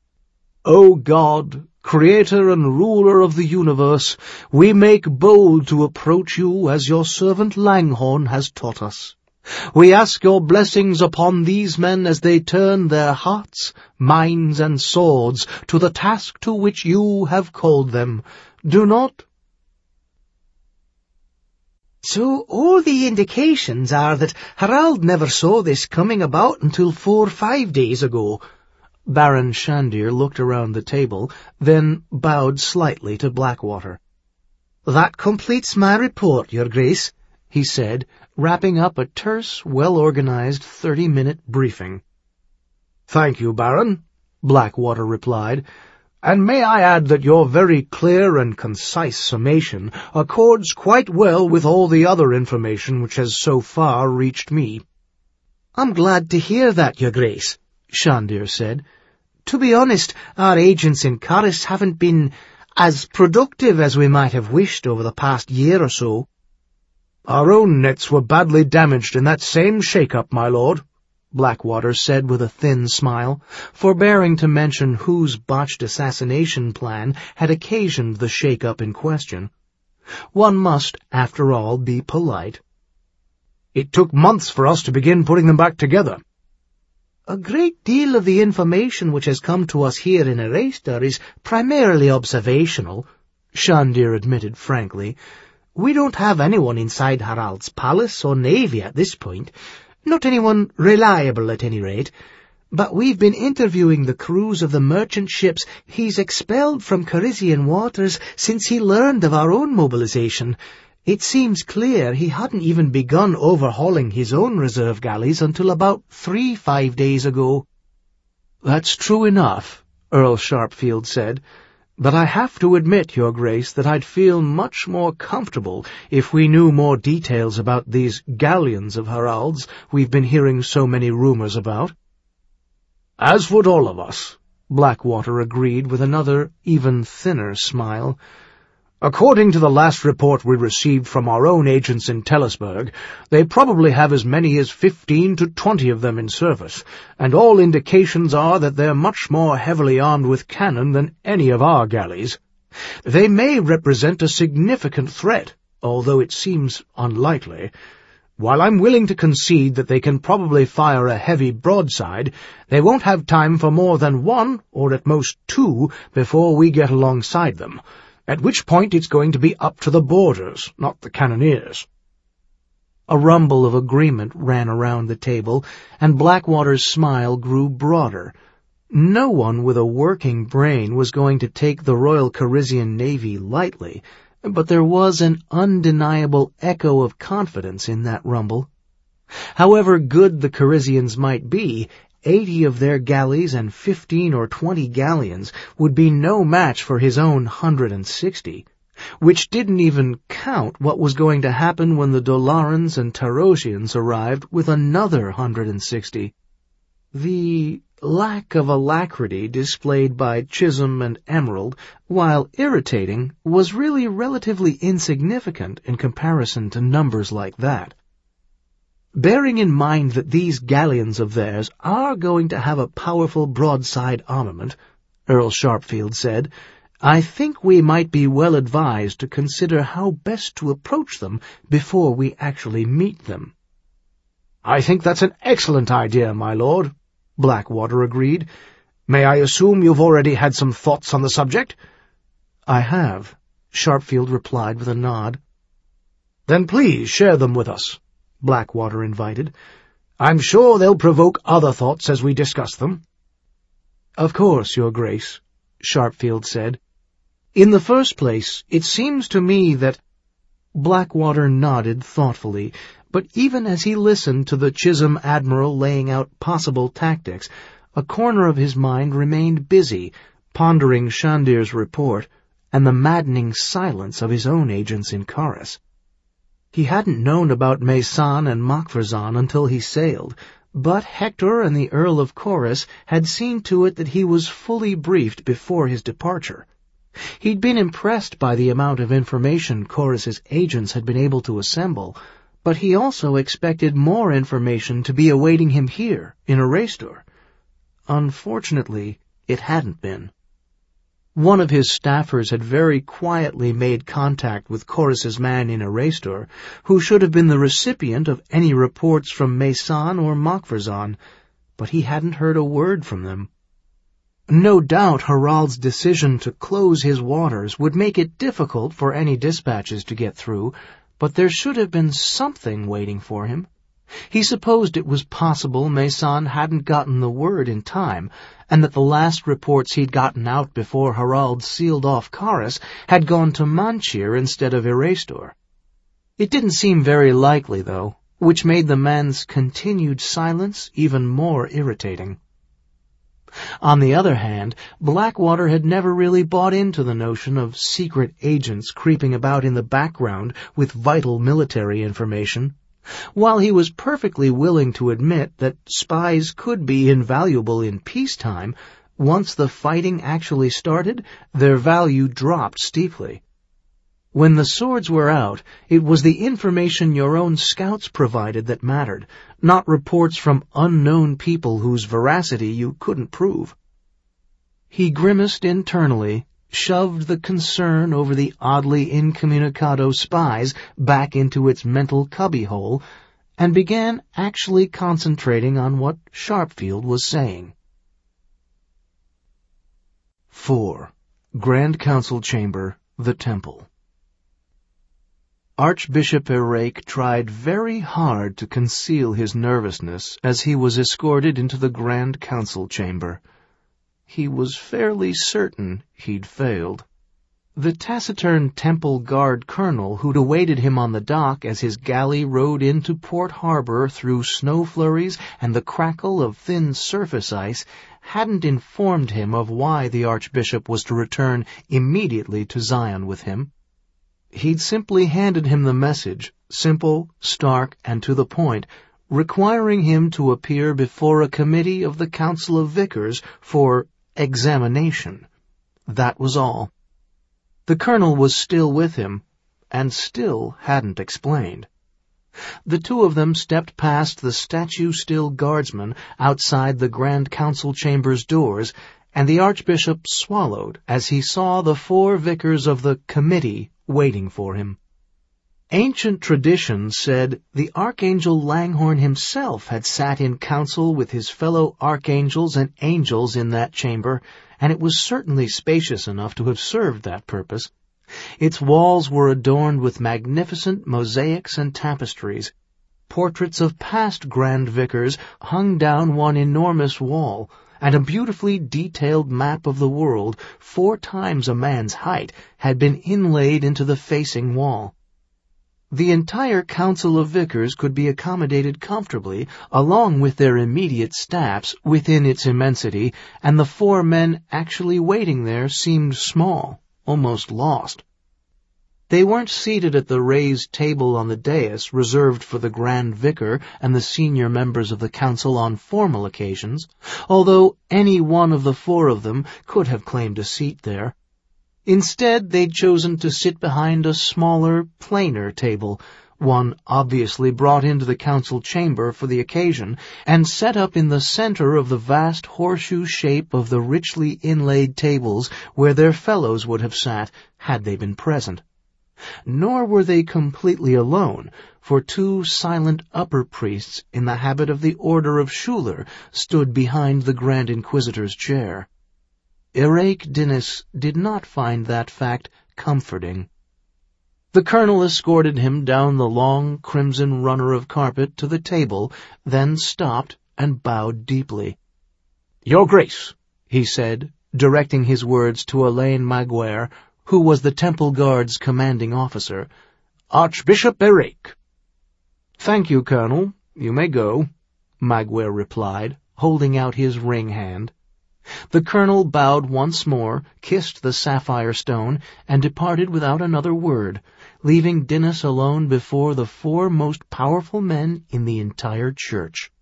"O God, Creator and Ruler of the universe, we make bold to approach you as your servant Langhorn has taught us. We ask your blessings upon these men as they turn their hearts, minds, and swords to the task to which you have called them. Do not—" "So all the indications are that Harald never saw this coming about until 4 or 5 days ago." Baron Shandir looked around the table, then bowed slightly to Blackwater. "That completes my report, Your Grace," he said, wrapping up a terse, well-organized 30-minute briefing. "Thank you, Baron," Blackwater replied, "and may I add that your very clear and concise summation accords quite well with all the other information which has so far reached me." "I'm glad to hear that, Your Grace," Shandir said. "To be honest, our agents in Caris haven't been as productive as we might have wished over the past year or so." "Our own nets were badly damaged in that same shake-up, my lord," Blackwater said with a thin smile, forbearing to mention whose botched assassination plan had occasioned the shake-up in question. One must, after all, be polite. "It took months for us to begin putting them back together." "A great deal of the information which has come to us here in Erestor is primarily observational," Shandir admitted frankly. "We don't have anyone inside Harald's palace or navy at this point. Not anyone reliable, at any rate. But we've been interviewing the crews of the merchant ships he's expelled from Carisian waters since he learned of our own mobilization. It seems clear he hadn't even begun overhauling his own reserve galleys until about 3-5 days ago." "That's true enough," Earl Sharpfield said, But I have to admit, Your Grace, that I'd feel much more comfortable if we knew more details about these galleons of Harald's we've been hearing so many rumors about. As would all of us, Blackwater agreed with another, even thinner smile. According to the last report we received from our own agents in Tellisburg, they probably have as many as 15 to 20 of them in service, and all indications are that they're much more heavily armed with cannon than any of our galleys. They may represent a significant threat, although it seems unlikely. While I'm willing to concede that they can probably fire a heavy broadside, they won't have time for more than one, or at most two, before we get alongside them, at which point it's going to be up to the boarders, not the cannoneers. A rumble of agreement ran around the table, and Blackwater's smile grew broader. No one with a working brain was going to take the Royal Corisian Navy lightly, but there was an undeniable echo of confidence in that rumble. However good the Corisians might be, 80 of their galleys and 15 or 20 galleons would be no match for his own 160, which didn't even count what was going to happen when the Dolarans and Tarosians arrived with another 160. The lack of alacrity displayed by Chisholm and Emerald, while irritating, was really relatively insignificant in comparison to numbers like that. Bearing in mind that these galleons of theirs are going to have a powerful broadside armament, Earl Sharpfield said, I think we might be well advised to consider how best to approach them before we actually meet them. I think that's an excellent idea, my lord, Blackwater agreed. May I assume you've already had some thoughts on the subject? I have, Sharpfield replied with a nod. Then please share them with us, Blackwater invited. I'm sure they'll provoke other thoughts as we discuss them. Of course, Your Grace, Sharpfield said. In the first place, it seems to me that... Blackwater nodded thoughtfully, but even as he listened to the Chisholm Admiral laying out possible tactics, a corner of his mind remained busy, pondering Shandir's report and the maddening silence of his own agents in Corus. He hadn't known about Mesan and Makfarzan until he sailed, but Hector and the Earl of Corus had seen to it that he was fully briefed before his departure. He'd been impressed by the amount of information Corus's agents had been able to assemble, but he also expected more information to be awaiting him here, in Erestor. Unfortunately, it hadn't been. One of his staffers had very quietly made contact with Corus's man in Erestor, who should have been the recipient of any reports from Mesan or Makfarzan, but he hadn't heard a word from them. No doubt Harald's decision to close his waters would make it difficult for any dispatches to get through, but there should have been something waiting for him. He supposed it was possible Mesan hadn't gotten the word in time, and that the last reports he'd gotten out before Harald sealed off Corus had gone to Manchir instead of Erestor. It didn't seem very likely, though, which made the man's continued silence even more irritating. On the other hand, Blackwater had never really bought into the notion of secret agents creeping about in the background with vital military information. While he was perfectly willing to admit that spies could be invaluable in peacetime, once the fighting actually started, their value dropped steeply. When the swords were out, it was the information your own scouts provided that mattered, not reports from unknown people whose veracity you couldn't prove. He grimaced internally, shoved the concern over the oddly incommunicado spies back into its mental cubbyhole, and began actually concentrating on what Sharpfield was saying. 4. Grand Council Chamber, the Temple. Archbishop Erake tried very hard to conceal his nervousness as he was escorted into the Grand Council Chamber. He was fairly certain he'd failed. The taciturn Temple Guard colonel who'd awaited him on the dock as his galley rode into Port Harbor through snow flurries and the crackle of thin surface ice hadn't informed him of why the Archbishop was to return immediately to Zion with him. He'd simply handed him the message, simple, stark, and to the point, requiring him to appear before a committee of the Council of Vicars for examination. That was all. The colonel was still with him, and still hadn't explained. The two of them stepped past the statue-still guardsman outside the Grand Council Chamber's doors, and the Archbishop swallowed as he saw the 4 vicars of the committee waiting for him. Ancient tradition said the Archangel Langhorne himself had sat in council with his fellow archangels and angels in that chamber, and it was certainly spacious enough to have served that purpose. Its walls were adorned with magnificent mosaics and tapestries. Portraits of past Grand Vicars hung down one enormous wall, and a beautifully detailed map of the world, 4 times a man's height, had been inlaid into the facing wall. The entire Council of Vicars could be accommodated comfortably, along with their immediate staffs, within its immensity, and the 4 men actually waiting there seemed small, almost lost. They weren't seated at the raised table on the dais reserved for the Grand Vicar and the senior members of the council on formal occasions, although any one of the 4 of them could have claimed a seat there. Instead, they'd chosen to sit behind a smaller, plainer table, one obviously brought into the council chamber for the occasion, and set up in the center of the vast horseshoe shape of the richly inlaid tables where their fellows would have sat had they been present. Nor were they completely alone, for 2 silent upper priests in the habit of the Order of Schuler stood behind the Grand Inquisitor's chair. Érake Dinis did not find that fact comforting. The colonel escorted him down the long crimson runner of carpet to the table, then stopped and bowed deeply. "Your Grace," he said, directing his words to Alain Maguire, who was the Temple Guard's commanding officer, "Archbishop Érake." "Thank you, Colonel. You may go," Maguire replied, holding out his ring hand. The colonel bowed once more, kissed the sapphire stone, and departed without another word, leaving Dinis alone before the 4 most powerful men in the entire church.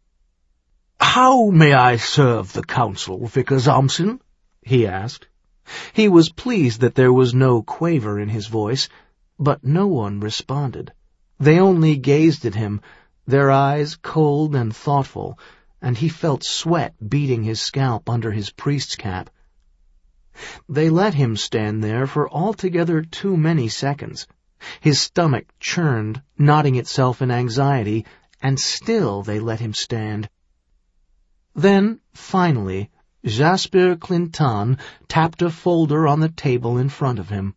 "How may I serve the council, Vicar Thompson?" he asked. He was pleased that there was no quaver in his voice, but no one responded. They only gazed at him, their eyes cold and thoughtful, and he felt sweat beading his scalp under his priest's cap. They let him stand there for altogether too many seconds. His stomach churned, knotting itself in anxiety, and still they let him stand. Then, finally, Jasper Clinton tapped a folder on the table in front of him.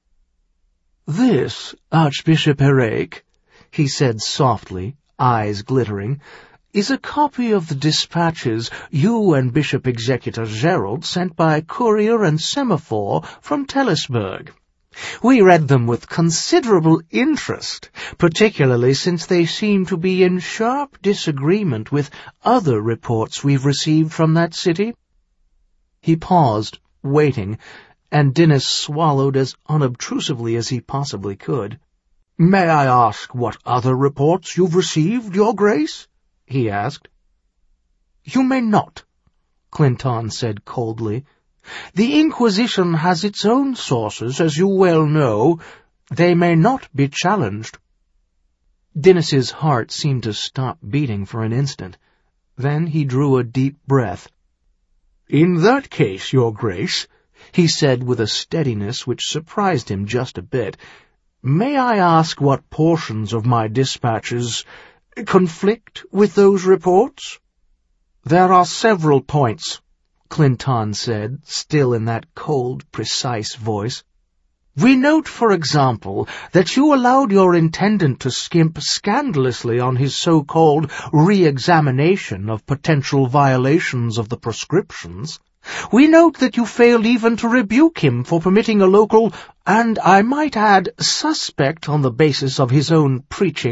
"This, Archbishop Érake," he said softly, eyes glittering, "is a copy of the dispatches you and Bishop Executor Gerald sent by courier and semaphore from Tellisburg. We read them with considerable interest, particularly since they seem to be in sharp disagreement with other reports we've received from that city." He paused, waiting, and Dinis swallowed as unobtrusively as he possibly could. "May I ask what other reports you've received, Your Grace?" he asked. "You may not," Clinton said coldly. "The Inquisition has its own sources, as you well know. They may not be challenged." Dinis's heart seemed to stop beating for an instant. Then he drew a deep breath. "In that case, Your Grace," he said with a steadiness which surprised him just a bit, "may I ask what portions of my dispatches conflict with those reports?" "There are several points," Clinton said, still in that cold, precise voice. "We note, for example, that you allowed your intendant to skimp scandalously on his so-called re-examination of potential violations of the prescriptions. We note that you failed even to rebuke him for permitting a local, and I might add, suspect on the basis of his own preaching,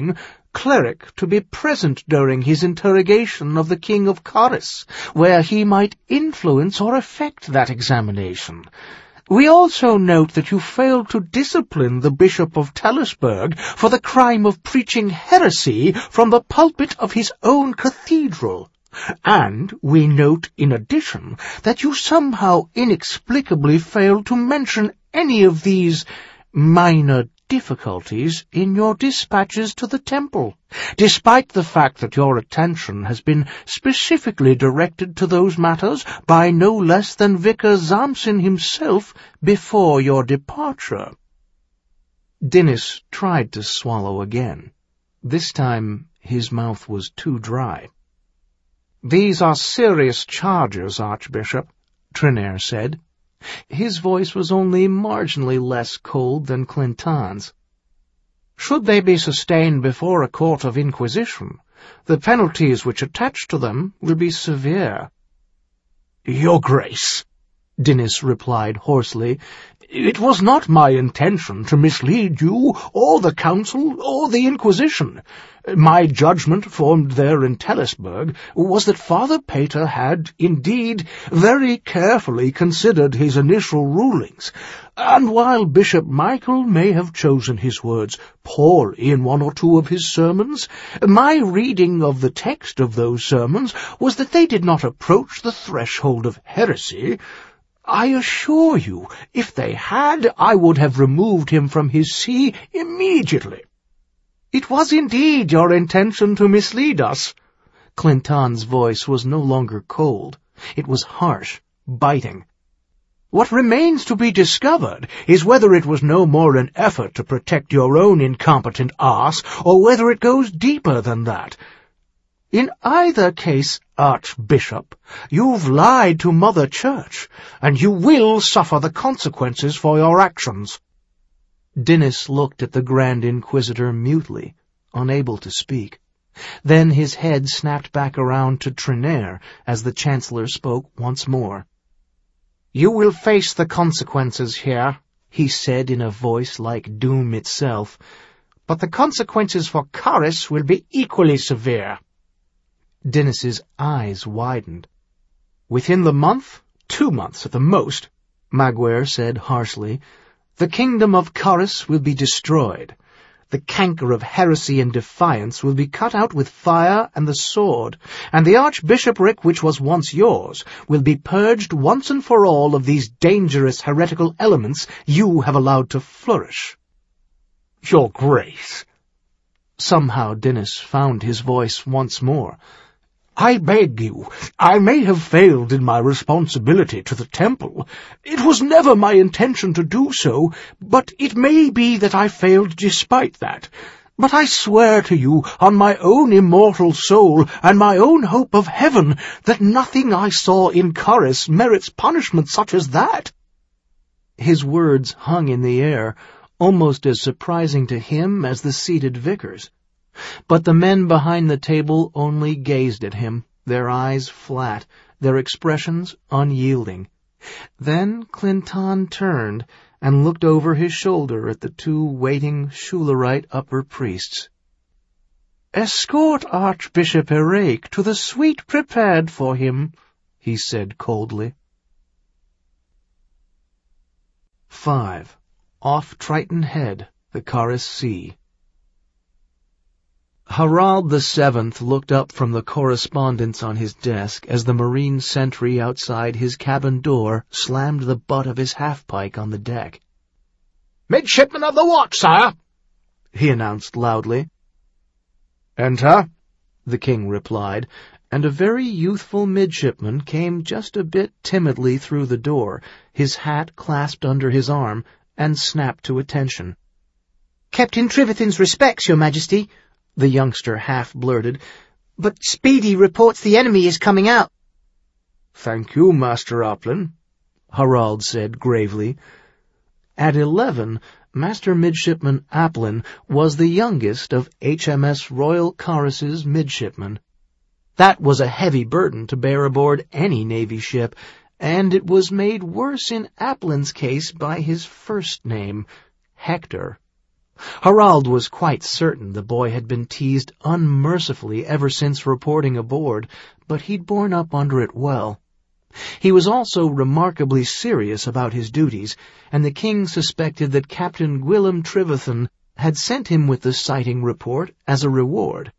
cleric to be present during his interrogation of the King of Caris, where he might influence or affect that examination. We also note that you failed to discipline the Bishop of Tellisburg for the crime of preaching heresy from the pulpit of his own cathedral. And we note, in addition, that you somehow inexplicably failed to mention any of these minor difficulties in your dispatches to the temple, despite the fact that your attention has been specifically directed to those matters by no less than Vicar Zamsin himself before your departure. Dinis tried to swallow again. This time his mouth was too dry. "These are serious charges, Archbishop," Trenair said. His voice was only marginally less cold than Clinton's. "Should they be sustained before a court of inquisition, the penalties which attach to them will be severe." "Your Grace," Dinis replied hoarsely, "it was not my intention to mislead you, or the Council, or the Inquisition. My judgment, formed there in Tellisburg, was that Father Pater had, indeed, very carefully considered his initial rulings, and while Bishop Michael may have chosen his words poorly in one or two of his sermons, my reading of the text of those sermons was that they did not approach the threshold of heresy. I assure you, if they had, I would have removed him from his see immediately." "It was indeed your intention to mislead us." Clinton's voice was no longer cold. It was harsh, biting. "What remains to be discovered is whether it was no more an effort to protect your own incompetent arse, or whether it goes deeper than that. In either case, Archbishop, you've lied to Mother Church, and you will suffer the consequences for your actions." Dinis looked at the Grand Inquisitor mutely, unable to speak. Then his head snapped back around to Trenair as the Chancellor spoke once more. "You will face the consequences here," he said in a voice like doom itself, "but the consequences for Caris will be equally severe." Dinis's eyes widened. "Within the month, 2 months at the most," Maguire said harshly, "the kingdom of Caris will be destroyed. The canker of heresy and defiance will be cut out with fire and the sword, and the archbishopric which was once yours will be purged once and for all of these dangerous heretical elements you have allowed to flourish." "Your Grace." Somehow Dinis found his voice once more. "I beg you, I may have failed in my responsibility to the temple. It was never my intention to do so, but it may be that I failed despite that. But I swear to you, on my own immortal soul and my own hope of heaven, that nothing I saw in Caris merits punishment such as that." His words hung in the air, almost as surprising to him as the seated vicars. But the men behind the table only gazed at him, their eyes flat, their expressions unyielding. Then Clinton turned and looked over his shoulder at the 2 waiting Shularite upper priests. "Escort Archbishop Erake to the suite prepared for him," he said coldly. 5. Off Triton Head, the Caris Sea. Harald VII looked up from the correspondence on his desk as the marine sentry outside his cabin door slammed the butt of his half-pike on the deck. "Midshipman of the watch, sire," he announced loudly. "Enter," the king replied, and a very youthful midshipman came just a bit timidly through the door, his hat clasped under his arm, and snapped to attention. "Captain Trivithin's respects, Your Majesty," the youngster half-blurted, "but Speedy reports the enemy is coming out." "Thank you, Master Applin," Harald said gravely. At 11, Master Midshipman Applin was the youngest of HMS Royal Caris's midshipmen. That was a heavy burden to bear aboard any Navy ship, and it was made worse in Applin's case by his first name, Hector. Harald was quite certain the boy had been teased unmercifully ever since reporting aboard, but he'd borne up under it well. He was also remarkably serious about his duties, and the king suspected that Captain Gwillem Trivithan had sent him with the sighting report as a reward.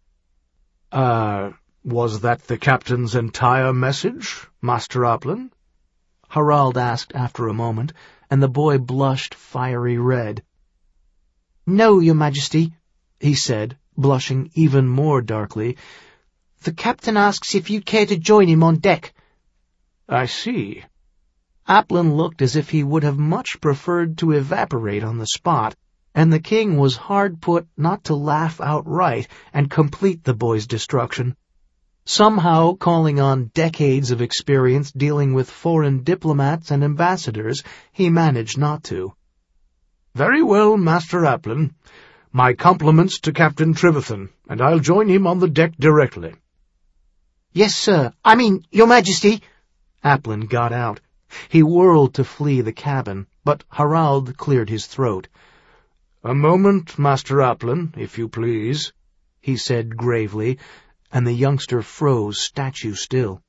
Was that the captain's entire message, Master Applin? Harald asked after a moment, and the boy blushed fiery red. "No, Your Majesty," he said, blushing even more darkly. "The captain asks if you'd care to join him on deck." "I see." Applin looked as if he would have much preferred to evaporate on the spot, and the king was hard put not to laugh outright and complete the boy's destruction. Somehow, calling on decades of experience dealing with foreign diplomats and ambassadors, he managed not to. "Very well, Master Applin. My compliments to Captain Trivithan, and I'll join him on the deck directly." "Yes, sir. Your Majesty." Applin got out. He whirled to flee the cabin, but Harald cleared his throat. "A moment, Master Applin, if you please," he said gravely, and the youngster froze statue still.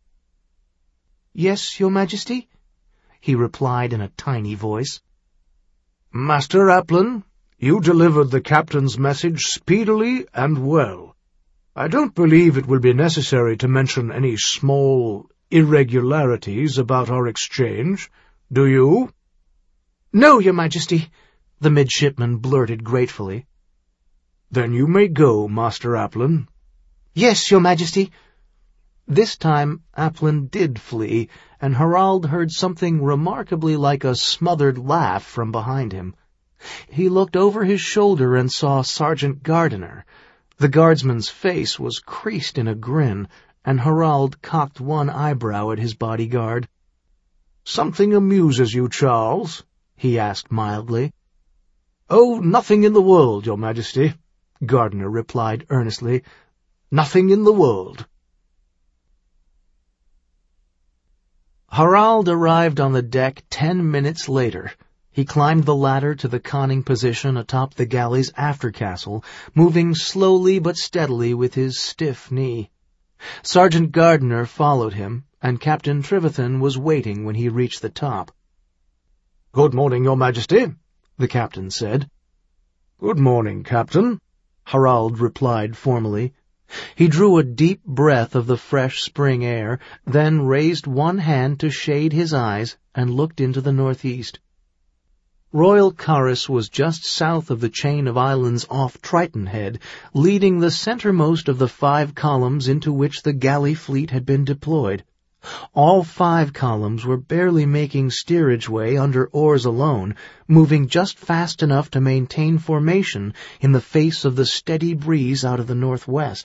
"Yes, Your Majesty?" he replied in a tiny voice. "Master Applin, you delivered the captain's message speedily and well. I don't believe it will be necessary to mention any small irregularities about our exchange, do you?" "No, Your Majesty," the midshipman blurted gratefully. "Then you may go, Master Applin." "Yes, Your Majesty." This time Applin did flee, and Harald heard something remarkably like a smothered laugh from behind him. He looked over his shoulder and saw Sergeant Gardiner. The guardsman's face was creased in a grin, and Harald cocked one eyebrow at his bodyguard. "Something amuses you, Charles?" he asked mildly. "Oh, nothing in the world, Your Majesty," Gardiner replied earnestly. "Nothing in the world." Harald arrived on the deck 10 minutes later. He climbed the ladder to the conning position atop the galley's aftercastle, moving slowly but steadily with his stiff knee. Sergeant Gardiner followed him, and Captain Trivithan was waiting when he reached the top. "Good morning, Your Majesty," the captain said. "Good morning, Captain," Harald replied formally. He drew a deep breath of the fresh spring air, then raised one hand to shade his eyes and looked into the northeast. Royal Caris was just south of the chain of islands off Triton Head, leading the centermost of the 5 columns into which the galley fleet had been deployed. All 5 columns were barely making steerage way under oars alone, moving just fast enough to maintain formation in the face of the steady breeze out of the northwest.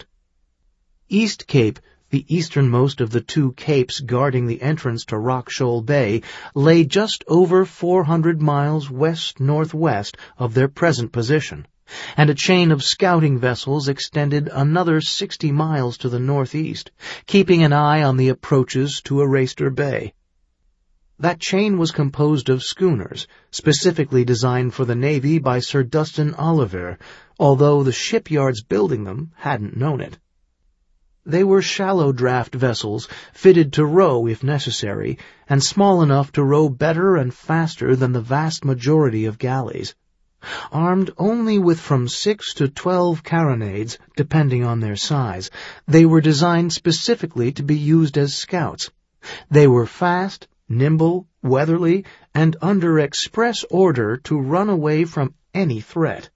East Cape, the easternmost of the 2 capes guarding the entrance to Rock Shoal Bay, lay just over 400 miles west-northwest of their present position, and a chain of scouting vessels extended another 60 miles to the northeast, keeping an eye on the approaches to Arraster Bay. That chain was composed of schooners, specifically designed for the Navy by Sir Dustin Oliver, although the shipyards building them hadn't known it. They were shallow-draft vessels, fitted to row if necessary, and small enough to row better and faster than the vast majority of galleys. Armed only with from 6 to 12 carronades, depending on their size, they were designed specifically to be used as scouts. They were fast, nimble, weatherly, and under express order to run away from any threat.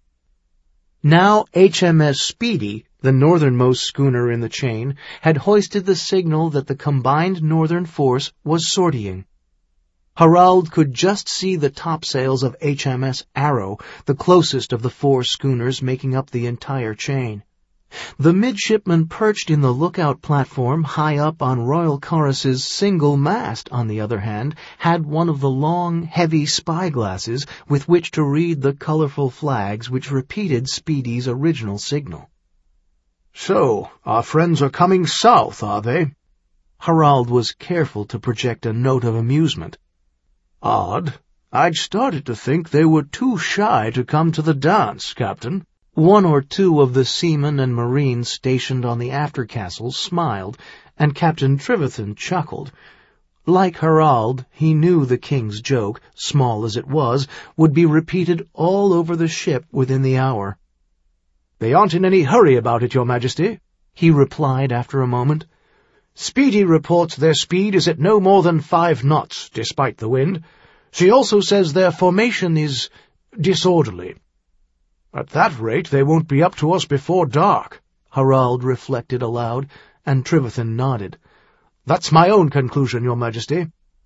Now HMS Speedy, the northernmost schooner in the chain, had hoisted the signal that the combined northern force was sortying. Harald could just see the topsails of HMS Arrow, the closest of the 4 schooners making up the entire chain. The midshipman perched in the lookout platform high up on Royal Caris's single mast, on the other hand, had one of the long, heavy spyglasses with which to read the colorful flags which repeated Speedy's original signal. "So, our friends are coming south, are they?" Harald was careful to project a note of amusement. "Odd. I'd started to think they were too shy to come to the dance, Captain. One or two of the seamen and marines stationed on the aftercastle smiled, and Captain Trevethan chuckled. Like Harald, he knew the king's joke, small as it was, would be repeated all over the ship within the hour. "They aren't in any hurry about it, Your Majesty," he replied after a moment. "Speedy reports their speed is at no more than 5 knots, despite the wind. She also says their formation is disorderly. At that rate, they won't be up to us before dark." Harald reflected aloud, and Trevethan nodded. "That's my own conclusion, Your Majesty."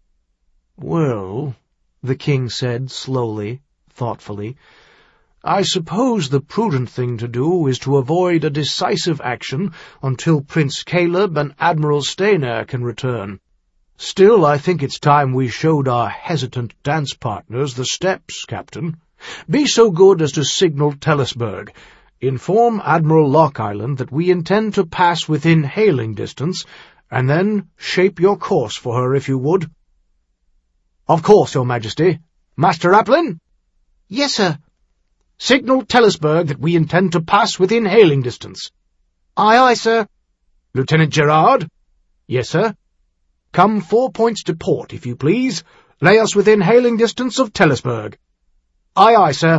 "Well," the king said slowly, thoughtfully, "I suppose the prudent thing to do is to avoid a decisive action until Prince Caleb and Admiral Staynair can return. Still, I think it's time we showed our hesitant dance partners the steps, Captain. Be so good as to signal Telesburg. Inform Admiral Lock-Island that we intend to pass within hailing distance, and then shape your course for her if you would." "Of course, Your Majesty. Master Applin?" "Yes, sir." "Signal Telesburg that we intend to pass within hailing distance." "Aye, aye, sir." "Lieutenant Gerard?" "Yes, sir." "Come 4 points to port, if you please. Lay us within hailing distance of Telesburg." "Aye, aye, sir."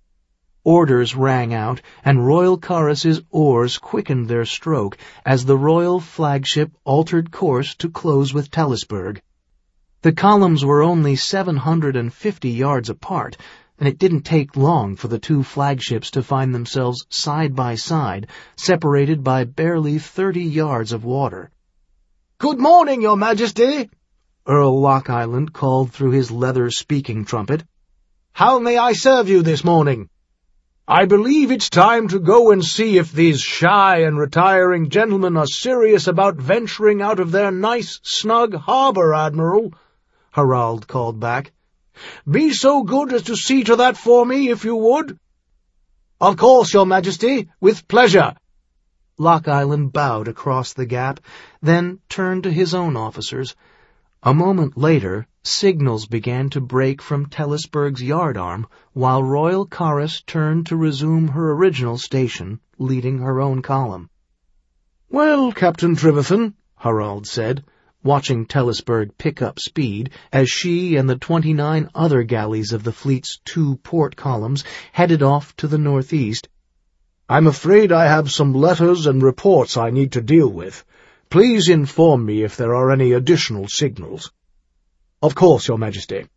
Orders rang out, and Royal Chorus's oars quickened their stroke as the royal flagship altered course to close with Telesburg. The columns were only 750 yards apart, and it didn't take long for the two flagships to find themselves side by side, separated by barely 30 yards of water. "Good morning, Your Majesty," Earl Lock-Island called through his leather speaking trumpet. "How may I serve you this morning?" "I believe it's time to go and see if these shy and retiring gentlemen are serious about venturing out of their nice, snug harbour, Admiral," Harald called back. "Be so good as to see to that for me, if you would." "Of course, Your Majesty, with pleasure." Lock-Island bowed across the gap, then turned to his own officers. A moment later, signals began to break from Telesburg's yardarm, while Royal Chorus turned to resume her original station, leading her own column. "Well, Captain Trevethan," Harald said, watching Telesburg pick up speed as she and the 29 other galleys of the fleet's 2 port columns headed off to the northeast. "I'm afraid I have some letters and reports I need to deal with. Please inform me if there are any additional signals." "Of course, Your Majesty."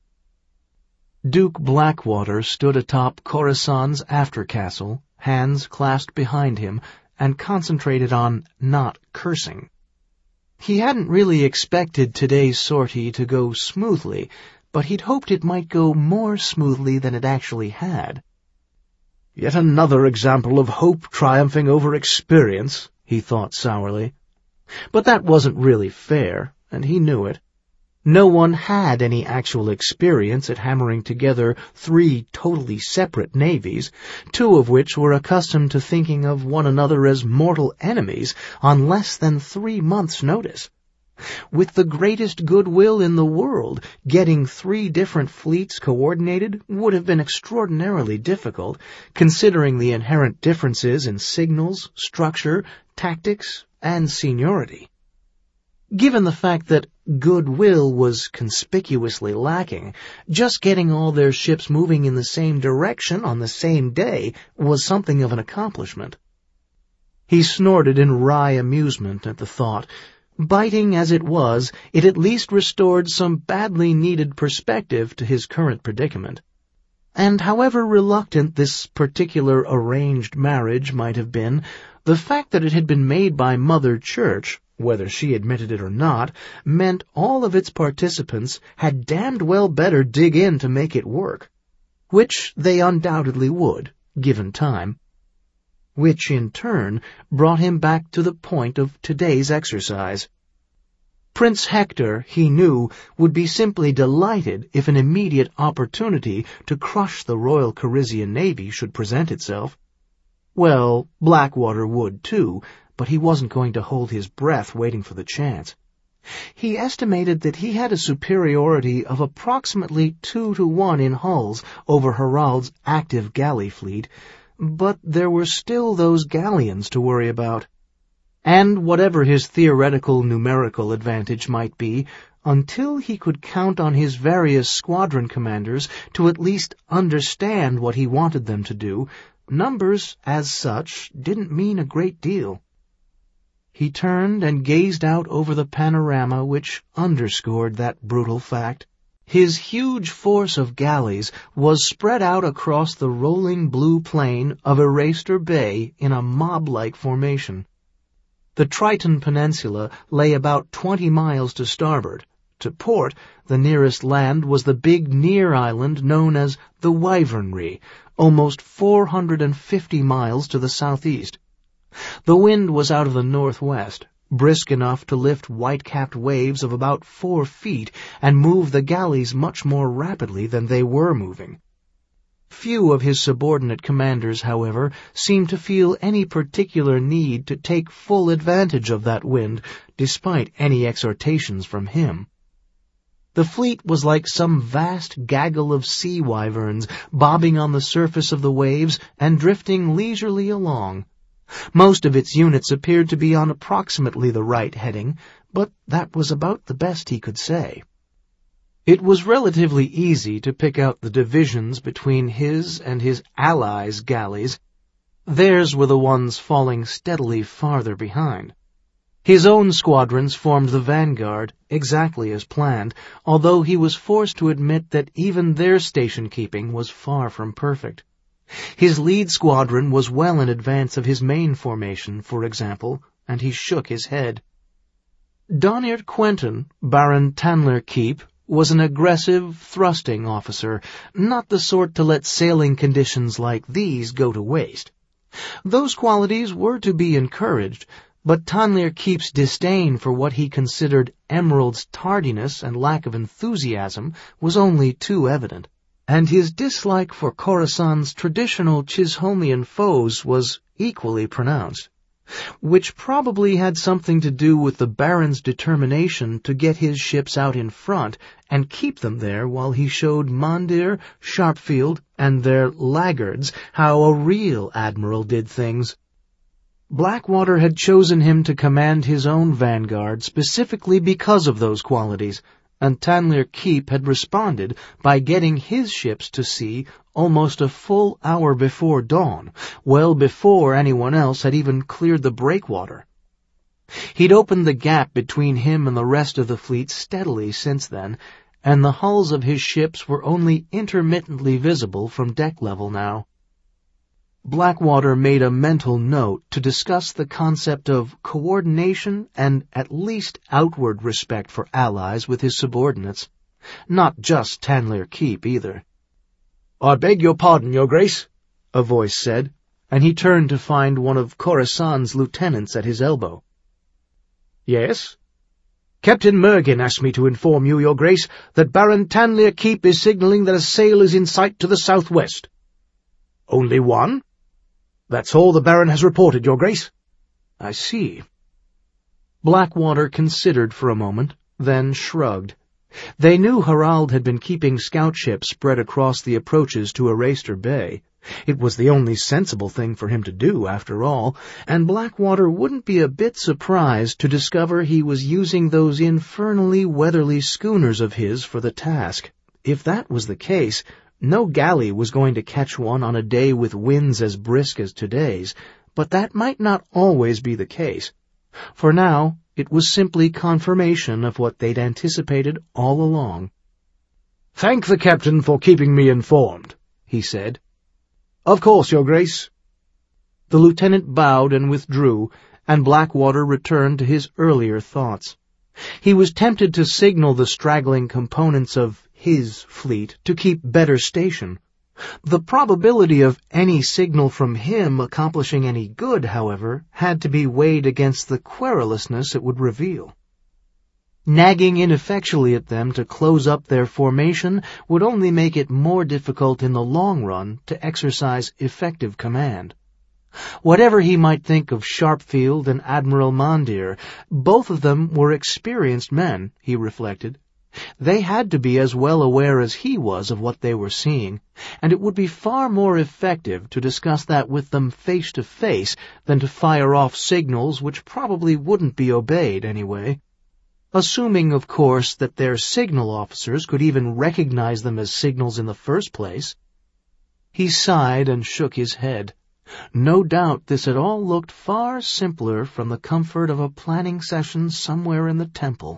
Duke Blackwater stood atop Coruscant's aftercastle, hands clasped behind him, and concentrated on not cursing. He hadn't really expected today's sortie to go smoothly, but he'd hoped it might go more smoothly than it actually had. "Yet another example of hope triumphing over experience," he thought sourly. But that wasn't really fair, and he knew it. No one had any actual experience at hammering together 3 totally separate navies, 2 of which were accustomed to thinking of one another as mortal enemies on less than 3 months' notice. With the greatest goodwill in the world, getting 3 different fleets coordinated would have been extraordinarily difficult, considering the inherent differences in signals, structure, tactics, and seniority. Given the fact that goodwill was conspicuously lacking, just getting all their ships moving in the same direction on the same day was something of an accomplishment. He snorted in wry amusement at the thought. Biting as it was, it at least restored some badly needed perspective to his current predicament. And however reluctant this particular arranged marriage might have been, the fact that it had been made by Mother Church, whether she admitted it or not, meant all of its participants had damned well better dig in to make it work. Which they undoubtedly would, given time. Which, in turn, brought him back to the point of today's exercise. Prince Hector, he knew, would be simply delighted if an immediate opportunity to crush the Royal Corisian Navy should present itself. Well, Blackwater would too, but he wasn't going to hold his breath waiting for the chance. He estimated that he had a superiority of approximately 2-to-1 in hulls over Harald's active galley fleet, but there were still those galleons to worry about. And whatever his theoretical numerical advantage might be, until he could count on his various squadron commanders to at least understand what he wanted them to do, numbers, as such, didn't mean a great deal. He turned and gazed out over the panorama which underscored that brutal fact. His huge force of galleys was spread out across the rolling blue plain of Eraster Bay in a mob-like formation. The Triton Peninsula lay about 20 miles to starboard. To port, the nearest land was the big near island known as the Wyvernry, almost 450 miles to the southeast. The wind was out of the northwest, brisk enough to lift white-capped waves of about 4 feet and move the galleys much more rapidly than they were moving. Few of his subordinate commanders, however, seemed to feel any particular need to take full advantage of that wind, despite any exhortations from him. The fleet was like some vast gaggle of sea wyverns bobbing on the surface of the waves and drifting leisurely along. Most of its units appeared to be on approximately the right heading, but that was about the best he could say. It was relatively easy to pick out the divisions between his and his allies' galleys. Theirs were the ones falling steadily farther behind. His own squadrons formed the vanguard, exactly as planned, although he was forced to admit that even their station-keeping was far from perfect. His lead squadron was well in advance of his main formation, for example, and he shook his head. Doniert Quentin, Baron Tanler Keep, was an aggressive, thrusting officer, not the sort to let sailing conditions like these go to waste. Those qualities were to be encouraged, but Tanler Keep's disdain for what he considered Emerald's tardiness and lack of enthusiasm was only too evident, and his dislike for Khorasan's traditional Chisholmian foes was equally pronounced, which probably had something to do with the Baron's determination to get his ships out in front and keep them there while he showed Mondir, Sharpfield, and their laggards how a real admiral did things. Blackwater had chosen him to command his own vanguard specifically because of those qualities, and Tanler Keep had responded by getting his ships to sea almost a full hour before dawn, well before anyone else had even cleared the breakwater. He'd opened the gap between him and the rest of the fleet steadily since then, and the hulls of his ships were only intermittently visible from deck level now. Blackwater made a mental note to discuss the concept of coordination and at least outward respect for allies with his subordinates. Not just Tanler Keep, either. "I beg your pardon, Your Grace," a voice said, and he turned to find one of Khorasan's lieutenants at his elbow. "Yes?" "Captain Mergin asked me to inform you, Your Grace, that Baron Tanler Keep is signalling that a sail is in sight to the southwest." "Only one?" "That's all the Baron has reported, Your Grace." "I see." Blackwater considered for a moment, then shrugged. They knew Harald had been keeping scout ships spread across the approaches to Eraster Bay. It was the only sensible thing for him to do, after all, and Blackwater wouldn't be a bit surprised to discover he was using those infernally weatherly schooners of his for the task. If that was the case, no galley was going to catch one on a day with winds as brisk as today's, but that might not always be the case. For now, it was simply confirmation of what they'd anticipated all along. "Thank the captain for keeping me informed," he said. "Of course, Your Grace." The lieutenant bowed and withdrew, and Blackwater returned to his earlier thoughts. He was tempted to signal the straggling components of his fleet to keep better station. The probability of any signal from him accomplishing any good, however, had to be weighed against the querulousness it would reveal. Nagging ineffectually at them to close up their formation would only make it more difficult in the long run to exercise effective command. Whatever he might think of Sharpfield and Admiral Mondir, both of them were experienced men, he reflected. They had to be as well aware as he was of what they were seeing, and it would be far more effective to discuss that with them face to face than to fire off signals which probably wouldn't be obeyed anyway. Assuming, of course, that their signal officers could even recognize them as signals in the first place. He sighed and shook his head. No doubt this had all looked far simpler from the comfort of a planning session somewhere in the temple.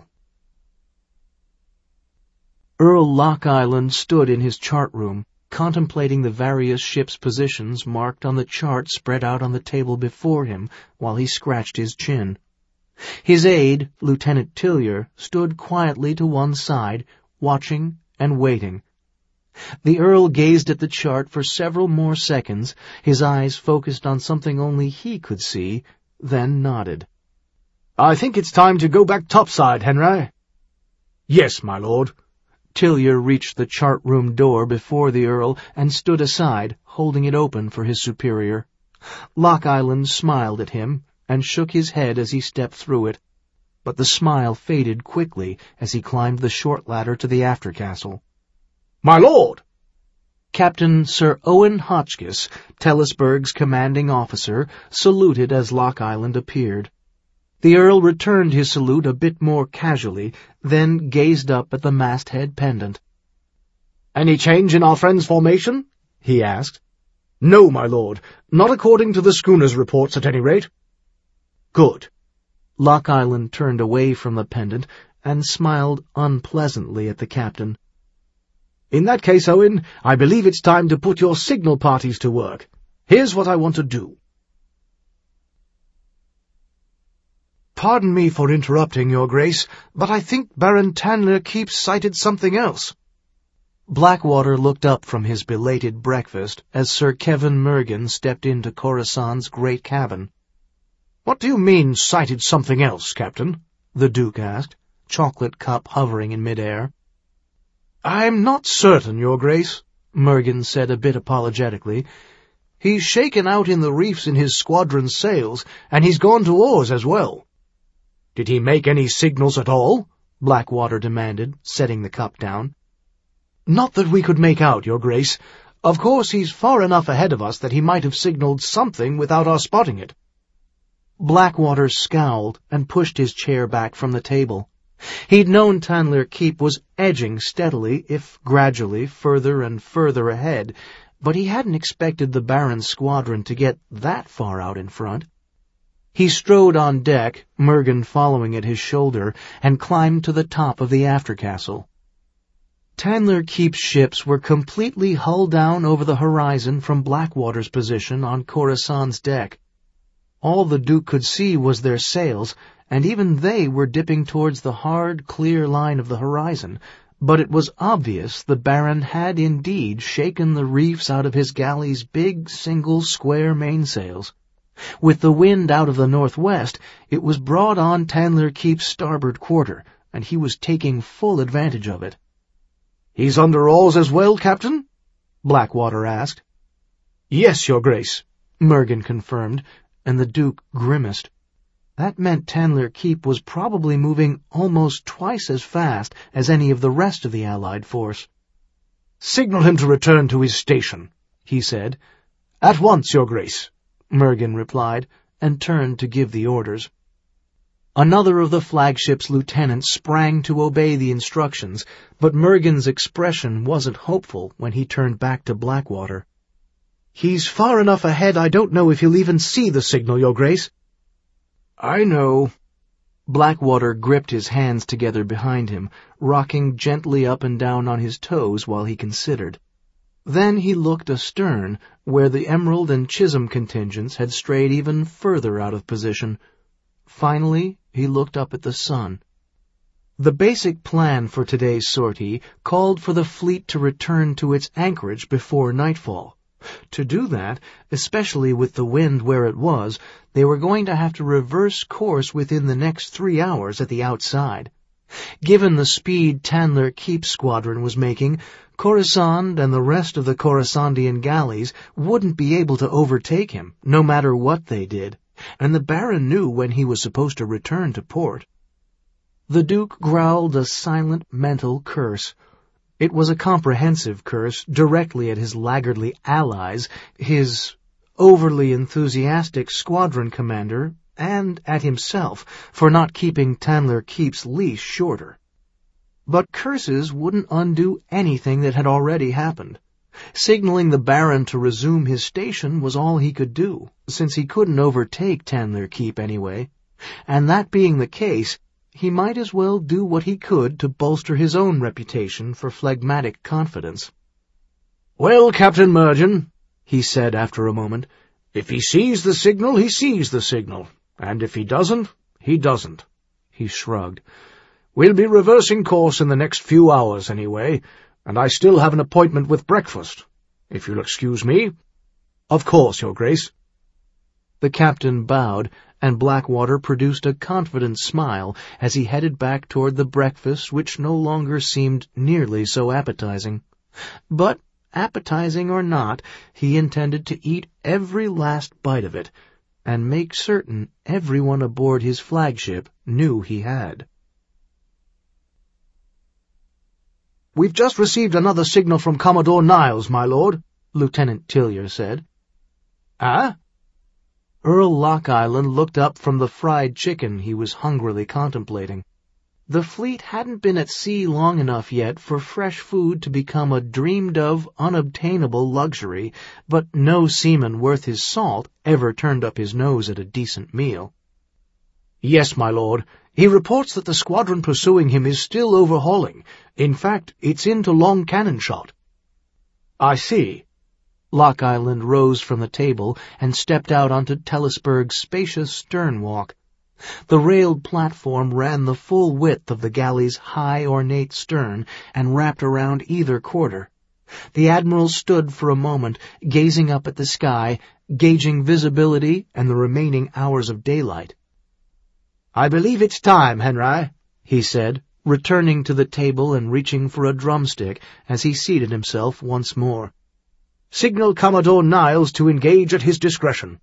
Earl Lock Island stood in his chart room, contemplating the various ships' positions marked on the chart spread out on the table before him while he scratched his chin. His aide, Lieutenant Tillier, stood quietly to one side, watching and waiting. The Earl gazed at the chart for several more seconds, his eyes focused on something only he could see, then nodded. "I think it's time to go back topside, Henry." "Yes, my lord." Tillier reached the chart-room door before the Earl and stood aside, holding it open for his superior. Lock Island smiled at him and shook his head as he stepped through it, but the smile faded quickly as he climbed the short ladder to the after-castle. "My lord!" Captain Sir Owen Hotchkiss, Telesburg's commanding officer, saluted as Lock Island appeared. The Earl returned his salute a bit more casually, then gazed up at the masthead pendant. "Any change in our friend's formation?" he asked. "No, my lord. Not according to the schooner's reports, at any rate." "Good." Lock Island turned away from the pendant and smiled unpleasantly at the captain. "In that case, Owen, I believe it's time to put your signal parties to work. Here's what I want to do." "Pardon me for interrupting, Your Grace, but I think Baron Tanler Keep sighted something else." Blackwater looked up from his belated breakfast as Sir Kevin Mergen stepped into Coruscant's great cabin. "What do you mean, sighted something else, Captain?" the Duke asked, chocolate cup hovering in mid-air. "I'm not certain, Your Grace," Mergen said a bit apologetically. "He's shaken out in the reefs in his squadron's sails, and he's gone to oars as well." "Did he make any signals at all?" Blackwater demanded, setting the cup down. "Not that we could make out, Your Grace. Of course he's far enough ahead of us that he might have signaled something without our spotting it." Blackwater scowled and pushed his chair back from the table. He'd known Tanler Keep was edging steadily, if gradually, further and further ahead, but he hadn't expected the Baron's squadron to get that far out in front. He strode on deck, Mergen following at his shoulder, and climbed to the top of the aftercastle. Tanler Keep's ships were completely hull down over the horizon from Blackwater's position on Coruscant's deck. All the Duke could see was their sails, and even they were dipping towards the hard, clear line of the horizon, but it was obvious the Baron had indeed shaken the reefs out of his galley's big, single, square mainsails. With the wind out of the northwest, it was broad on Tanler Keep's starboard quarter, and he was taking full advantage of it. "He's under oars as well, Captain?" Blackwater asked. "Yes, Your Grace," Mergen confirmed, and the Duke grimaced. That meant Tanler Keep was probably moving almost twice as fast as any of the rest of the Allied force. "Signal him to return to his station," he said. "At once, Your Grace," Mergen replied, and turned to give the orders. Another of the flagship's lieutenants sprang to obey the instructions, but Mergen's expression wasn't hopeful when he turned back to Blackwater. "He's far enough ahead I don't know if he'll even see the signal, Your Grace." "I know." Blackwater gripped his hands together behind him, rocking gently up and down on his toes while he considered. Then he looked astern, where the Emerald and Chisholm contingents had strayed even further out of position. Finally, he looked up at the sun. The basic plan for today's sortie called for the fleet to return to its anchorage before nightfall. To do that, especially with the wind where it was, they were going to have to reverse course within the next 3 hours at the outside. Given the speed Tanler Keep's squadron was making, Khorasan and the rest of the Khorasandian galleys wouldn't be able to overtake him, no matter what they did, and the Baron knew when he was supposed to return to port. The Duke growled a silent mental curse. It was a comprehensive curse directly at his laggardly allies, his overly enthusiastic squadron commander, and at himself for not keeping Tanler Keep's leash shorter. But curses wouldn't undo anything that had already happened. Signaling the Baron to resume his station was all he could do, since he couldn't overtake Tanler Keep anyway, and that being the case, he might as well do what he could to bolster his own reputation for phlegmatic confidence. "Well, Captain Murgeon," he said after a moment, "if he sees the signal, he sees the signal. And if he doesn't, he doesn't." He shrugged. "We'll be reversing course in the next few hours anyway, and I still have an appointment with breakfast. If you'll excuse me." "Of course, Your Grace." The captain bowed, and Blackwater produced a confident smile as he headed back toward the breakfast which no longer seemed nearly so appetizing. But, appetizing or not, he intended to eat every last bite of it, and make certain everyone aboard his flagship knew he had. "We've just received another signal from Commodore Niles, my lord," Lieutenant Tillier said. "Ah?" Earl Lock Island looked up from the fried chicken he was hungrily contemplating. The fleet hadn't been at sea long enough yet for fresh food to become a dreamed-of, unobtainable luxury, but no seaman worth his salt ever turned up his nose at a decent meal. "Yes, my lord. He reports that the squadron pursuing him is still overhauling. In fact, it's into long cannon shot." "I see." Lock Island rose from the table and stepped out onto Telesburg's spacious stern walk. The railed platform ran the full width of the galley's high, ornate stern and wrapped around either quarter. The Admiral stood for a moment, gazing up at the sky, gauging visibility and the remaining hours of daylight. "I believe it's time, Henry," he said, returning to the table and reaching for a drumstick as he seated himself once more. "Signal Commodore Niles to engage at his discretion."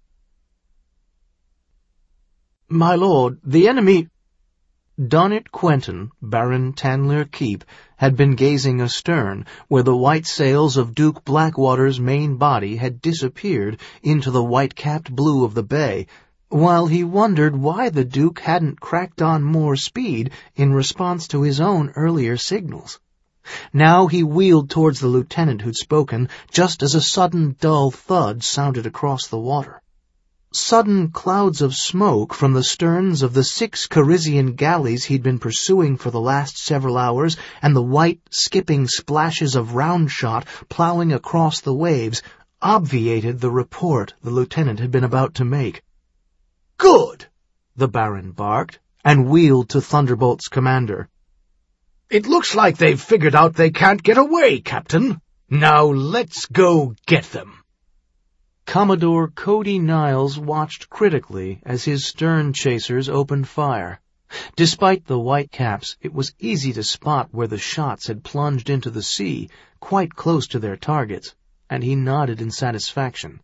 "My lord, the enemy—" Donnet Quentin, Baron Tanler Keep, had been gazing astern, where the white sails of Duke Blackwater's main body had disappeared into the white-capped blue of the bay, while he wondered why the Duke hadn't cracked on more speed in response to his own earlier signals. Now he wheeled towards the lieutenant who'd spoken, just as a sudden dull thud sounded across the water. Sudden clouds of smoke from the sterns of the 6 Carizian galleys he'd been pursuing for the last several hours, and the white, skipping splashes of round shot plowing across the waves, obviated the report the lieutenant had been about to make. "Good!" the Baron barked, and wheeled to Thunderbolt's commander. "It looks like they've figured out they can't get away, Captain. Now let's go get them." Commodore Cody Niles watched critically as his stern chasers opened fire. Despite the whitecaps, it was easy to spot where the shots had plunged into the sea, quite close to their targets, and he nodded in satisfaction.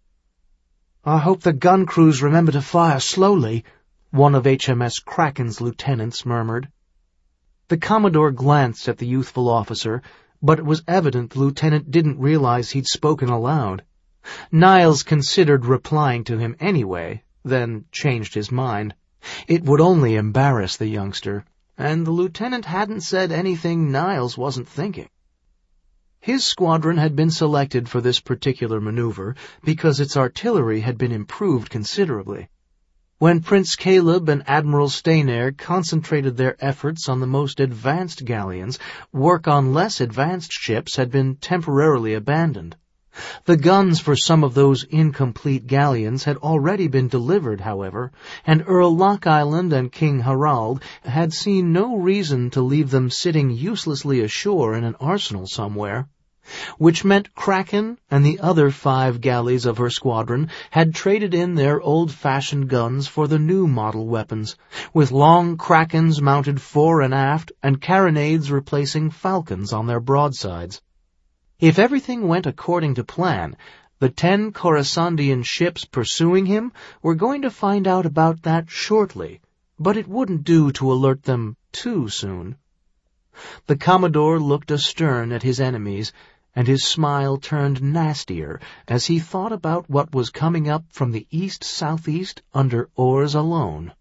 "I hope the gun crews remember to fire slowly," one of HMS Kraken's lieutenants murmured. The Commodore glanced at the youthful officer, but it was evident the lieutenant didn't realize he'd spoken aloud. Niles considered replying to him anyway, then changed his mind. It would only embarrass the youngster, and the lieutenant hadn't said anything Niles wasn't thinking. His squadron had been selected for this particular maneuver because its artillery had been improved considerably. When Prince Caleb and Admiral Staynair concentrated their efforts on the most advanced galleons, work on less advanced ships had been temporarily abandoned. The guns for some of those incomplete galleons had already been delivered, however, and Earl Lock Island and King Harald had seen no reason to leave them sitting uselessly ashore in an arsenal somewhere. which meant Kraken and the other 5 galleys of her squadron had traded in their old-fashioned guns for the new model weapons, with long Krakens mounted fore and aft and carronades replacing falcons on their broadsides. If everything went according to plan, the 10 Khorasandian ships pursuing him were going to find out about that shortly, but it wouldn't do to alert them too soon. The Commodore looked astern at his enemies, and his smile turned nastier as he thought about what was coming up from the east-southeast under oars alone.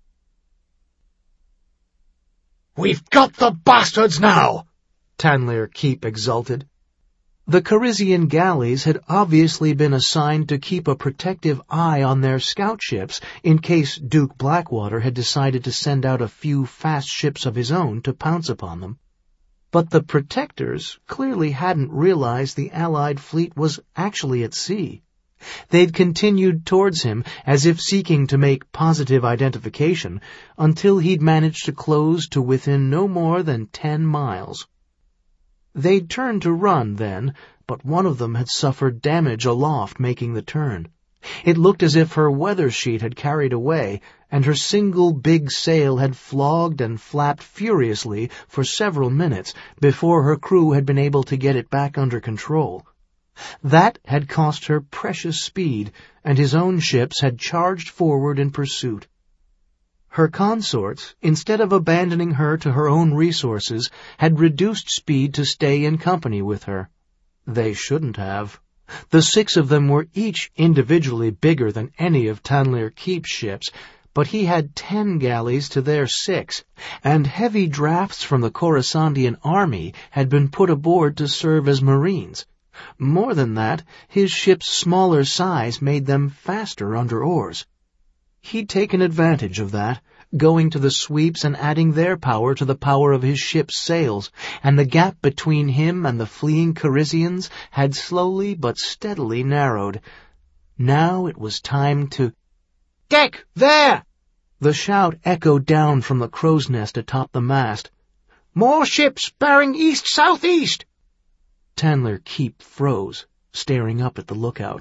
"We've got the bastards now!" Tanlir Keep exulted. The Carisian galleys had obviously been assigned to keep a protective eye on their scout ships in case Duke Blackwater had decided to send out a few fast ships of his own to pounce upon them. But the protectors clearly hadn't realized the Allied fleet was actually at sea. They'd continued towards him as if seeking to make positive identification until he'd managed to close to within no more than 10 miles. They'd turned to run then, but one of them had suffered damage aloft making the turn. It looked as if her weather sheet had carried away, and her single big sail had flogged and flapped furiously for several minutes before her crew had been able to get it back under control. That had cost her precious speed, and his own ships had charged forward in pursuit. Her consorts, instead of abandoning her to her own resources, had reduced speed to stay in company with her. They shouldn't have. The 6 of them were each individually bigger than any of Tanlir Keep's ships, but he had 10 galleys to their 6, and heavy drafts from the Khorasandian army had been put aboard to serve as marines. More than that, his ship's smaller size made them faster under oars. He'd taken advantage of that, going to the sweeps and adding their power to the power of his ship's sails, and the gap between him and the fleeing Carisians had slowly but steadily narrowed. Now it was time to— "Deck, there!" The shout echoed down from the crow's nest atop the mast. "More ships bearing east-southeast!" Tanlir Keep froze, staring up at the lookout.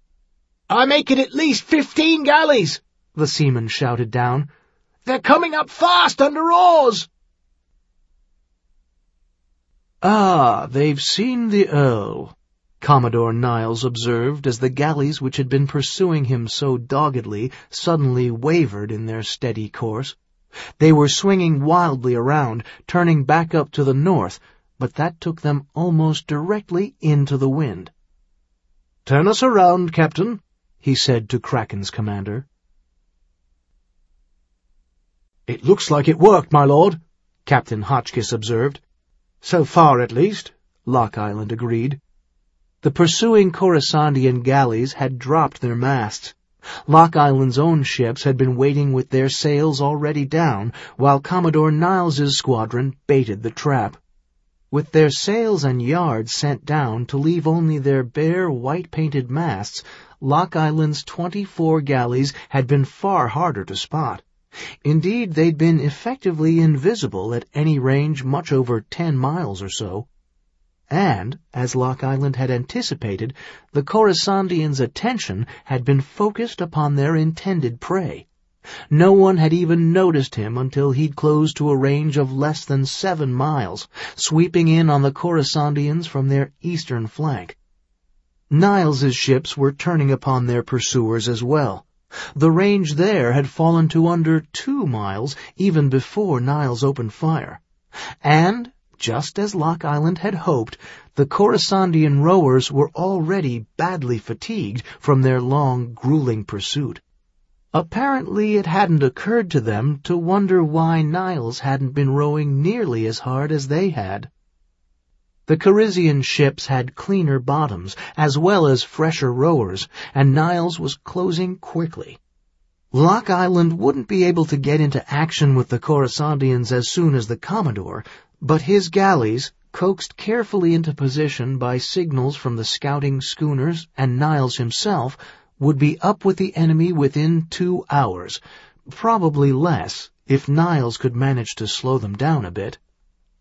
"I make it at least 15 galleys!" the seaman shouted down. "They're coming up fast under oars!" "Ah, they've seen the Earl," Commodore Niles observed as the galleys which had been pursuing him so doggedly suddenly wavered in their steady course. They were swinging wildly around, turning back up to the north, but that took them almost directly into the wind. "Turn us around, Captain," he said to Kraken's commander. "It looks like it worked, my lord," Captain Hotchkiss observed. "So far, at least," Lock Island agreed. The pursuing Khorasandian galleys had dropped their masts. Lock Island's own ships had been waiting with their sails already down, while Commodore Niles's squadron baited the trap. With their sails and yards sent down to leave only their bare white-painted masts, Lock Island's 24 galleys had been far harder to spot. Indeed, they'd been effectively invisible at any range much over 10 miles or so. And, as Lock Island had anticipated, the Khorasandians' attention had been focused upon their intended prey. No one had even noticed him until he'd closed to a range of less than 7 miles, sweeping in on the Khorasandians from their eastern flank. Niles's ships were turning upon their pursuers as well. The range there had fallen to under 2 miles even before Niles opened fire. And, just as Lock Island had hoped, the Khorasandian rowers were already badly fatigued from their long, grueling pursuit. Apparently it hadn't occurred to them to wonder why Niles hadn't been rowing nearly as hard as they had. The Carisian ships had cleaner bottoms, as well as fresher rowers, and Niles was closing quickly. Lock Island wouldn't be able to get into action with the Khorasandians as soon as the Commodore, but his galleys, coaxed carefully into position by signals from the scouting schooners and Niles himself, would be up with the enemy within 2 hours, probably less, if Niles could manage to slow them down a bit.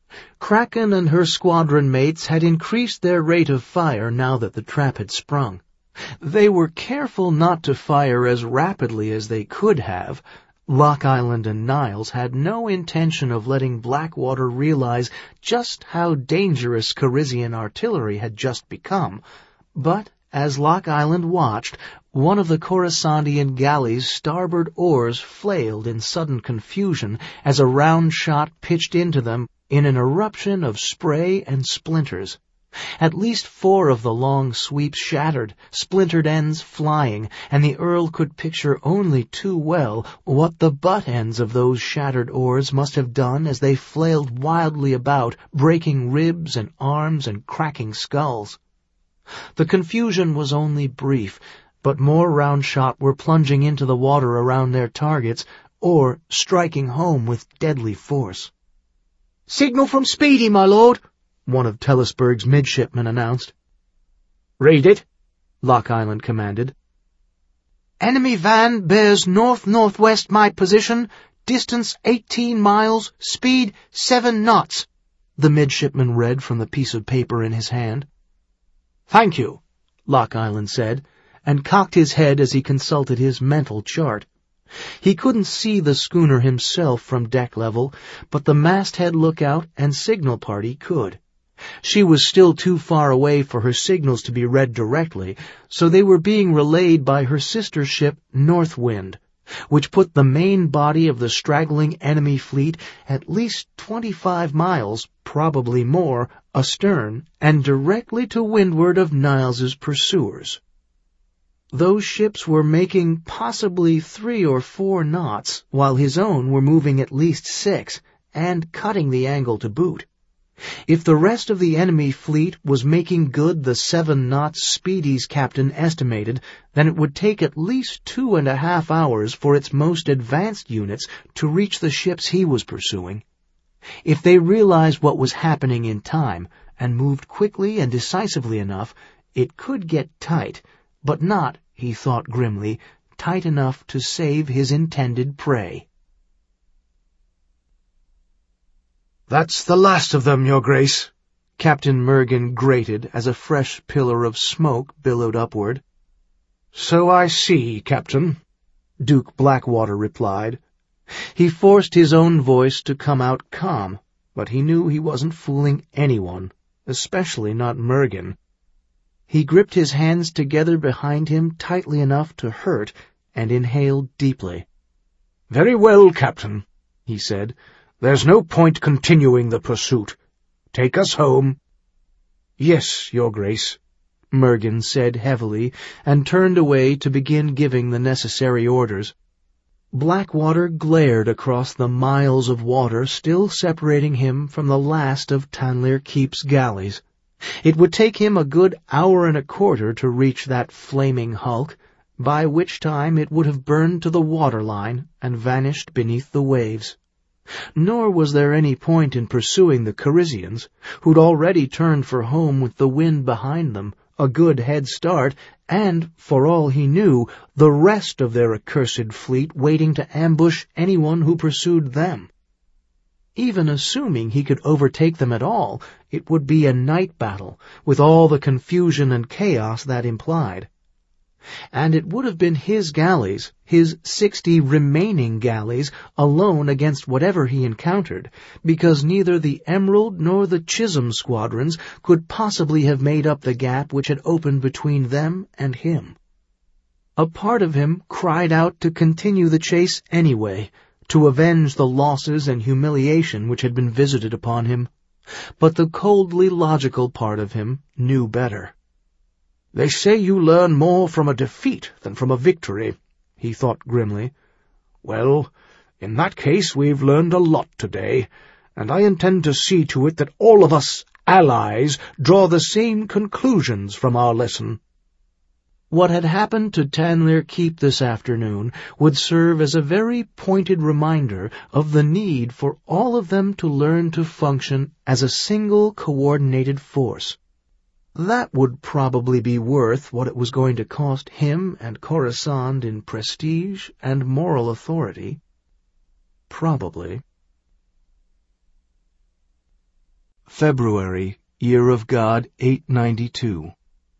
Kraken and her squadron mates had increased their rate of fire now that the trap had sprung. They were careful not to fire as rapidly as they could have. Lock Island and Niles had no intention of letting Blackwater realize just how dangerous Carizian artillery had just become, but as Lock Island watched, one of the Coruscantian galley's starboard oars flailed in sudden confusion as a round shot pitched into them in an eruption of spray and splinters. At least 4 of the long sweeps shattered, splintered ends flying, and the Earl could picture only too well what the butt ends of those shattered oars must have done as they flailed wildly about, breaking ribs and arms and cracking skulls. The confusion was only brief, but more round shot were plunging into the water around their targets, or striking home with deadly force. "Signal from Speedy, my lord," one of Telesburg's midshipmen announced. "Read it," Lock Island commanded. "Enemy van bears north-northwest my position, distance 18 miles, speed 7 knots, the midshipman read from the piece of paper in his hand. "Thank you," Lock Island said, and cocked his head as he consulted his mental chart. He couldn't see the schooner himself from deck level, but the masthead lookout and signal party could. She was still too far away for her signals to be read directly, so they were being relayed by her sister ship Northwind, which put the main body of the straggling enemy fleet at least 25 miles, probably more, astern and directly to windward of Niles's pursuers. Those ships were making possibly 3 or 4 knots, while his own were moving at least 6, and cutting the angle to boot. If the rest of the enemy fleet was making good the 7 knots Speedy's captain estimated, then it would take at least 2.5 hours for its most advanced units to reach the ships he was pursuing. If they realized what was happening in time, and moved quickly and decisively enough, it could get tight, but not, he thought grimly, tight enough to save his intended prey. "That's the last of them, Your Grace," Captain Mergen grated as a fresh pillar of smoke billowed upward. "So I see, Captain," Duke Blackwater replied. He forced his own voice to come out calm, but he knew he wasn't fooling anyone, especially not Mergen. He gripped his hands together behind him tightly enough to hurt and inhaled deeply. "Very well, Captain," he said. "There's no point continuing the pursuit. Take us home." "Yes, Your Grace," Mergen said heavily, and turned away to begin giving the necessary orders. Blackwater glared across the miles of water still separating him from the last of Tanlir Keep's galleys. It would take him a good hour and a quarter to reach that flaming hulk, by which time it would have burned to the waterline and vanished beneath the waves. Nor was there any point in pursuing the Carizians, who'd already turned for home with the wind behind them, a good head start, and, for all he knew, the rest of their accursed fleet waiting to ambush anyone who pursued them. Even assuming he could overtake them at all, it would be a night battle, with all the confusion and chaos that implied. And it would have been his galleys, his 60 remaining galleys, alone against whatever he encountered, because neither the Emerald nor the Chisholm squadrons could possibly have made up the gap which had opened between them and him. A part of him cried out to continue the chase anyway, to avenge the losses and humiliation which had been visited upon him, but the coldly logical part of him knew better. "They say you learn more from a defeat than from a victory," he thought grimly. "Well, in that case we've learned a lot today, and I intend to see to it that all of us allies draw the same conclusions from our lesson." What had happened to Tanlir Keep this afternoon would serve as a very pointed reminder of the need for all of them to learn to function as a single coordinated force. That would probably be worth what it was going to cost him and Coruscant in prestige and moral authority. Probably. February, Year of God 892.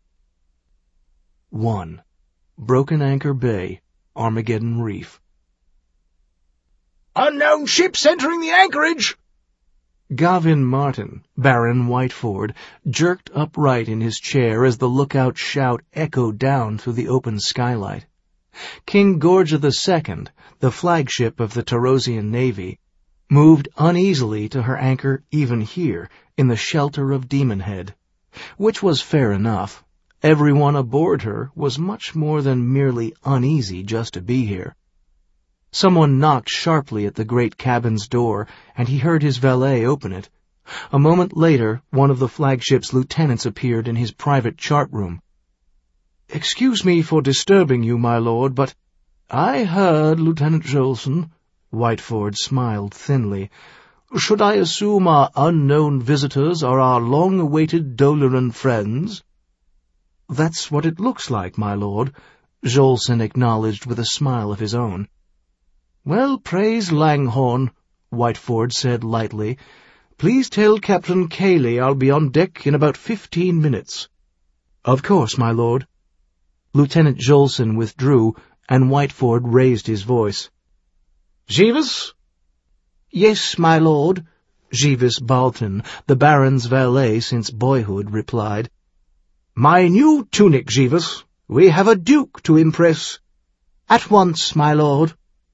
1. Broken Anchor Bay, Armageddon Reef. "Unknown ships entering the anchorage!" Gavin Martin, Baron Whiteford, jerked upright in his chair as the lookout shout echoed down through the open skylight. King Gorgia II, the flagship of the Tarosian Navy, moved uneasily to her anchor even here, in the shelter of Demon Head, which was fair enough. Everyone aboard her was much more than merely uneasy just to be here. Someone knocked sharply at the great cabin's door, and he heard his valet open it. A moment later, one of the flagship's lieutenants appeared in his private chart room. "Excuse me for disturbing you, my lord, but—" "I heard, Lieutenant Jolson." Whiteford smiled thinly. "Should I assume our unknown visitors are our long-awaited Doloran friends?" "That's what it looks like, my lord," Jolson acknowledged with a smile of his own. "Well, praise Langhorn," Whiteford said lightly. "Please tell Captain Cayley I'll be on deck in about 15 minutes. "Of course, my lord." Lieutenant Jolson withdrew, and Whiteford raised his voice. "Jeeves?" "Yes, my lord," Jeeves Balton, the Baron's valet since boyhood, replied. "My new tunic, Jeeves. We have a duke to impress." "At once, my lord."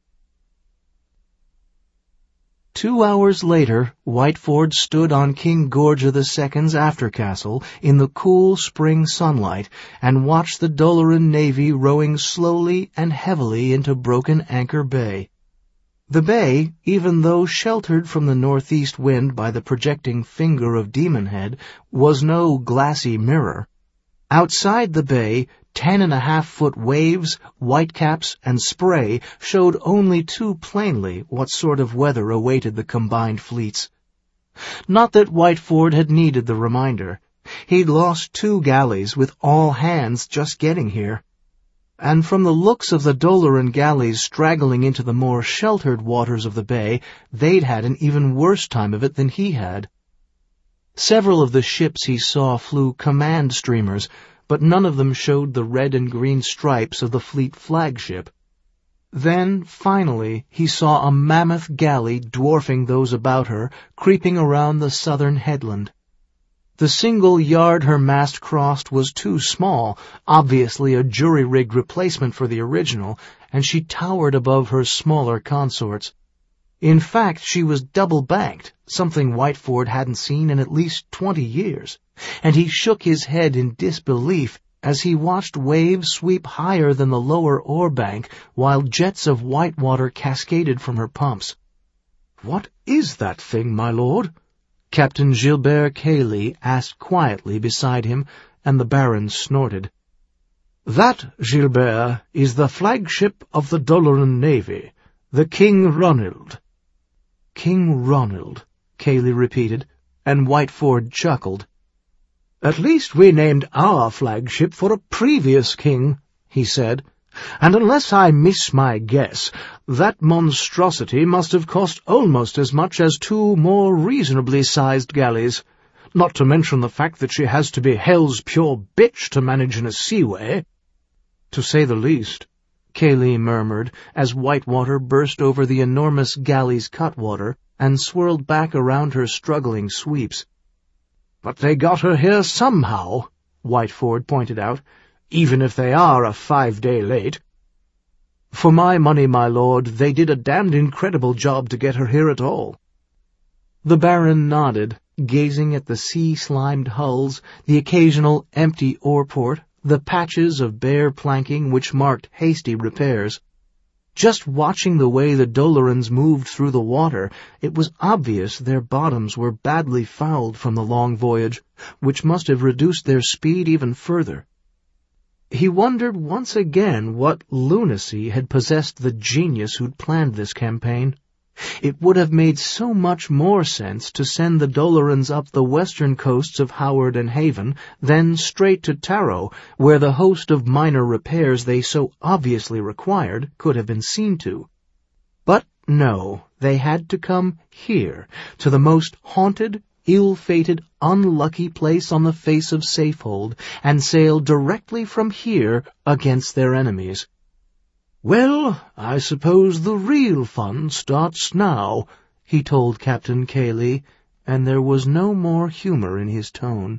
2 hours later, Whiteford stood on King Gorgia II's aftercastle in the cool spring sunlight and watched the Doloran Navy rowing slowly and heavily into Broken Anchor Bay. The bay, even though sheltered from the northeast wind by the projecting finger of Demon Head, was no glassy mirror. Outside the bay, 10.5-foot waves, whitecaps, and spray showed only too plainly what sort of weather awaited the combined fleets. Not that Whiteford had needed the reminder. He'd lost 2 galleys with all hands just getting here. And from the looks of the Doloran galleys straggling into the more sheltered waters of the bay, they'd had an even worse time of it than he had. Several of the ships he saw flew command streamers, but none of them showed the red and green stripes of the fleet flagship. Then, finally, he saw a mammoth galley dwarfing those about her, creeping around the southern headland. The single yard her mast crossed was too small, obviously a jury-rigged replacement for the original, and she towered above her smaller consorts. In fact, she was double-banked, something Whiteford hadn't seen in at least 20 years, and he shook his head in disbelief as he watched waves sweep higher than the lower oar bank while jets of white water cascaded from her pumps. "What is that thing, my lord?" Captain Gilbert Cayley asked quietly beside him, and the Baron snorted. "That, Gilbert, is the flagship of the Doloran Navy, the King Ronald." "King Ronald," Cayley repeated, and Whiteford chuckled. "At least we named our flagship for a previous king," he said, "and unless I miss my guess, that monstrosity must have cost almost as much as 2 more reasonably sized galleys, not to mention the fact that she has to be hell's pure bitch to manage in a seaway." "To say the least," Cayley murmured as Whitewater burst over the enormous galley's cutwater and swirled back around her struggling sweeps. "But they got her here somehow," Whiteford pointed out, "even if they are a 5-day late." "For my money, my lord, they did a damned incredible job to get her here at all." The Baron nodded, gazing at the sea-slimed hulls, the occasional empty oarport, the patches of bare planking which marked hasty repairs. Just watching the way the Dolorans moved through the water, it was obvious their bottoms were badly fouled from the long voyage, which must have reduced their speed even further. He wondered once again what lunacy had possessed the genius who'd planned this campaign. It would have made so much more sense to send the Dolorans up the western coasts of Howard and Haven, then straight to Taro, where the host of minor repairs they so obviously required could have been seen to. But no, they had to come here, to the most haunted, ill-fated, unlucky place on the face of Safehold and sail directly from here against their enemies. "Well, I suppose the real fun starts now," he told Captain Cayley, and there was no more humor in his tone.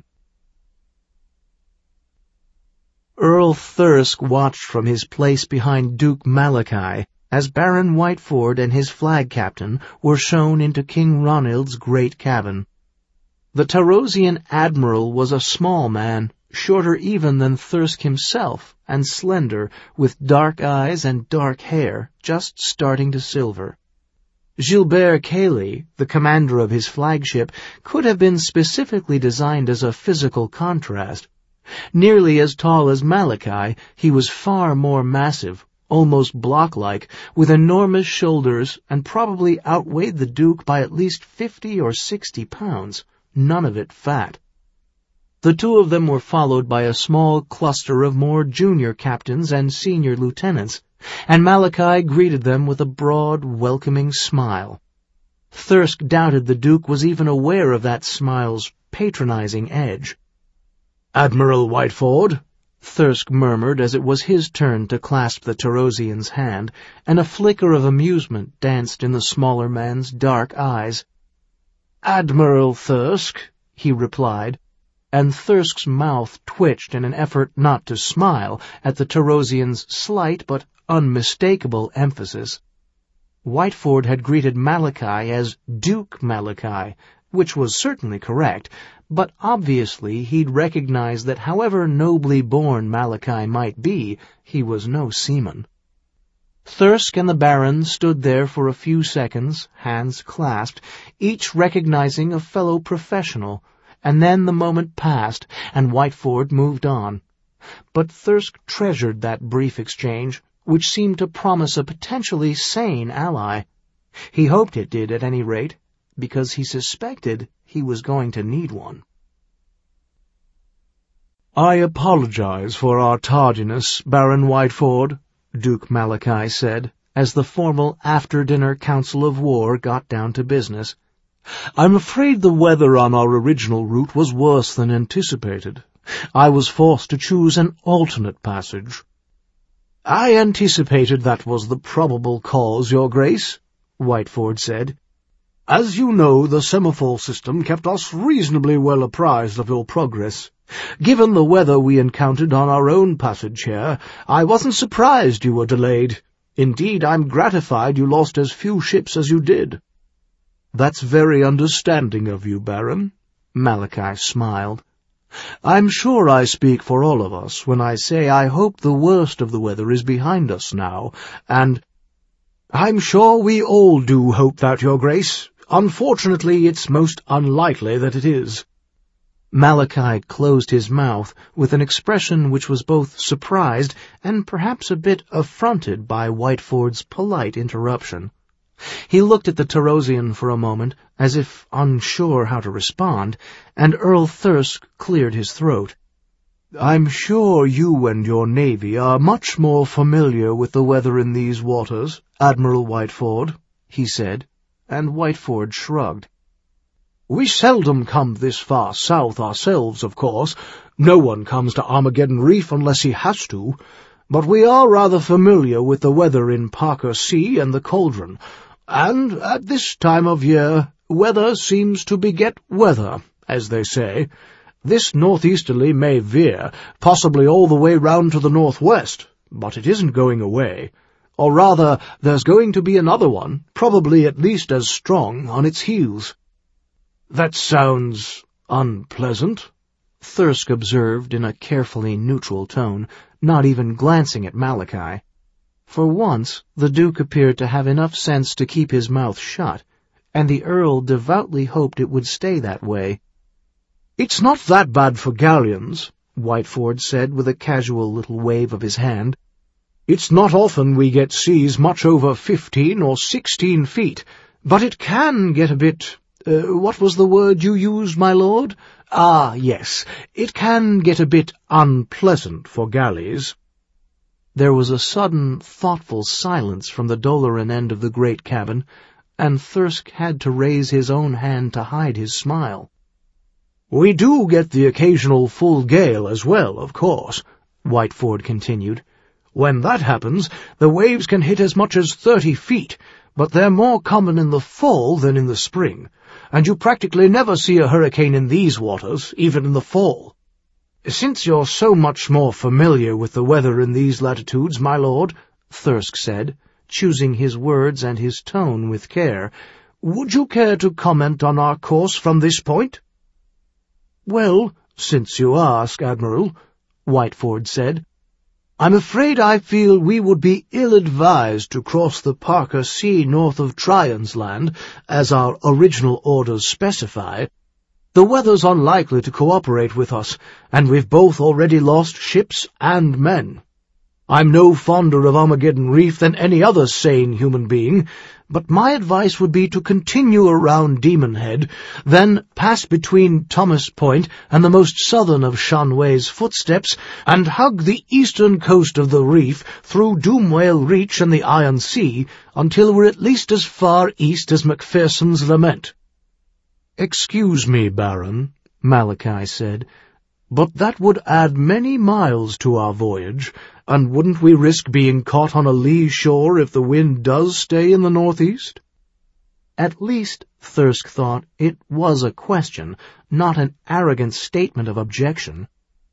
Earl Thirsk watched from his place behind Duke Malachi as Baron Whiteford and his flag captain were shown into King Ronild's great cabin. The Tarosian admiral was a small man, shorter even than Thirsk himself, and slender, with dark eyes and dark hair, just starting to silver. Gilbert Cayley, the commander of his flagship, could have been specifically designed as a physical contrast. Nearly as tall as Malachi, he was far more massive, almost block-like, with enormous shoulders, and probably outweighed the Duke by at least 50 or 60 pounds, none of it fat. The two of them were followed by a small cluster of more junior captains and senior lieutenants, and Malachi greeted them with a broad, welcoming smile. Thirsk doubted the Duke was even aware of that smile's patronizing edge. "Admiral Whiteford," Thirsk murmured as it was his turn to clasp the Tarosian's hand, and a flicker of amusement danced in the smaller man's dark eyes. "Admiral Thirsk," he replied, and Thirsk's mouth twitched in an effort not to smile at the Tarosian's slight but unmistakable emphasis. Whiteford had greeted Malachi as Duke Malachi, which was certainly correct, but obviously he'd recognized that however nobly born Malachi might be, he was no seaman. Thirsk and the Baron stood there for a few seconds, hands clasped, each recognizing a fellow professional, and then the moment passed, and Whiteford moved on. But Thirsk treasured that brief exchange, which seemed to promise a potentially sane ally. He hoped it did, at any rate, because he suspected he was going to need one. "I apologize for our tardiness, Baron Whiteford," Duke Malachi said, as the formal after-dinner council of war got down to business. "I'm afraid the weather on our original route was worse than anticipated. I was forced to choose an alternate passage." "I anticipated that was the probable cause, Your Grace," Whiteford said. "As you know, the semaphore system kept us reasonably well apprised of your progress. Given the weather we encountered on our own passage here, I wasn't surprised you were delayed. Indeed, I'm gratified you lost as few ships as you did." "That's very understanding of you, Baron," Malachi smiled. "I'm sure I speak for all of us when I say I hope the worst of the weather is behind us now, and—" "I'm sure we all do hope that, Your Grace. Unfortunately, it's most unlikely that it is." Malachi closed his mouth with an expression which was both surprised and perhaps a bit affronted by Whiteford's polite interruption. He looked at the Tarosian for a moment, as if unsure how to respond, and Earl Thirsk cleared his throat. "I'm sure you and your navy are much more familiar with the weather in these waters, Admiral Whiteford," he said, and Whiteford shrugged. "We seldom come this far south ourselves, of course. No one comes to Armageddon Reef unless he has to. But we are rather familiar with the weather in Parker Sea and the Cauldron, and at this time of year weather seems to beget weather, as they say. This northeasterly may veer, possibly all the way round to the northwest, but it isn't going away. Or rather, there's going to be another one, probably at least as strong, on its heels." "That sounds unpleasant," Thirsk observed in a carefully neutral tone, not even glancing at Malachi. For once, the Duke appeared to have enough sense to keep his mouth shut, and the Earl devoutly hoped it would stay that way. "It's not that bad for galleons," Whiteford said with a casual little wave of his hand. "It's not often we get seas much over 15 or 16 feet, but it can get a bit— what was the word you used, my lord? Ah, yes, it can get a bit unpleasant for galleys." There was a sudden, thoughtful silence from the Doloran end of the great cabin, and Thirsk had to raise his own hand to hide his smile. We do get the occasional full gale as well, of course, Whiteford continued. When that happens, the waves can hit as much as 30 feet, but they're more common in the fall than in the spring, and you practically never see a hurricane in these waters, even in the fall. Since you're so much more familiar with the weather in these latitudes, my lord, Thirsk said, choosing his words and his tone with care, would you care to comment on our course from this point? Well, since you ask, Admiral, Whiteford said, I'm afraid I feel we would be ill-advised to cross the Parker Sea north of Tryon's Land, as our original orders specify. The weather's unlikely to cooperate with us, and we've both already lost ships and men. I'm no fonder of Armageddon Reef than any other sane human being, but my advice would be to continue around Demon Head, then pass between Thomas Point and the most southern of Shanway's footsteps, and hug the eastern coast of the reef through Doomwhale Reach and the Iron Sea until we're at least as far east as Macpherson's Lament. Excuse me, Baron, Malachi said, but that would add many miles to our voyage, and wouldn't we risk being caught on a lee shore if the wind does stay in the northeast? At least, Thirsk thought, it was a question, not an arrogant statement of objection.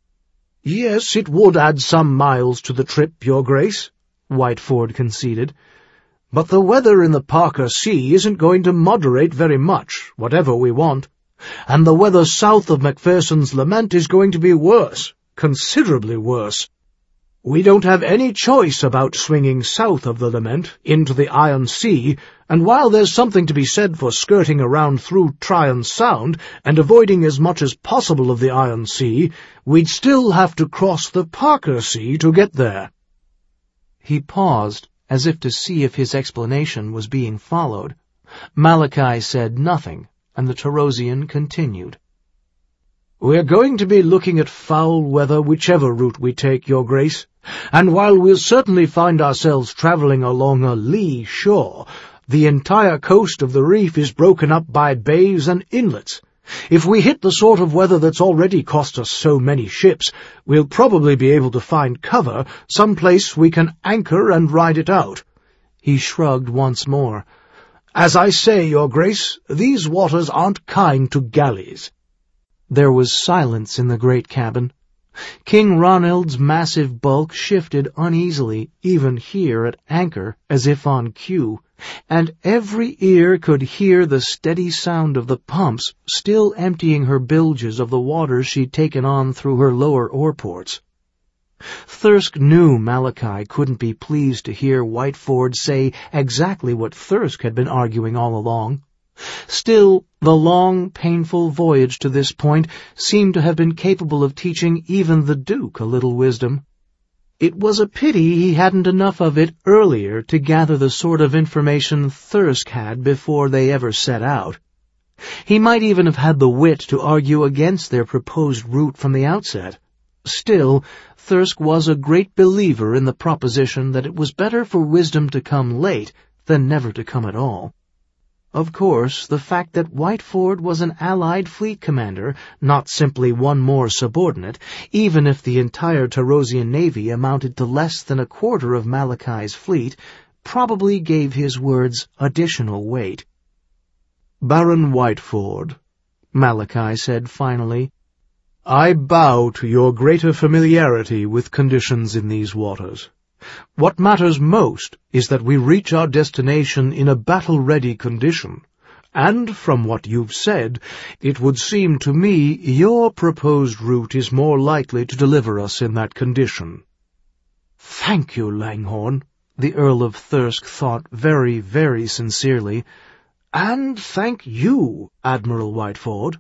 Yes, it would add some miles to the trip, Your Grace, Whiteford conceded. But the weather in the Parker Sea isn't going to moderate very much, whatever we want. And the weather south of Macpherson's Lament is going to be worse, considerably worse. We don't have any choice about swinging south of the Lament into the Iron Sea, and while there's something to be said for skirting around through Tryon Sound and avoiding as much as possible of the Iron Sea, we'd still have to cross the Parker Sea to get there. He paused, as if to see if his explanation was being followed. Malachi said nothing, and the Tarosian continued. We're going to be looking at foul weather whichever route we take, Your Grace, and while we'll certainly find ourselves travelling along a lee shore, the entire coast of the reef is broken up by bays and inlets. If we hit the sort of weather that's already cost us so many ships, we'll probably be able to find cover, someplace we can anchor and ride it out. He shrugged once more. As I say, Your Grace, these waters aren't kind to galleys. There was silence in the great cabin. King Ronald's massive bulk shifted uneasily, even here at anchor, as if on cue, and every ear could hear the steady sound of the pumps still emptying her bilges of the water she'd taken on through her lower oarports. Thirsk knew Malachi couldn't be pleased to hear Whiteford say exactly what Thirsk had been arguing all along. Still, the long, painful voyage to this point seemed to have been capable of teaching even the Duke a little wisdom. It was a pity he hadn't enough of it earlier to gather the sort of information Thirsk had before they ever set out. He might even have had the wit to argue against their proposed route from the outset. Still, Thirsk was a great believer in the proposition that it was better for wisdom to come late than never to come at all. Of course, the fact that Whiteford was an Allied fleet commander, not simply one more subordinate, even if the entire Tarosian navy amounted to less than a quarter of Malachi's fleet, probably gave his words additional weight. Baron Whiteford, Malachi said finally, I bow to your greater familiarity with conditions in these waters. What matters most is that we reach our destination in a battle-ready condition, and from what you've said, it would seem to me your proposed route is more likely to deliver us in that condition. Thank you, Langhorne, the Earl of Thirsk thought very, very sincerely, and thank you, Admiral Whiteford.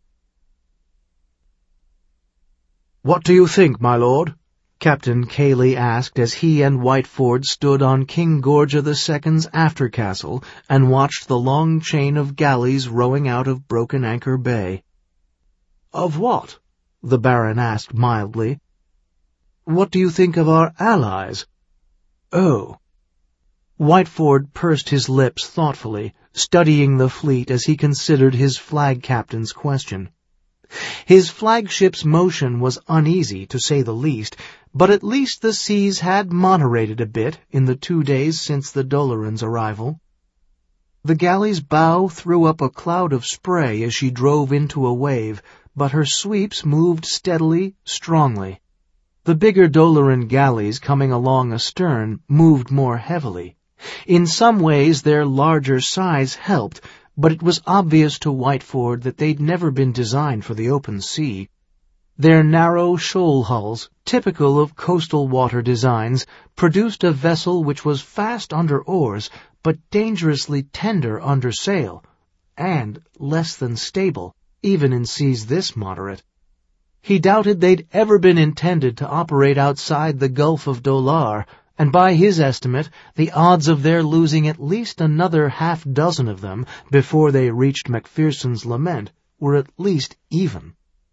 What do you think, my lord? Captain Cayley asked as he and Whiteford stood on King Gorgia II's aftercastle and watched the long chain of galleys rowing out of Broken Anchor Bay. Of what? The Baron asked mildly. What do you think of our allies? Oh. Whiteford pursed his lips thoughtfully, studying the fleet as he considered his flag captain's question. His flagship's motion was uneasy, to say the least, but at least the seas had moderated a bit in the 2 days since the Doloran's arrival. The galley's bow threw up a cloud of spray as she drove into a wave, but her sweeps moved steadily, strongly. The bigger Doloran galleys coming along astern moved more heavily. In some ways their larger size helped, but it was obvious to Whiteford that they'd never been designed for the open sea. Their narrow shoal hulls, typical of coastal water designs, produced a vessel which was fast under oars, but dangerously tender under sail, and less than stable, even in seas this moderate. He doubted they'd ever been intended to operate outside the Gulf of Dolar, and by his estimate, the odds of their losing at least another half-dozen of them before they reached Macpherson's Lament were at least even.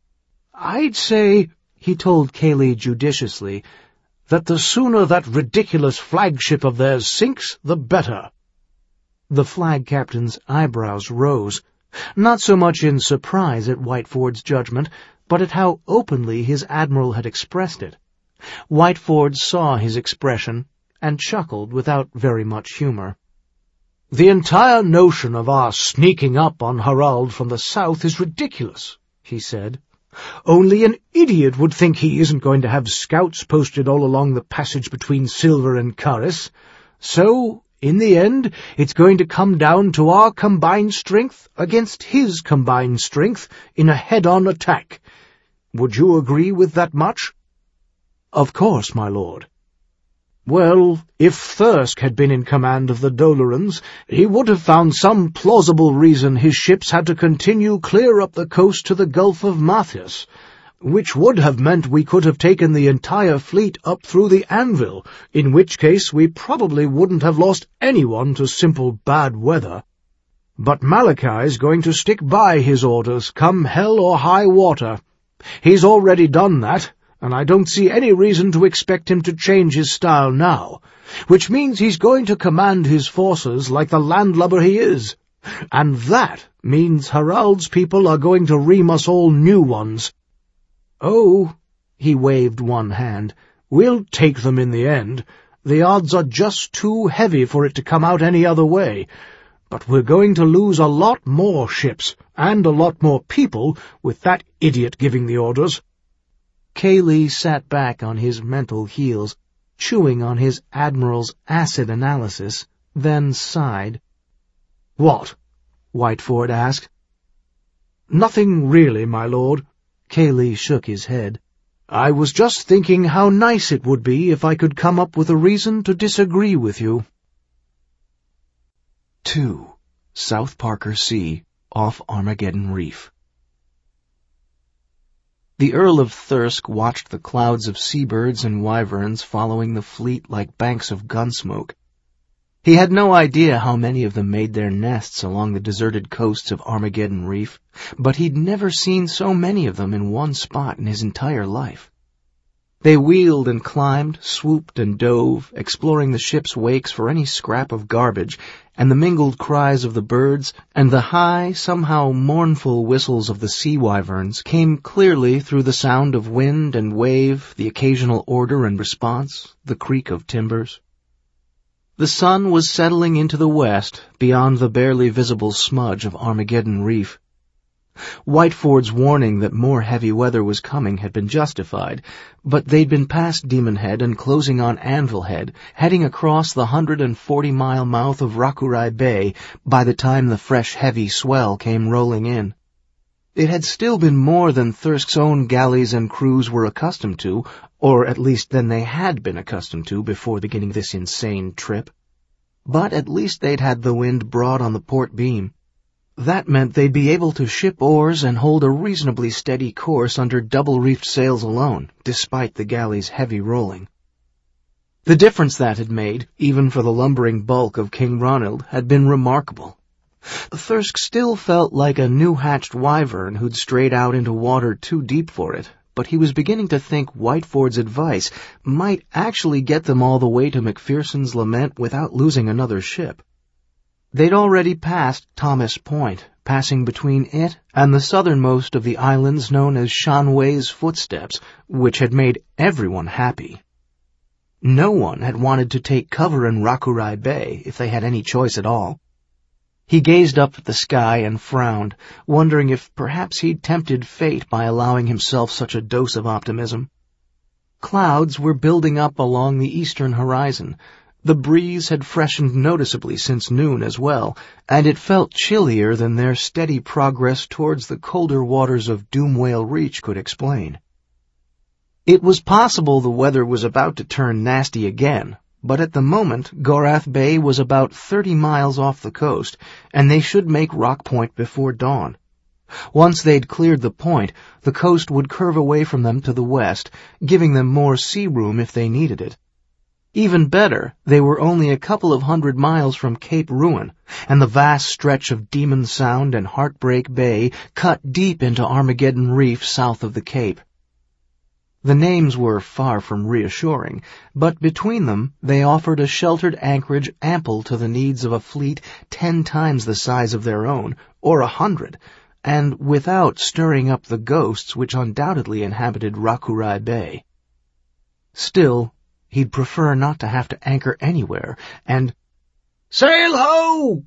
"I'd say," he told Cayley judiciously, "that the sooner that ridiculous flagship of theirs sinks, the better." The flag captain's eyebrows rose, not so much in surprise at Whiteford's judgment, but at how openly his admiral had expressed it. Whiteford saw his expression and chuckled without very much humor. "The entire notion of our sneaking up on Harald from the south is ridiculous," he said. "Only an idiot would think he isn't going to have scouts posted all along the passage between Silver and Caris. So, in the end, it's going to come down to our combined strength against his combined strength in a head-on attack. Would you agree with that much?" "Of course, my lord." "Well, if Thirsk had been in command of the Dolorans, he would have found some plausible reason his ships had to continue clear up the coast to the Gulf of Matthias, which would have meant we could have taken the entire fleet up through the Anvil, in which case we probably wouldn't have lost anyone to simple bad weather. But Malachi's going to stick by his orders, come hell or high water. He's already done that, and I don't see any reason to expect him to change his style now, which means he's going to command his forces like the landlubber he is. And that means Harald's people are going to ream us all new ones. Oh," he waved one hand, "we'll take them in the end. The odds are just too heavy for it to come out any other way. But we're going to lose a lot more ships, and a lot more people, with that idiot giving the orders." Cayley sat back on his mental heels, chewing on his admiral's acid analysis, then sighed. "What?" Whiteford asked. "Nothing really, my lord." Cayley shook his head. "I was just thinking how nice it would be if I could come up with a reason to disagree with you." 2. South Parker Sea, off Armageddon Reef. The Earl of Thirsk watched the clouds of seabirds and wyverns following the fleet like banks of gunsmoke. He had no idea how many of them made their nests along the deserted coasts of Armageddon Reef, but he'd never seen so many of them in one spot in his entire life. They wheeled and climbed, swooped and dove, exploring the ship's wakes for any scrap of garbage, and the mingled cries of the birds and the high, somehow mournful whistles of the sea wyverns came clearly through the sound of wind and wave, the occasional order and response, the creak of timbers. The sun was settling into the west, beyond the barely visible smudge of Armageddon Reef. Whiteford's warning that more heavy weather was coming had been justified, but they'd been past Demon Head and closing on Anvil Head, heading across the 140-mile mouth of Rakurai Bay by the time the fresh heavy swell came rolling in. It had still been more than Thirsk's own galleys and crews were accustomed to, or at least than they had been accustomed to before beginning this insane trip. But at least they'd had the wind broad on the port beam. That meant they'd be able to ship oars and hold a reasonably steady course under double-reefed sails alone, despite the galley's heavy rolling. The difference that had made, even for the lumbering bulk of King Ronald, had been remarkable. Thirsk still felt like a new-hatched wyvern who'd strayed out into water too deep for it, but he was beginning to think Whiteford's advice might actually get them all the way to Macpherson's Lament without losing another ship. They'd already passed Thomas Point, passing between it and the southernmost of the islands known as Shanwei's Footsteps, which had made everyone happy. No one had wanted to take cover in Rakurai Bay if they had any choice at all. He gazed up at the sky and frowned, wondering if perhaps he'd tempted fate by allowing himself such a dose of optimism. Clouds were building up along the eastern horizon. The breeze had freshened noticeably since noon as well, and it felt chillier than their steady progress towards the colder waters of Doomwhale Reach could explain. It was possible the weather was about to turn nasty again, but at the moment Gorath Bay was about 30 miles off the coast, and they should make Rock Point before dawn. Once they'd cleared the point, the coast would curve away from them to the west, giving them more sea room if they needed it. Even better, they were only a couple of 100 miles from Cape Ruin, and the vast stretch of Demon Sound and Heartbreak Bay cut deep into Armageddon Reef south of the Cape. The names were far from reassuring, but between them they offered a sheltered anchorage ample to the needs of a fleet 10 times the size of their own, or 100, and without stirring up the ghosts which undoubtedly inhabited Rakurai Bay. Still, he'd prefer not to have to anchor anywhere, and "Sail ho!"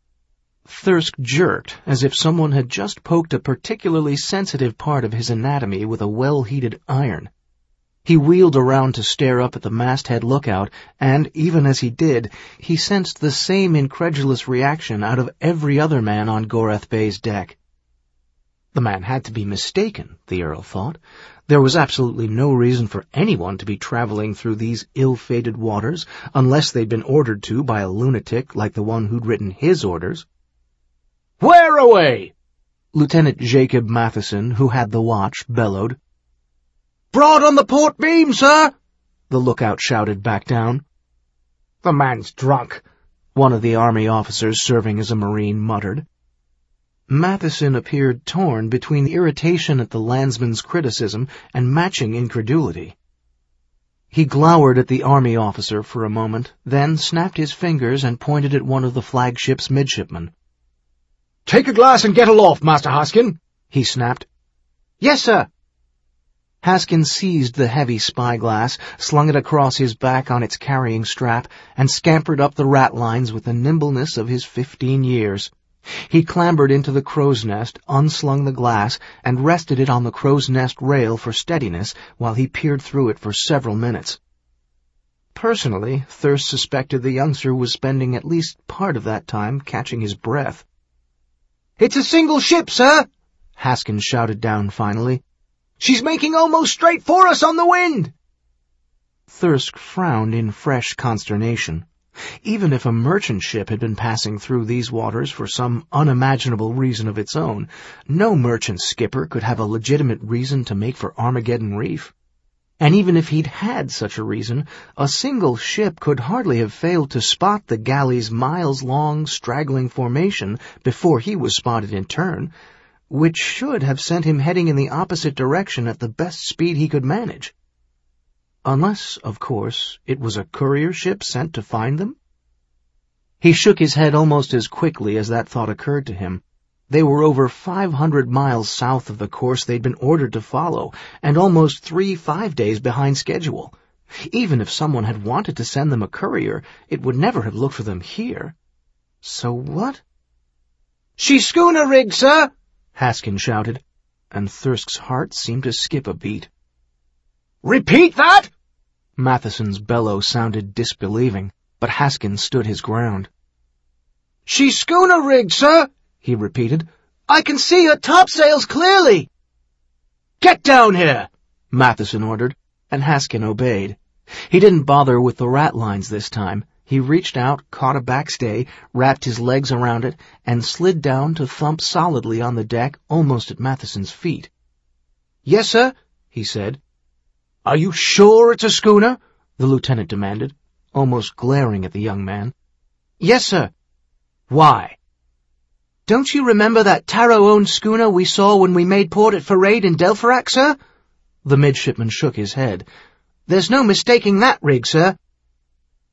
Thirsk jerked, as if someone had just poked a particularly sensitive part of his anatomy with a well-heated iron. He wheeled around to stare up at the masthead lookout, and, even as he did, he sensed the same incredulous reaction out of every other man on Gorath Bay's deck. The man had to be mistaken, the Earl thought. There was absolutely no reason for anyone to be traveling through these ill-fated waters, unless they'd been ordered to by a lunatic like the one who'd written his orders. "Where away?" Lieutenant Jacob Matheson, who had the watch, bellowed. "Broad on the port beam, sir," the lookout shouted back down. "The man's drunk," one of the army officers serving as a Marine muttered. Matheson appeared torn between irritation at the landsman's criticism and matching incredulity. He glowered at the army officer for a moment, then snapped his fingers and pointed at one of the flagship's midshipmen. "Take a glass and get aloft, Master Haskin," he snapped. "Yes, sir." Haskin seized the heavy spyglass, slung it across his back on its carrying strap, and scampered up the ratlines with the nimbleness of his 15 years. He clambered into the crow's nest, unslung the glass, and rested it on the crow's nest rail for steadiness while he peered through it for several minutes. Personally, Thirsk suspected the youngster was spending at least part of that time catching his breath. "It's a single ship, sir," Haskin shouted down finally. "She's making almost straight for us on the wind." Thirsk frowned in fresh consternation. Even if a merchant ship had been passing through these waters for some unimaginable reason of its own, no merchant skipper could have a legitimate reason to make for Armageddon Reef. And even if he'd had such a reason, a single ship could hardly have failed to spot the galley's miles-long, straggling formation before he was spotted in turn, which should have sent him heading in the opposite direction at the best speed he could manage. Unless, of course, it was a courier ship sent to find them? He shook his head almost as quickly as that thought occurred to him. They were over 500 miles south of the course they'd been ordered to follow, and almost 3 5 days behind schedule. Even if someone had wanted to send them a courier, it would never have looked for them here. So what? "She's schooner rigged, sir," Haskin shouted, and Thirsk's heart seemed to skip a beat. "Repeat that?" Matheson's bellow sounded disbelieving, but Haskin stood his ground. "She's schooner rigged, sir," he repeated. "I can see her topsails clearly." "Get down here," Matheson ordered, and Haskin obeyed. He didn't bother with the ratlines this time. He reached out, caught a backstay, wrapped his legs around it, and slid down to thump solidly on the deck almost at Matheson's feet. "Yes, sir," he said. "Are you sure it's a schooner?" the lieutenant demanded, almost glaring at the young man. "Yes, sir." "Why?" "Don't you remember that Taro-owned schooner we saw when we made port at Ferraid in Delphorak, sir?" The midshipman shook his head. "There's no mistaking that rig, sir."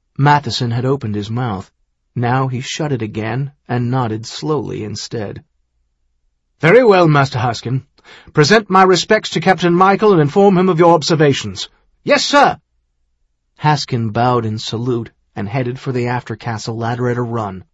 Matheson had opened his mouth. Now he shut it again and nodded slowly instead. Very well, Master Haskin. Present my respects to Captain Michael and inform him of your observations. Yes, sir. Haskin bowed in salute and headed for the after-castle ladder at a run.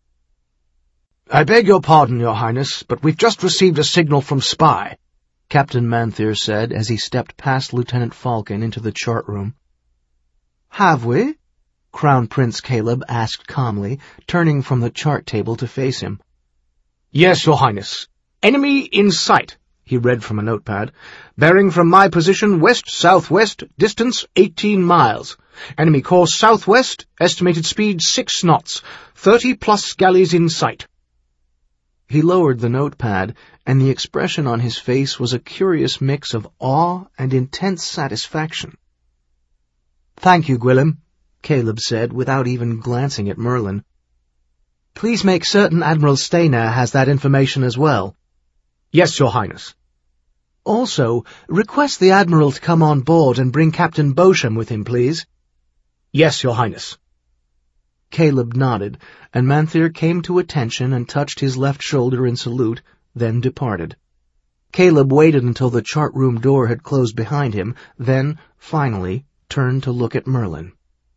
I beg your pardon, Your Highness, but we've just received a signal from Spy, Captain Manthier said as he stepped past Lieutenant Falcon into the chart room. Have we? Crown Prince Caleb asked calmly, turning from the chart table to face him. Yes, Your Highness. Enemy in sight, he read from a notepad. Bearing from my position west-southwest, distance 18 miles. Enemy course southwest, estimated speed 6 knots, 30+ galleys in sight. He lowered the notepad, and the expression on his face was a curious mix of awe and intense satisfaction. "Thank you, Gwillem," Caleb said, without even glancing at Merlin. "Please make certain Admiral Stayner has that information as well." Yes, Your Highness. "Also, request the Admiral to come on board and bring Captain Beauchamp with him, please." Yes, Your Highness. Caleb nodded, and Manthier came to attention and touched his left shoulder in salute, then departed. Caleb waited until the chart room door had closed behind him, then, finally, turned to look at Merlin.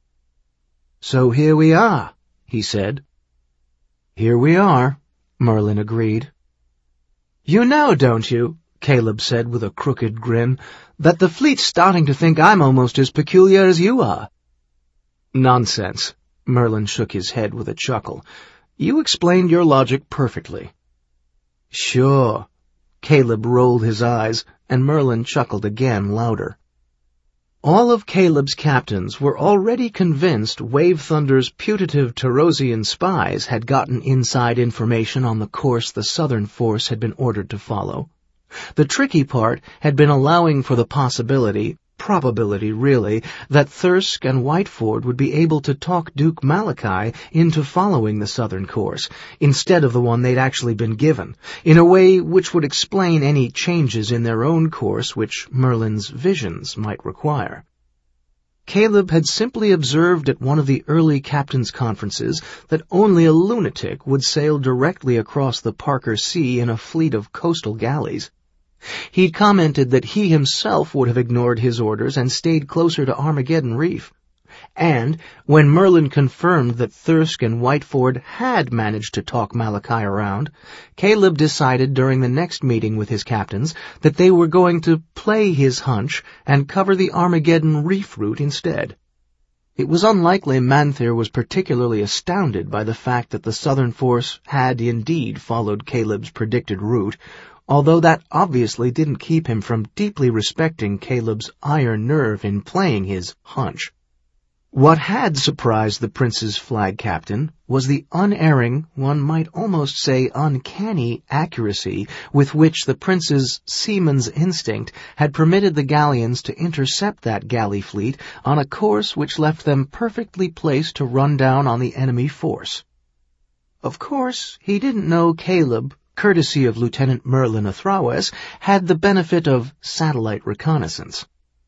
"So here we are," he said. "Here we are," Merlin agreed. "You know, don't you," Caleb said with a crooked grin, "that the fleet's starting to think I'm almost as peculiar as you are." "Nonsense." Merlin shook his head with a chuckle. "You explained your logic perfectly." "Sure." Caleb rolled his eyes, and Merlin chuckled again louder. All of Caleb's captains were already convinced Wave Thunder's putative Tarosian spies had gotten inside information on the course the Southern force had been ordered to follow. The tricky part had been allowing for the probability really, that Thirsk and Whiteford would be able to talk Duke Malachi into following the southern course, instead of the one they'd actually been given, in a way which would explain any changes in their own course which Merlin's visions might require. Caleb had simply observed at one of the early captains' conferences that only a lunatic would sail directly across the Parker Sea in a fleet of coastal galleys. He'd commented that he himself would have ignored his orders and stayed closer to Armageddon Reef. And when Merlin confirmed that Thirsk and Whiteford had managed to talk Malachi around, Caleb decided during the next meeting with his captains that they were going to play his hunch and cover the Armageddon Reef route instead. It was unlikely Manthier was particularly astounded by the fact that the Southern force had indeed followed Caleb's predicted route, although that obviously didn't keep him from deeply respecting Caleb's iron nerve in playing his hunch. What had surprised the prince's flag captain was the unerring, one might almost say uncanny, accuracy with which the prince's seaman's instinct had permitted the galleons to intercept that galley fleet on a course which left them perfectly placed to run down on the enemy force. Of course, he didn't know Caleb, courtesy of Lieutenant Merlin Athrawes, had the benefit of satellite reconnaissance.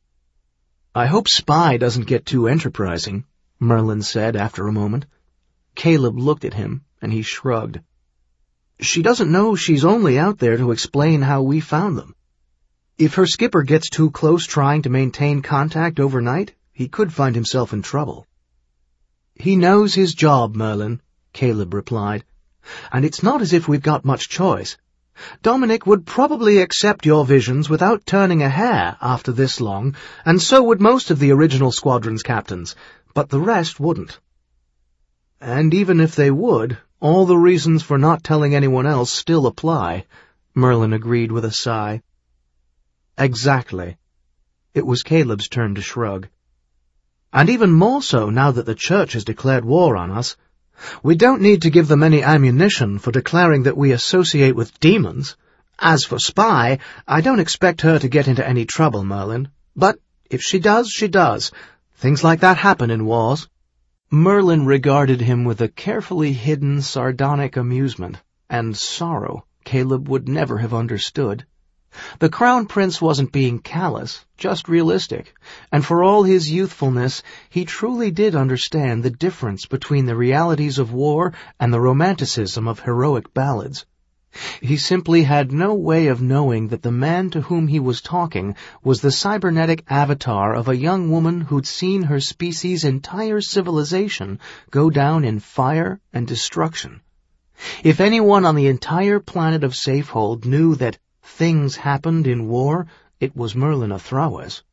"I hope Spy doesn't get too enterprising," Merlin said after a moment. Caleb looked at him, and he shrugged. "She doesn't know she's only out there to explain how we found them. If her skipper gets too close trying to maintain contact overnight, he could find himself in trouble." "He knows his job, Merlin," Caleb replied. "And it's not as if we've got much choice. Dominic would probably accept your visions without turning a hair after this long, and so would most of the original squadron's captains, but the rest wouldn't. And even if they would, all the reasons for not telling anyone else still apply," Merlin agreed with a sigh. "Exactly." It was Caleb's turn to shrug. "And even more so now that the Church has declared war on us. We don't need to give them any ammunition for declaring that we associate with demons. As for Spy, I don't expect her to get into any trouble, Merlin. But if she does, she does. Things like that happen in wars." Merlin regarded him with a carefully hidden sardonic amusement and sorrow Caleb would never have understood. The Crown Prince wasn't being callous, just realistic, and for all his youthfulness, he truly did understand the difference between the realities of war and the romanticism of heroic ballads. He simply had no way of knowing that the man to whom he was talking was the cybernetic avatar of a young woman who'd seen her species' entire civilization go down in fire and destruction. If anyone on the entire planet of Safehold knew that things happened in war, it was Merlin of Thrawes.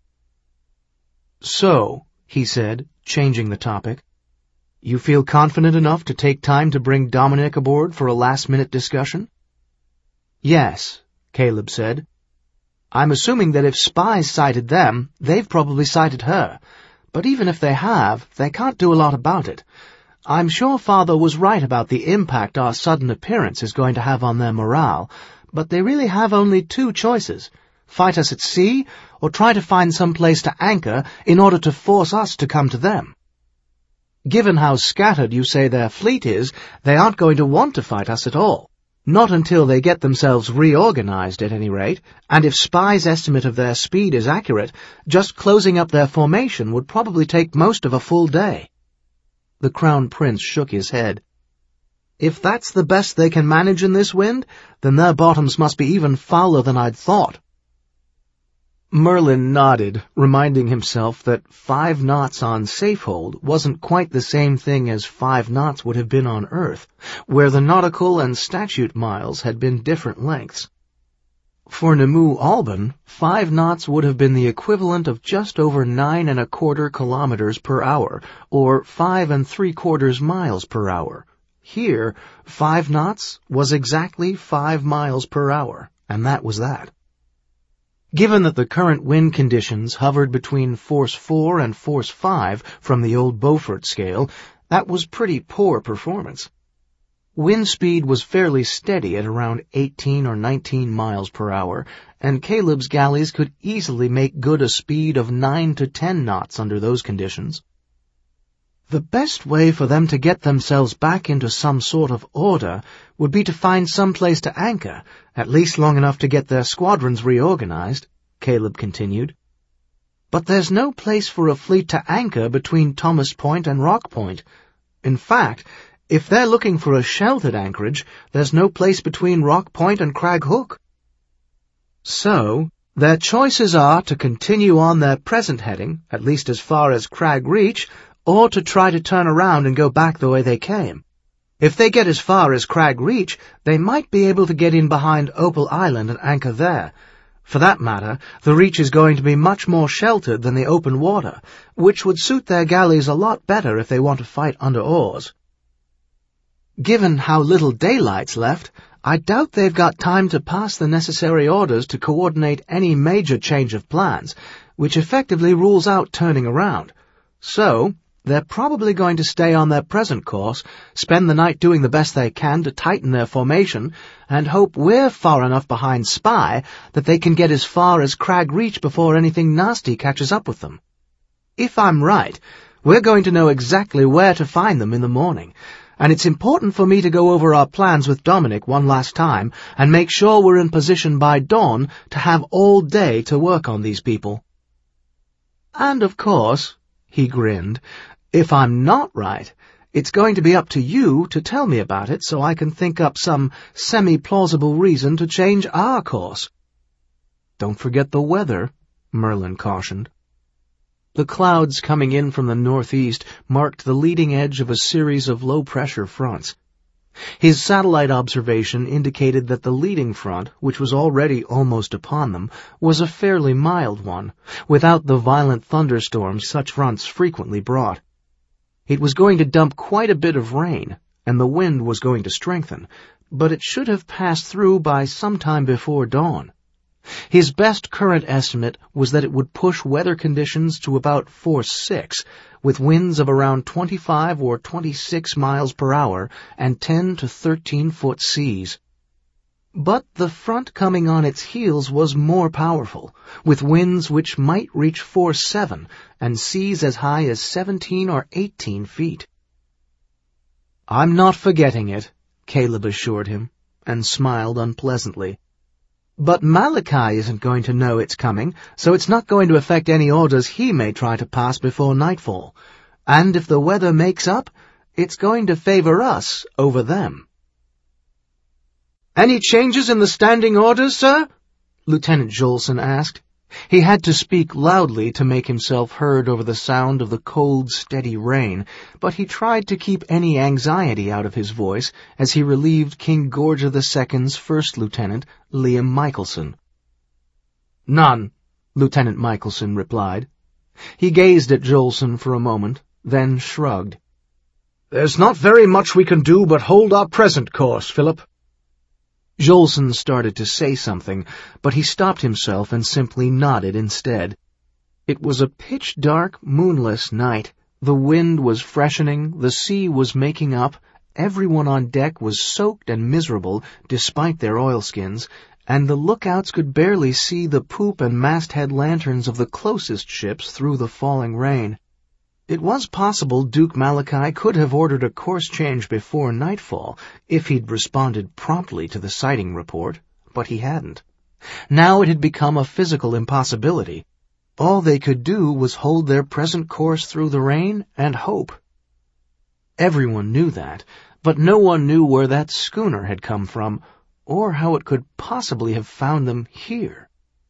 "So," he said, changing the topic, "you feel confident enough to take time to bring Dominic aboard for a last-minute discussion?" "Yes," Caleb said. "I'm assuming that if spies sighted them, they've probably sighted her. But even if they have, they can't do a lot about it. I'm sure Father was right about the impact our sudden appearance is going to have on their morale, but they really have only two choices: fight us at sea, or try to find some place to anchor in order to force us to come to them. Given how scattered you say their fleet is, they aren't going to want to fight us at all. Not until they get themselves reorganized, at any rate, and if Spy's estimate of their speed is accurate, just closing up their formation would probably take most of a full day." The Crown Prince shook his head. "If that's the best they can manage in this wind, then their bottoms must be even fouler than I'd thought." Merlin nodded, reminding himself that 5 knots on Safehold wasn't quite the same thing as 5 knots would have been on Earth, where the nautical and statute miles had been different lengths. For Nemu Alban, 5 knots would have been the equivalent of just over 9¼ kilometers per hour, or 5 3/4 miles per hour. Here, 5 knots was exactly 5 miles per hour, and that was that. Given that the current wind conditions hovered between force 4 and force 5 from the old Beaufort scale, that was pretty poor performance. Wind speed was fairly steady at around 18 or 19 miles per hour, and Caleb's galleys could easily make good a speed of 9 to 10 knots under those conditions. The best way for them to get themselves back into some sort of order would be to find some place to anchor, at least long enough to get their squadrons reorganized, Caleb continued. But there's no place for a fleet to anchor between Thomas Point and Rock Point. In fact, if they're looking for a sheltered anchorage, there's no place between Rock Point and Crag Hook. So, their choices are to continue on their present heading, at least as far as Crag Reach, or to try to turn around and go back the way they came. If they get as far as Crag Reach, they might be able to get in behind Opal Island and anchor there. For that matter, the Reach is going to be much more sheltered than the open water, which would suit their galleys a lot better if they want to fight under oars. Given how little daylight's left, I doubt they've got time to pass the necessary orders to coordinate any major change of plans, which effectively rules out turning around. So, they're probably going to stay on their present course, spend the night doing the best they can to tighten their formation, and hope we're far enough behind Spy that they can get as far as Crag Reach before anything nasty catches up with them. If I'm right, we're going to know exactly where to find them in the morning, and it's important for me to go over our plans with Dominic one last time and make sure we're in position by dawn to have all day to work on these people. And of course, he grinned, if I'm not right, it's going to be up to you to tell me about it so I can think up some semi-plausible reason to change our course. Don't forget the weather, Merlin cautioned. The clouds coming in from the northeast marked the leading edge of a series of low-pressure fronts. His satellite observation indicated that the leading front, which was already almost upon them, was a fairly mild one, without the violent thunderstorms such fronts frequently brought. It was going to dump quite a bit of rain, and the wind was going to strengthen, but it should have passed through by some time before dawn. His best current estimate was that it would push weather conditions to about force 6, with winds of around 25 or 26 miles per hour and 10 to 13-foot seas. But the front coming on its heels was more powerful, with winds which might reach force 7 and seas as high as 17 or 18 feet. "I'm not forgetting it," Caleb assured him, and smiled unpleasantly. "But Malachi isn't going to know it's coming, so it's not going to affect any orders he may try to pass before nightfall. And if the weather makes up, it's going to favor us over them." Any changes in the standing orders, sir? Lieutenant Jolson asked. He had to speak loudly to make himself heard over the sound of the cold, steady rain, but he tried to keep any anxiety out of his voice as he relieved King Gorge II's first lieutenant, Liam Michelson. "None," Lieutenant Michelson replied. He gazed at Jolson for a moment, then shrugged. "There's not very much we can do but hold our present course, Philip." Jolson started to say something, but he stopped himself and simply nodded instead. It was a pitch-dark, moonless night. The wind was freshening, the sea was making up, everyone on deck was soaked and miserable despite their oilskins, and the lookouts could barely see the poop and masthead lanterns of the closest ships through the falling rain. It was possible Duke Malachi could have ordered a course change before nightfall if he'd responded promptly to the sighting report, but he hadn't. Now it had become a physical impossibility. All they could do was hold their present course through the rain and hope. Everyone knew that, but no one knew where that schooner had come from, or how it could possibly have found them here.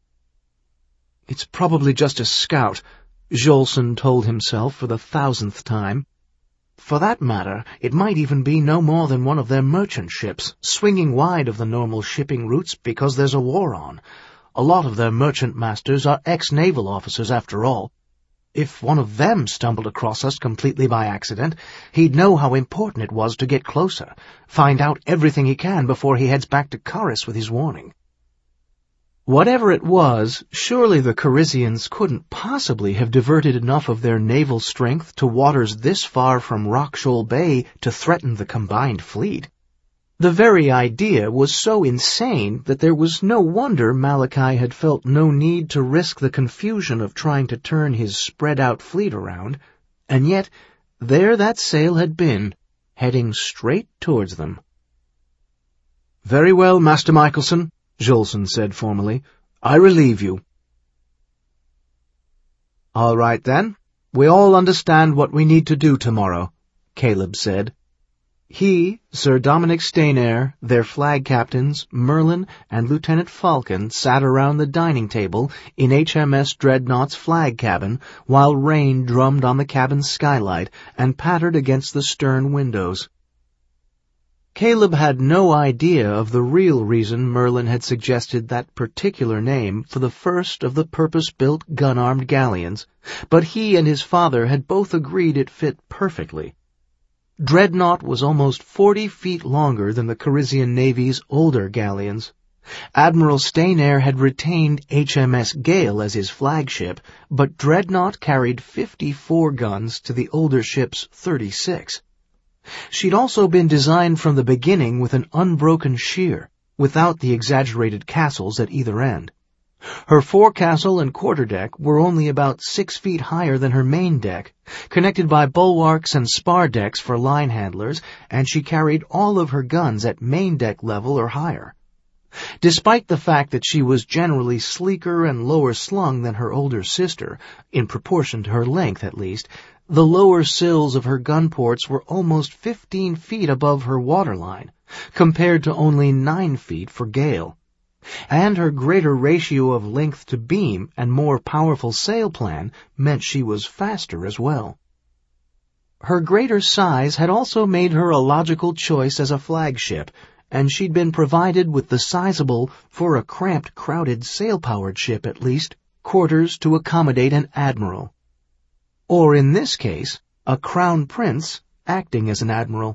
"It's probably just a scout," Jolson told himself for the 1,000th time. For that matter, it might even be no more than one of their merchant ships, swinging wide of the normal shipping routes because there's a war on. A lot of their merchant masters are ex-naval officers after all. If one of them stumbled across us completely by accident, he'd know how important it was to get closer, find out everything he can before he heads back to Corus with his warning. Whatever it was, surely the Corisians couldn't possibly have diverted enough of their naval strength to waters this far from Rockshoal Bay to threaten the combined fleet. The very idea was so insane that there was no wonder Malachi had felt no need to risk the confusion of trying to turn his spread-out fleet around, and yet there that sail had been, heading straight towards them. "Very well, Master Michelson," Jolson said formally. "I relieve you." "All right, then. We all understand what we need to do tomorrow," Caleb said. He, Sir Dominic Staynair, their flag captains, Merlin, and Lieutenant Falcon sat around the dining table in HMS Dreadnought's flag cabin while rain drummed on the cabin's skylight and pattered against the stern windows. Caleb had no idea of the real reason Merlin had suggested that particular name for the first of the purpose-built gun-armed galleons, but he and his father had both agreed it fit perfectly. Dreadnought was almost 40 feet longer than the Corisian Navy's older galleons. Admiral Staynair had retained HMS Gale as his flagship, but Dreadnought carried 54 guns to the older ship's 36. She'd also been designed from the beginning with an unbroken sheer, without the exaggerated castles at either end. Her forecastle and quarterdeck were only about 6 feet higher than her main deck, connected by bulwarks and spar decks for line handlers, and she carried all of her guns at main deck level or higher. Despite the fact that she was generally sleeker and lower slung than her older sister, in proportion to her length at least, the lower sills of her gun ports were almost 15 feet above her waterline, compared to only 9 feet for Gale. And her greater ratio of length to beam and more powerful sail plan meant she was faster as well. Her greater size had also made her a logical choice as a flagship, and she'd been provided with the sizable, for a cramped, crowded sail-powered ship at least, quarters to accommodate an admiral. Or in this case, a crown prince acting as an admiral.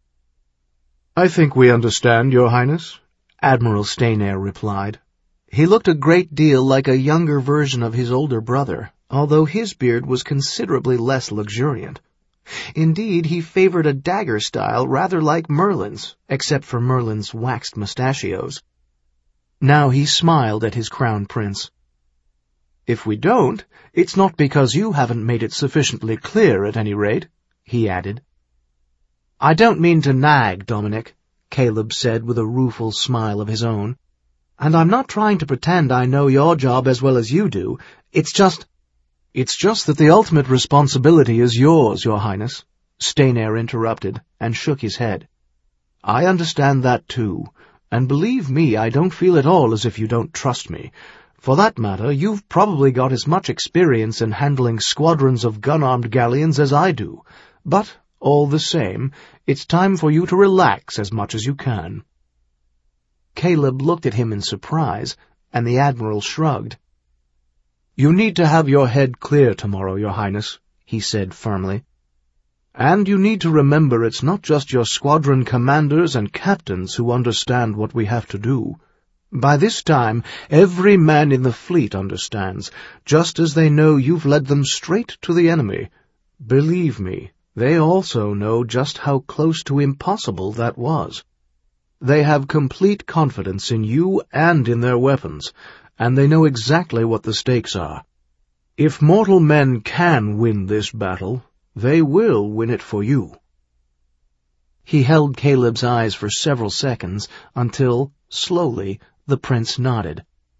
"I think we understand, Your Highness," Admiral Staynair replied. He looked a great deal like a younger version of his older brother, although his beard was considerably less luxuriant. Indeed, he favored a dagger style rather like Merlin's, except for Merlin's waxed mustachios. Now he smiled at his crown prince. "If we don't, it's not because you haven't made it sufficiently clear, at any rate," he added. "I don't mean to nag, Dominic," Caleb said with a rueful smile of his own. "And I'm not trying to pretend I know your job as well as you do. It's just that the ultimate responsibility is yours, Your Highness," Staynair interrupted and shook his head. "I understand that too, and believe me, I don't feel at all as if you don't trust me. For that matter, you've probably got as much experience in handling squadrons of gun-armed galleons as I do. But, all the same, it's time for you to relax as much as you can." Caleb looked at him in surprise, and the Admiral shrugged. "You need to have your head clear tomorrow, Your Highness," he said firmly. "And you need to remember it's not just your squadron commanders and captains who understand what we have to do. By this time, every man in the fleet understands, just as they know you've led them straight to the enemy. Believe me, they also know just how close to impossible that was. They have complete confidence in you and in their weapons, and they know exactly what the stakes are. If mortal men can win this battle, they will win it for you." He held Caleb's eyes for several seconds until, slowly, the prince nodded.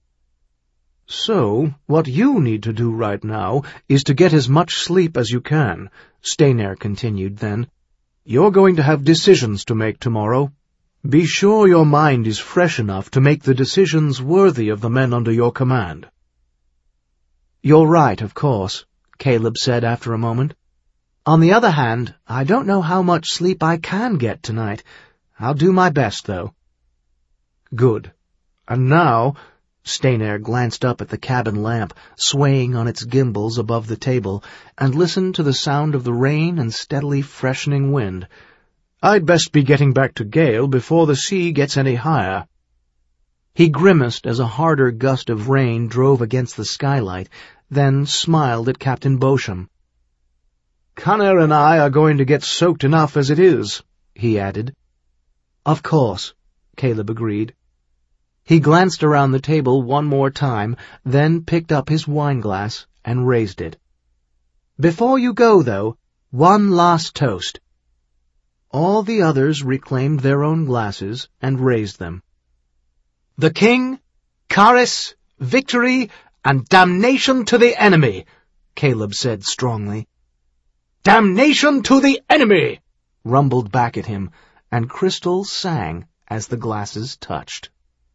"So, what you need to do right now is to get as much sleep as you can," Stayner continued then. "You're going to have decisions to make tomorrow. Be sure your mind is fresh enough to make the decisions worthy of the men under your command." "You're right, of course," Caleb said after a moment. "On the other hand, I don't know how much sleep I can get tonight. I'll do my best, though." "Good. And now—" Stayner glanced up at the cabin lamp, swaying on its gimbals above the table, and listened to the sound of the rain and steadily freshening wind. "I'd best be getting back to Gale before the sea gets any higher." He grimaced as a harder gust of rain drove against the skylight, then smiled at Captain Beauchamp. "Connor and I are going to get soaked enough as it is," he added. "Of course," Caleb agreed. He glanced around the table one more time, then picked up his wineglass and raised it. "Before you go, though, one last toast." All the others reclaimed their own glasses and raised them. "The King, Caris, victory, and damnation to the enemy," Caleb said strongly. "Damnation to the enemy!" rumbled back at him, and crystals sang as the glasses touched.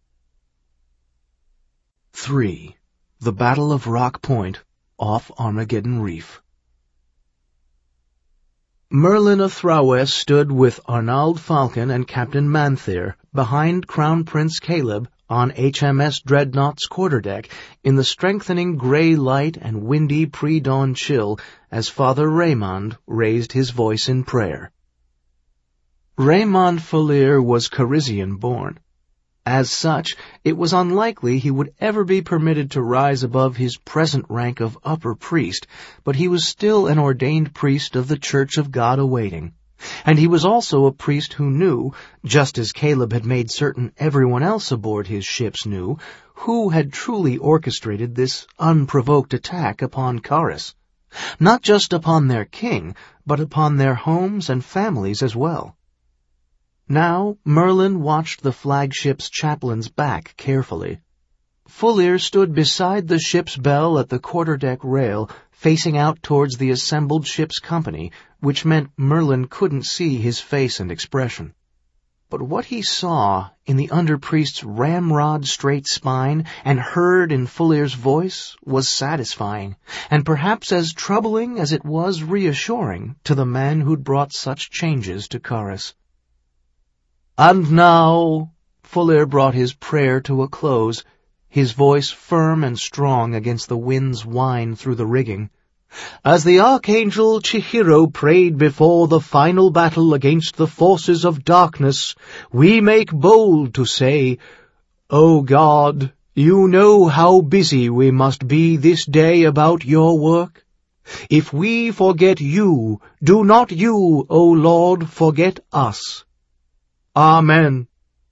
3. The Battle of Rock Point, off Armageddon Reef. Merlin of Thrawes stood with Arnald Falcon and Captain Manther behind Crown Prince Caleb on HMS Dreadnought's quarterdeck in the strengthening gray light and windy pre-dawn chill as Father Raymond raised his voice in prayer. Raymond Falier was Carisian-born. As such, it was unlikely he would ever be permitted to rise above his present rank of upper priest, but he was still an ordained priest of the Church of God awaiting. And he was also a priest who knew, just as Caleb had made certain everyone else aboard his ships knew, who had truly orchestrated this unprovoked attack upon Caris. Not just upon their king, but upon their homes and families as well. Now Merlin watched the flagship's chaplain's back carefully. Falier stood beside the ship's bell at the quarterdeck rail, facing out towards the assembled ship's company, which meant Merlin couldn't see his face and expression. But what he saw in the underpriest's ramrod-straight spine and heard in Falier's voice was satisfying, and perhaps as troubling as it was reassuring to the man who'd brought such changes to Caris. "And now," Falier brought his prayer to a close, his voice firm and strong against the wind's whine through the rigging, "as the Archangel Chihiro prayed before the final battle against the forces of darkness, we make bold to say, O God, you know how busy we must be this day about your work. If we forget you, do not you, O Lord, forget us. Amen."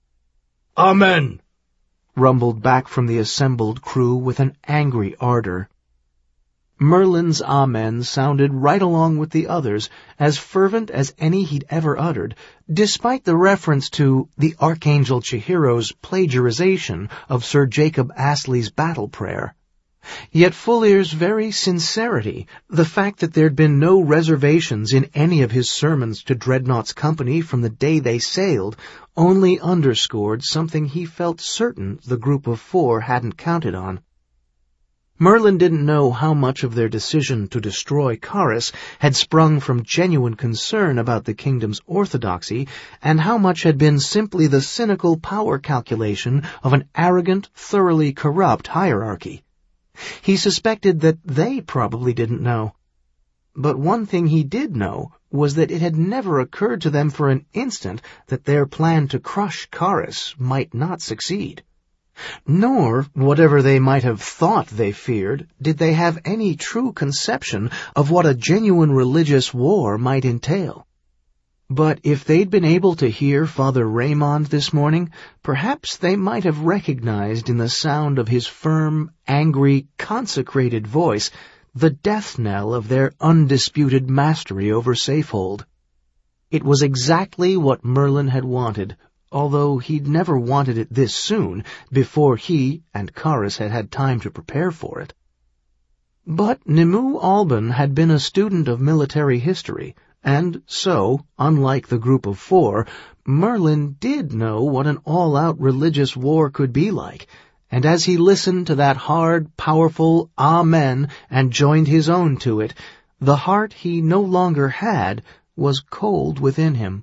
"Amen," rumbled back from the assembled crew with an angry ardor. Merlin's amen sounded right along with the others, as fervent as any he'd ever uttered, despite the reference to the Archangel Chihiro's plagiarization of Sir Jacob Astley's battle prayer. Yet Fullier's very sincerity, the fact that there'd been no reservations in any of his sermons to Dreadnought's company from the day they sailed, only underscored something he felt certain the group of four hadn't counted on. Merlin didn't know how much of their decision to destroy Charis had sprung from genuine concern about the kingdom's orthodoxy, and how much had been simply the cynical power calculation of an arrogant, thoroughly corrupt hierarchy. He suspected that they probably didn't know. But one thing he did know was that it had never occurred to them for an instant that their plan to crush Charis might not succeed. Nor, whatever they might have thought they feared, did they have any true conception of what a genuine religious war might entail. But if they'd been able to hear Father Raymond this morning, perhaps they might have recognized in the sound of his firm, angry, consecrated voice the death knell of their undisputed mastery over Safehold. It was exactly what Merlin had wanted, although he'd never wanted it this soon, before he and Charis had had time to prepare for it. But Nimue Alban had been a student of military history, and so, unlike the group of four, Merlin did know what an all-out religious war could be like, and as he listened to that hard, powerful Amen and joined his own to it, the heart he no longer had was cold within him.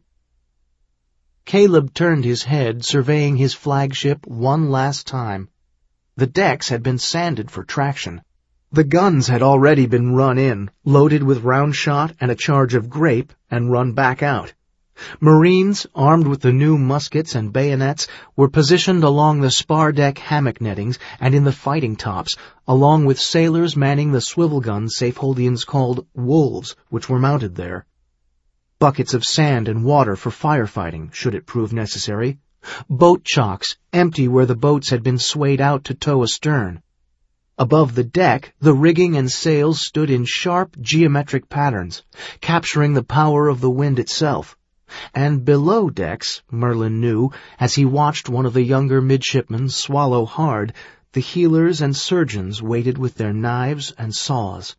Caleb turned his head, surveying his flagship one last time. The decks had been sanded for traction. The guns had already been run in, loaded with round shot and a charge of grape, and run back out. Marines, armed with the new muskets and bayonets, were positioned along the spar deck hammock nettings and in the fighting tops, along with sailors manning the swivel guns Safeholdians called wolves, which were mounted there. Buckets of sand and water for firefighting, should it prove necessary. Boat chocks, empty where the boats had been swayed out to tow astern. Above the deck, the rigging and sails stood in sharp geometric patterns, capturing the power of the wind itself. And below decks, Merlin knew, as he watched one of the younger midshipmen swallow hard, the healers and surgeons waited with their knives and saws.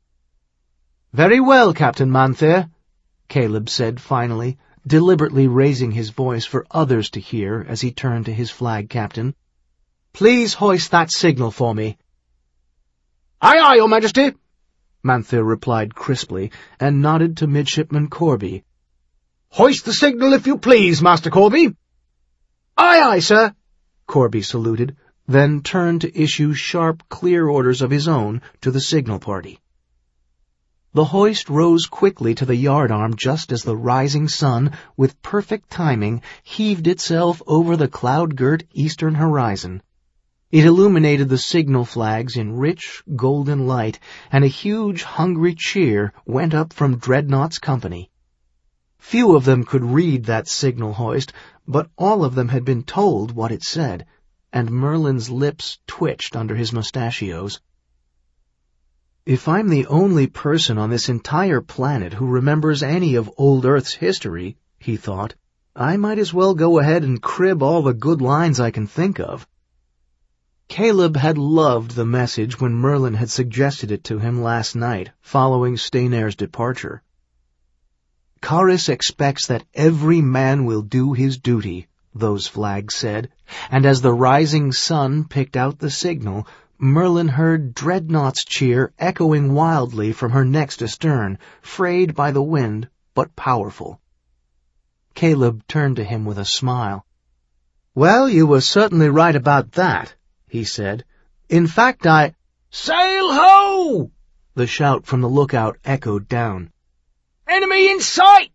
"Very well, Captain Manther," Caleb said finally, deliberately raising his voice for others to hear as he turned to his flag captain. "Please hoist that signal for me." "Aye, aye, Your Majesty," Manther replied crisply, and nodded to Midshipman Corby. "Hoist the signal if you please, Master Corby." "Aye, aye, sir," Corby saluted, then turned to issue sharp, clear orders of his own to the signal party. The hoist rose quickly to the yardarm just as the rising sun, with perfect timing, heaved itself over the cloud-girt eastern horizon. It illuminated the signal flags in rich, golden light, and a huge, hungry cheer went up from Dreadnought's company. Few of them could read that signal hoist, but all of them had been told what it said, and Merlin's lips twitched under his mustachios. "If I'm the only person on this entire planet who remembers any of Old Earth's history," he thought, "I might as well go ahead and crib all the good lines I can think of." Caleb had loved the message when Merlin had suggested it to him last night, following Staynair's departure. "Charis expects that every man will do his duty," those flags said, and as the rising sun picked out the signal, Merlin heard Dreadnought's cheer echoing wildly from her next astern, frayed by the wind, but powerful. Caleb turned to him with a smile. "Well, you were certainly right about that," he said. "In fact, "Sail ho!" the shout from the lookout echoed down. "Enemy in sight!"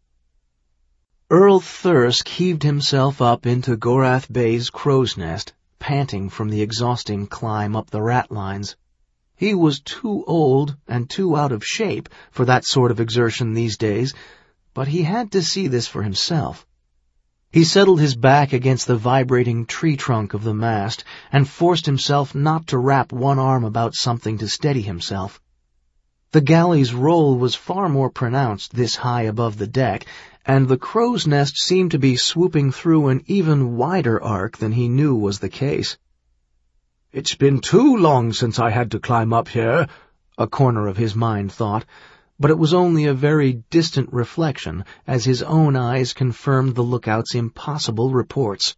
Earl Thirsk heaved himself up into Gorath Bay's crow's nest, panting from the exhausting climb up the ratlines. He was too old and too out of shape for that sort of exertion these days, but he had to see this for himself. He settled his back against the vibrating tree trunk of the mast and forced himself not to wrap one arm about something to steady himself. The galley's roll was far more pronounced this high above the deck, and the crow's nest seemed to be swooping through an even wider arc than he knew was the case. It's been too long since I had to climb up here, a corner of his mind thought, but it was only a very distant reflection as his own eyes confirmed the lookout's impossible reports.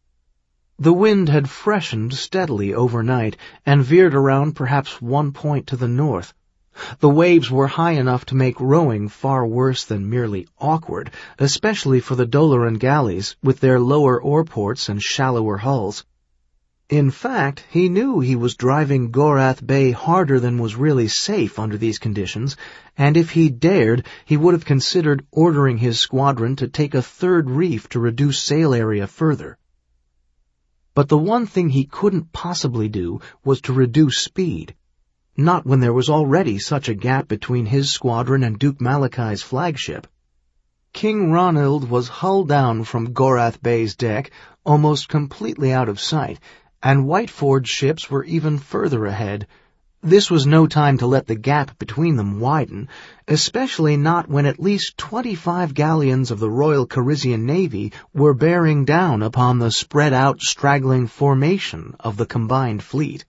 The wind had freshened steadily overnight and veered around perhaps 1 point to the north. The waves were high enough to make rowing far worse than merely awkward, especially for the Doloran galleys with their lower oarports and shallower hulls. In fact, he knew he was driving Gorath Bay harder than was really safe under these conditions, and if he dared, he would have considered ordering his squadron to take a third reef to reduce sail area further. But the one thing he couldn't possibly do was to reduce speed. Not when there was already such a gap between his squadron and Duke Malachai's flagship. King Ronald was hull down from Gorath Bay's deck, almost completely out of sight, and Whiteford's ships were even further ahead. This was no time to let the gap between them widen, especially not when at least 25 galleons of the Royal Carisian Navy were bearing down upon the spread-out, straggling formation of the combined fleet.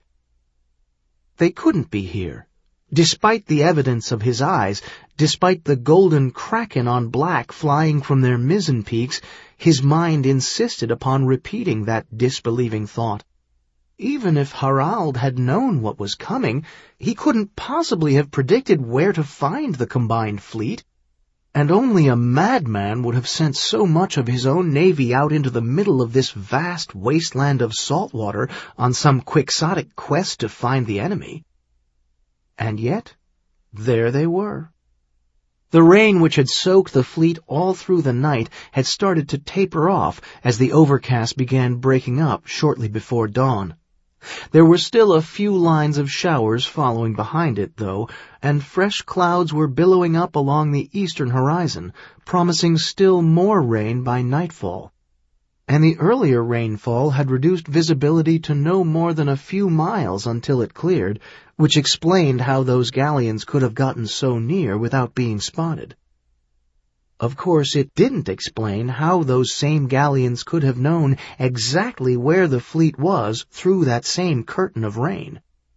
They couldn't be here. Despite the evidence of his eyes, despite the golden kraken on black flying from their mizzen peaks, his mind insisted upon repeating that disbelieving thought. Even if Harald had known what was coming, he couldn't possibly have predicted where to find the combined fleet, and only a madman would have sent so much of his own navy out into the middle of this vast wasteland of salt water on some quixotic quest to find the enemy. And yet, there they were. The rain which had soaked the fleet all through the night had started to taper off as the overcast began breaking up shortly before dawn. There were still a few lines of showers following behind it, though, and fresh clouds were billowing up along the eastern horizon, promising still more rain by nightfall. And the earlier rainfall had reduced visibility to no more than a few miles until it cleared, which explained how those galleons could have gotten so near without being spotted. Of course, it didn't explain how those same galleons could have known exactly where the fleet was through that same curtain of rain.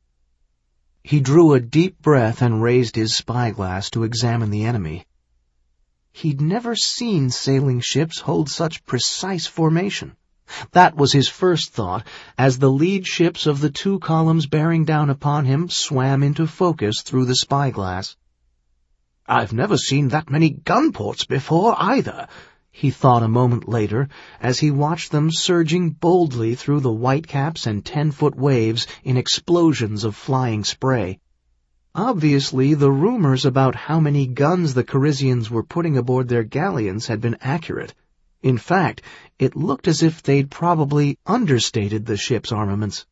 He drew a deep breath and raised his spyglass to examine the enemy. He'd never seen sailing ships hold such precise formation. That was his first thought, as the lead ships of the two columns bearing down upon him swam into focus through the spyglass. "I've never seen that many gun-ports before, either," he thought a moment later, as he watched them surging boldly through the whitecaps and 10-foot waves in explosions of flying spray. Obviously, the rumors about how many guns the Carisians were putting aboard their galleons had been accurate. In fact, it looked as if they'd probably understated the ship's armaments.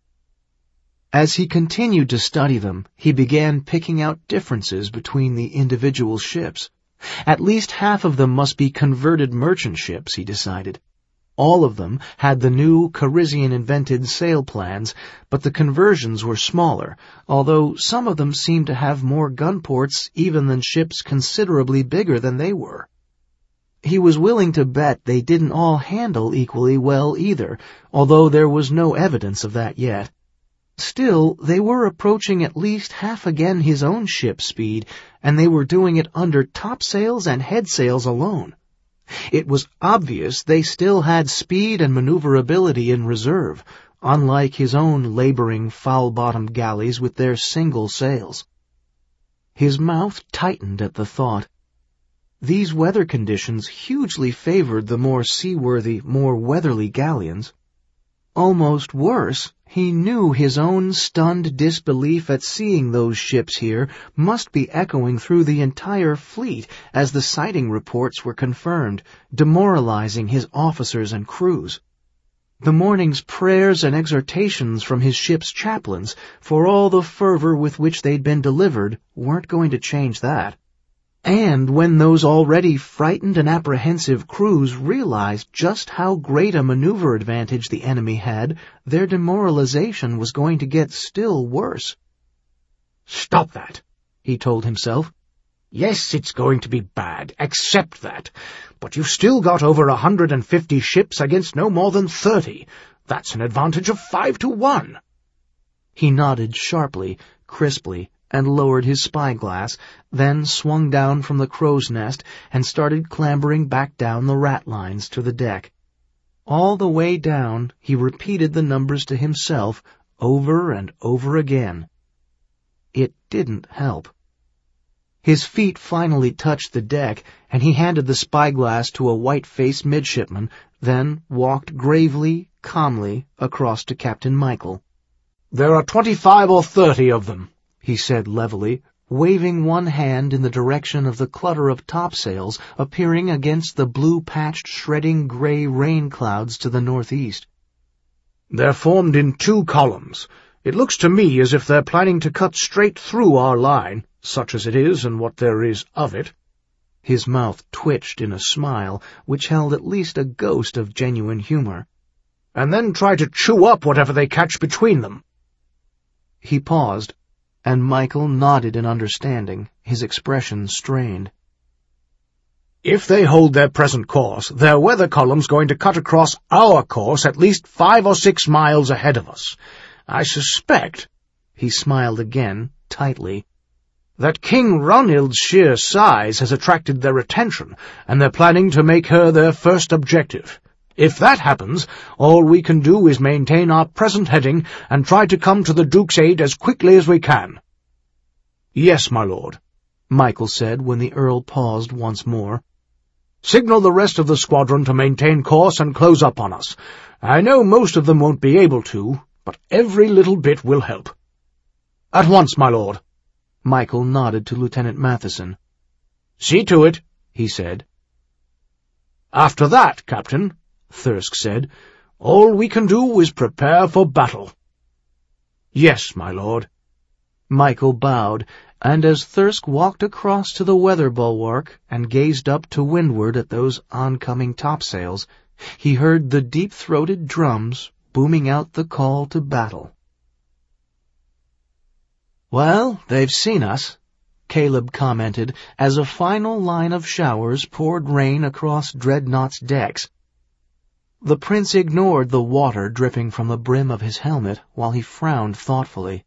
As he continued to study them, he began picking out differences between the individual ships. At least half of them must be converted merchant ships, he decided. All of them had the new Carisian-invented sail plans, but the conversions were smaller, although some of them seemed to have more gunports even than ships considerably bigger than they were. He was willing to bet they didn't all handle equally well either, although there was no evidence of that yet. Still, they were approaching at least half again his own ship's speed, and they were doing it under topsails and headsails alone. It was obvious they still had speed and maneuverability in reserve, unlike his own laboring, foul-bottomed galleys with their single sails. His mouth tightened at the thought. These weather conditions hugely favored the more seaworthy, more weatherly galleons. Almost worse, he knew his own stunned disbelief at seeing those ships here must be echoing through the entire fleet as the sighting reports were confirmed, demoralizing his officers and crews. The morning's prayers and exhortations from his ship's chaplains, for all the fervor with which they'd been delivered, weren't going to change that. And when those already frightened and apprehensive crews realized just how great a maneuver advantage the enemy had, their demoralization was going to get still worse. "Stop that," he told himself. "Yes, it's going to be bad, accept that. But you've still got over 150 ships against no more than 30. That's an advantage of 5 to 1. He nodded sharply, crisply, and lowered his spyglass, then swung down from the crow's nest and started clambering back down the ratlines to the deck. All the way down, he repeated the numbers to himself over and over again. It didn't help. His feet finally touched the deck, and he handed the spyglass to a white-faced midshipman, then walked gravely, calmly, across to Captain Michael. "There are 25 or 30 of them," he said levelly, waving one hand in the direction of the clutter of topsails appearing against the blue-patched, shredding gray rain clouds to the northeast. "They're formed in 2 columns. It looks to me as if they're planning to cut straight through our line, such as it is and what there is of it." His mouth twitched in a smile which held at least a ghost of genuine humor. "And then try to chew up whatever they catch between them." He paused, and Michael nodded in understanding, his expression strained. "If they hold their present course, their weather column's going to cut across our course at least 5 or 6 miles ahead of us. I suspect," he smiled again, tightly, "that King Runhild's sheer size has attracted their attention, and they're planning to make her their first objective. If that happens, all we can do is maintain our present heading and try to come to the Duke's aid as quickly as we can." "Yes, my lord," Michael said when the Earl paused once more. "Signal the rest of the squadron to maintain course and close up on us. I know most of them won't be able to, but every little bit will help." "At once, my lord." Michael nodded to Lieutenant Matheson. "See to it," he said. "After that, Captain," Thirsk said, "all we can do is prepare for battle." "Yes, my lord." Michael bowed, and as Thirsk walked across to the weather bulwark and gazed up to windward at those oncoming topsails, he heard the deep-throated drums booming out the call to battle. "Well, they've seen us," Caleb commented as a final line of showers poured rain across Dreadnought's decks. The prince ignored the water dripping from the brim of his helmet while he frowned thoughtfully.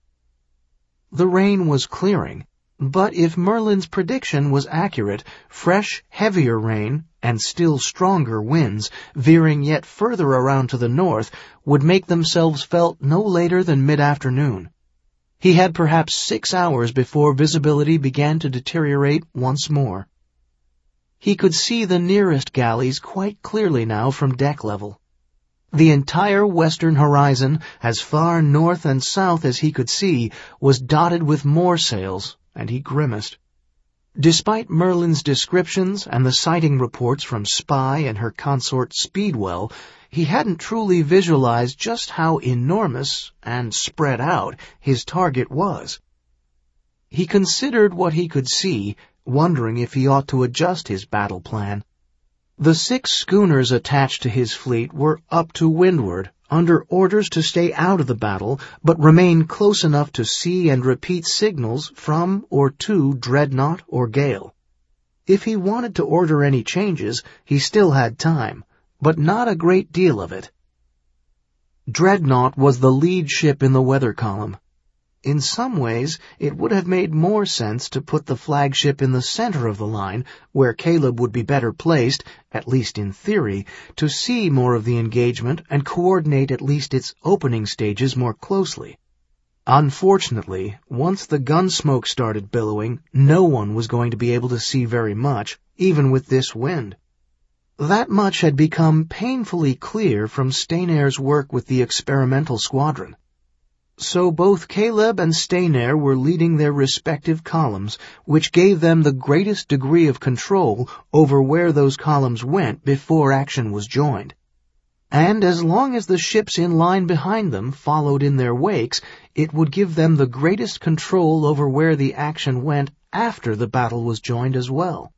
The rain was clearing, but if Merlin's prediction was accurate, fresh, heavier rain and still stronger winds, veering yet further around to the north, would make themselves felt no later than mid-afternoon. He had perhaps 6 hours before visibility began to deteriorate once more. He could see the nearest galleys quite clearly now from deck level. The entire western horizon, as far north and south as he could see, was dotted with more sails, and he grimaced. Despite Merlin's descriptions and the sighting reports from Spy and her consort Speedwell, he hadn't truly visualized just how enormous and spread out his target was. He considered what he could see, wondering if he ought to adjust his battle plan. The 6 schooners attached to his fleet were up to windward, under orders to stay out of the battle, but remain close enough to see and repeat signals from or to Dreadnought or Gale. If he wanted to order any changes, he still had time, but not a great deal of it. Dreadnought was the lead ship in the weather column. In some ways, it would have made more sense to put the flagship in the center of the line, where Caleb would be better placed, at least in theory, to see more of the engagement and coordinate at least its opening stages more closely. Unfortunately, once the gun smoke started billowing, no one was going to be able to see very much, even with this wind. That much had become painfully clear from Staynair's work with the experimental squadron. So both Caleb and Staynair were leading their respective columns, which gave them the greatest degree of control over where those columns went before action was joined. And as long as the ships in line behind them followed in their wakes, it would give them the greatest control over where the action went after the battle was joined as well.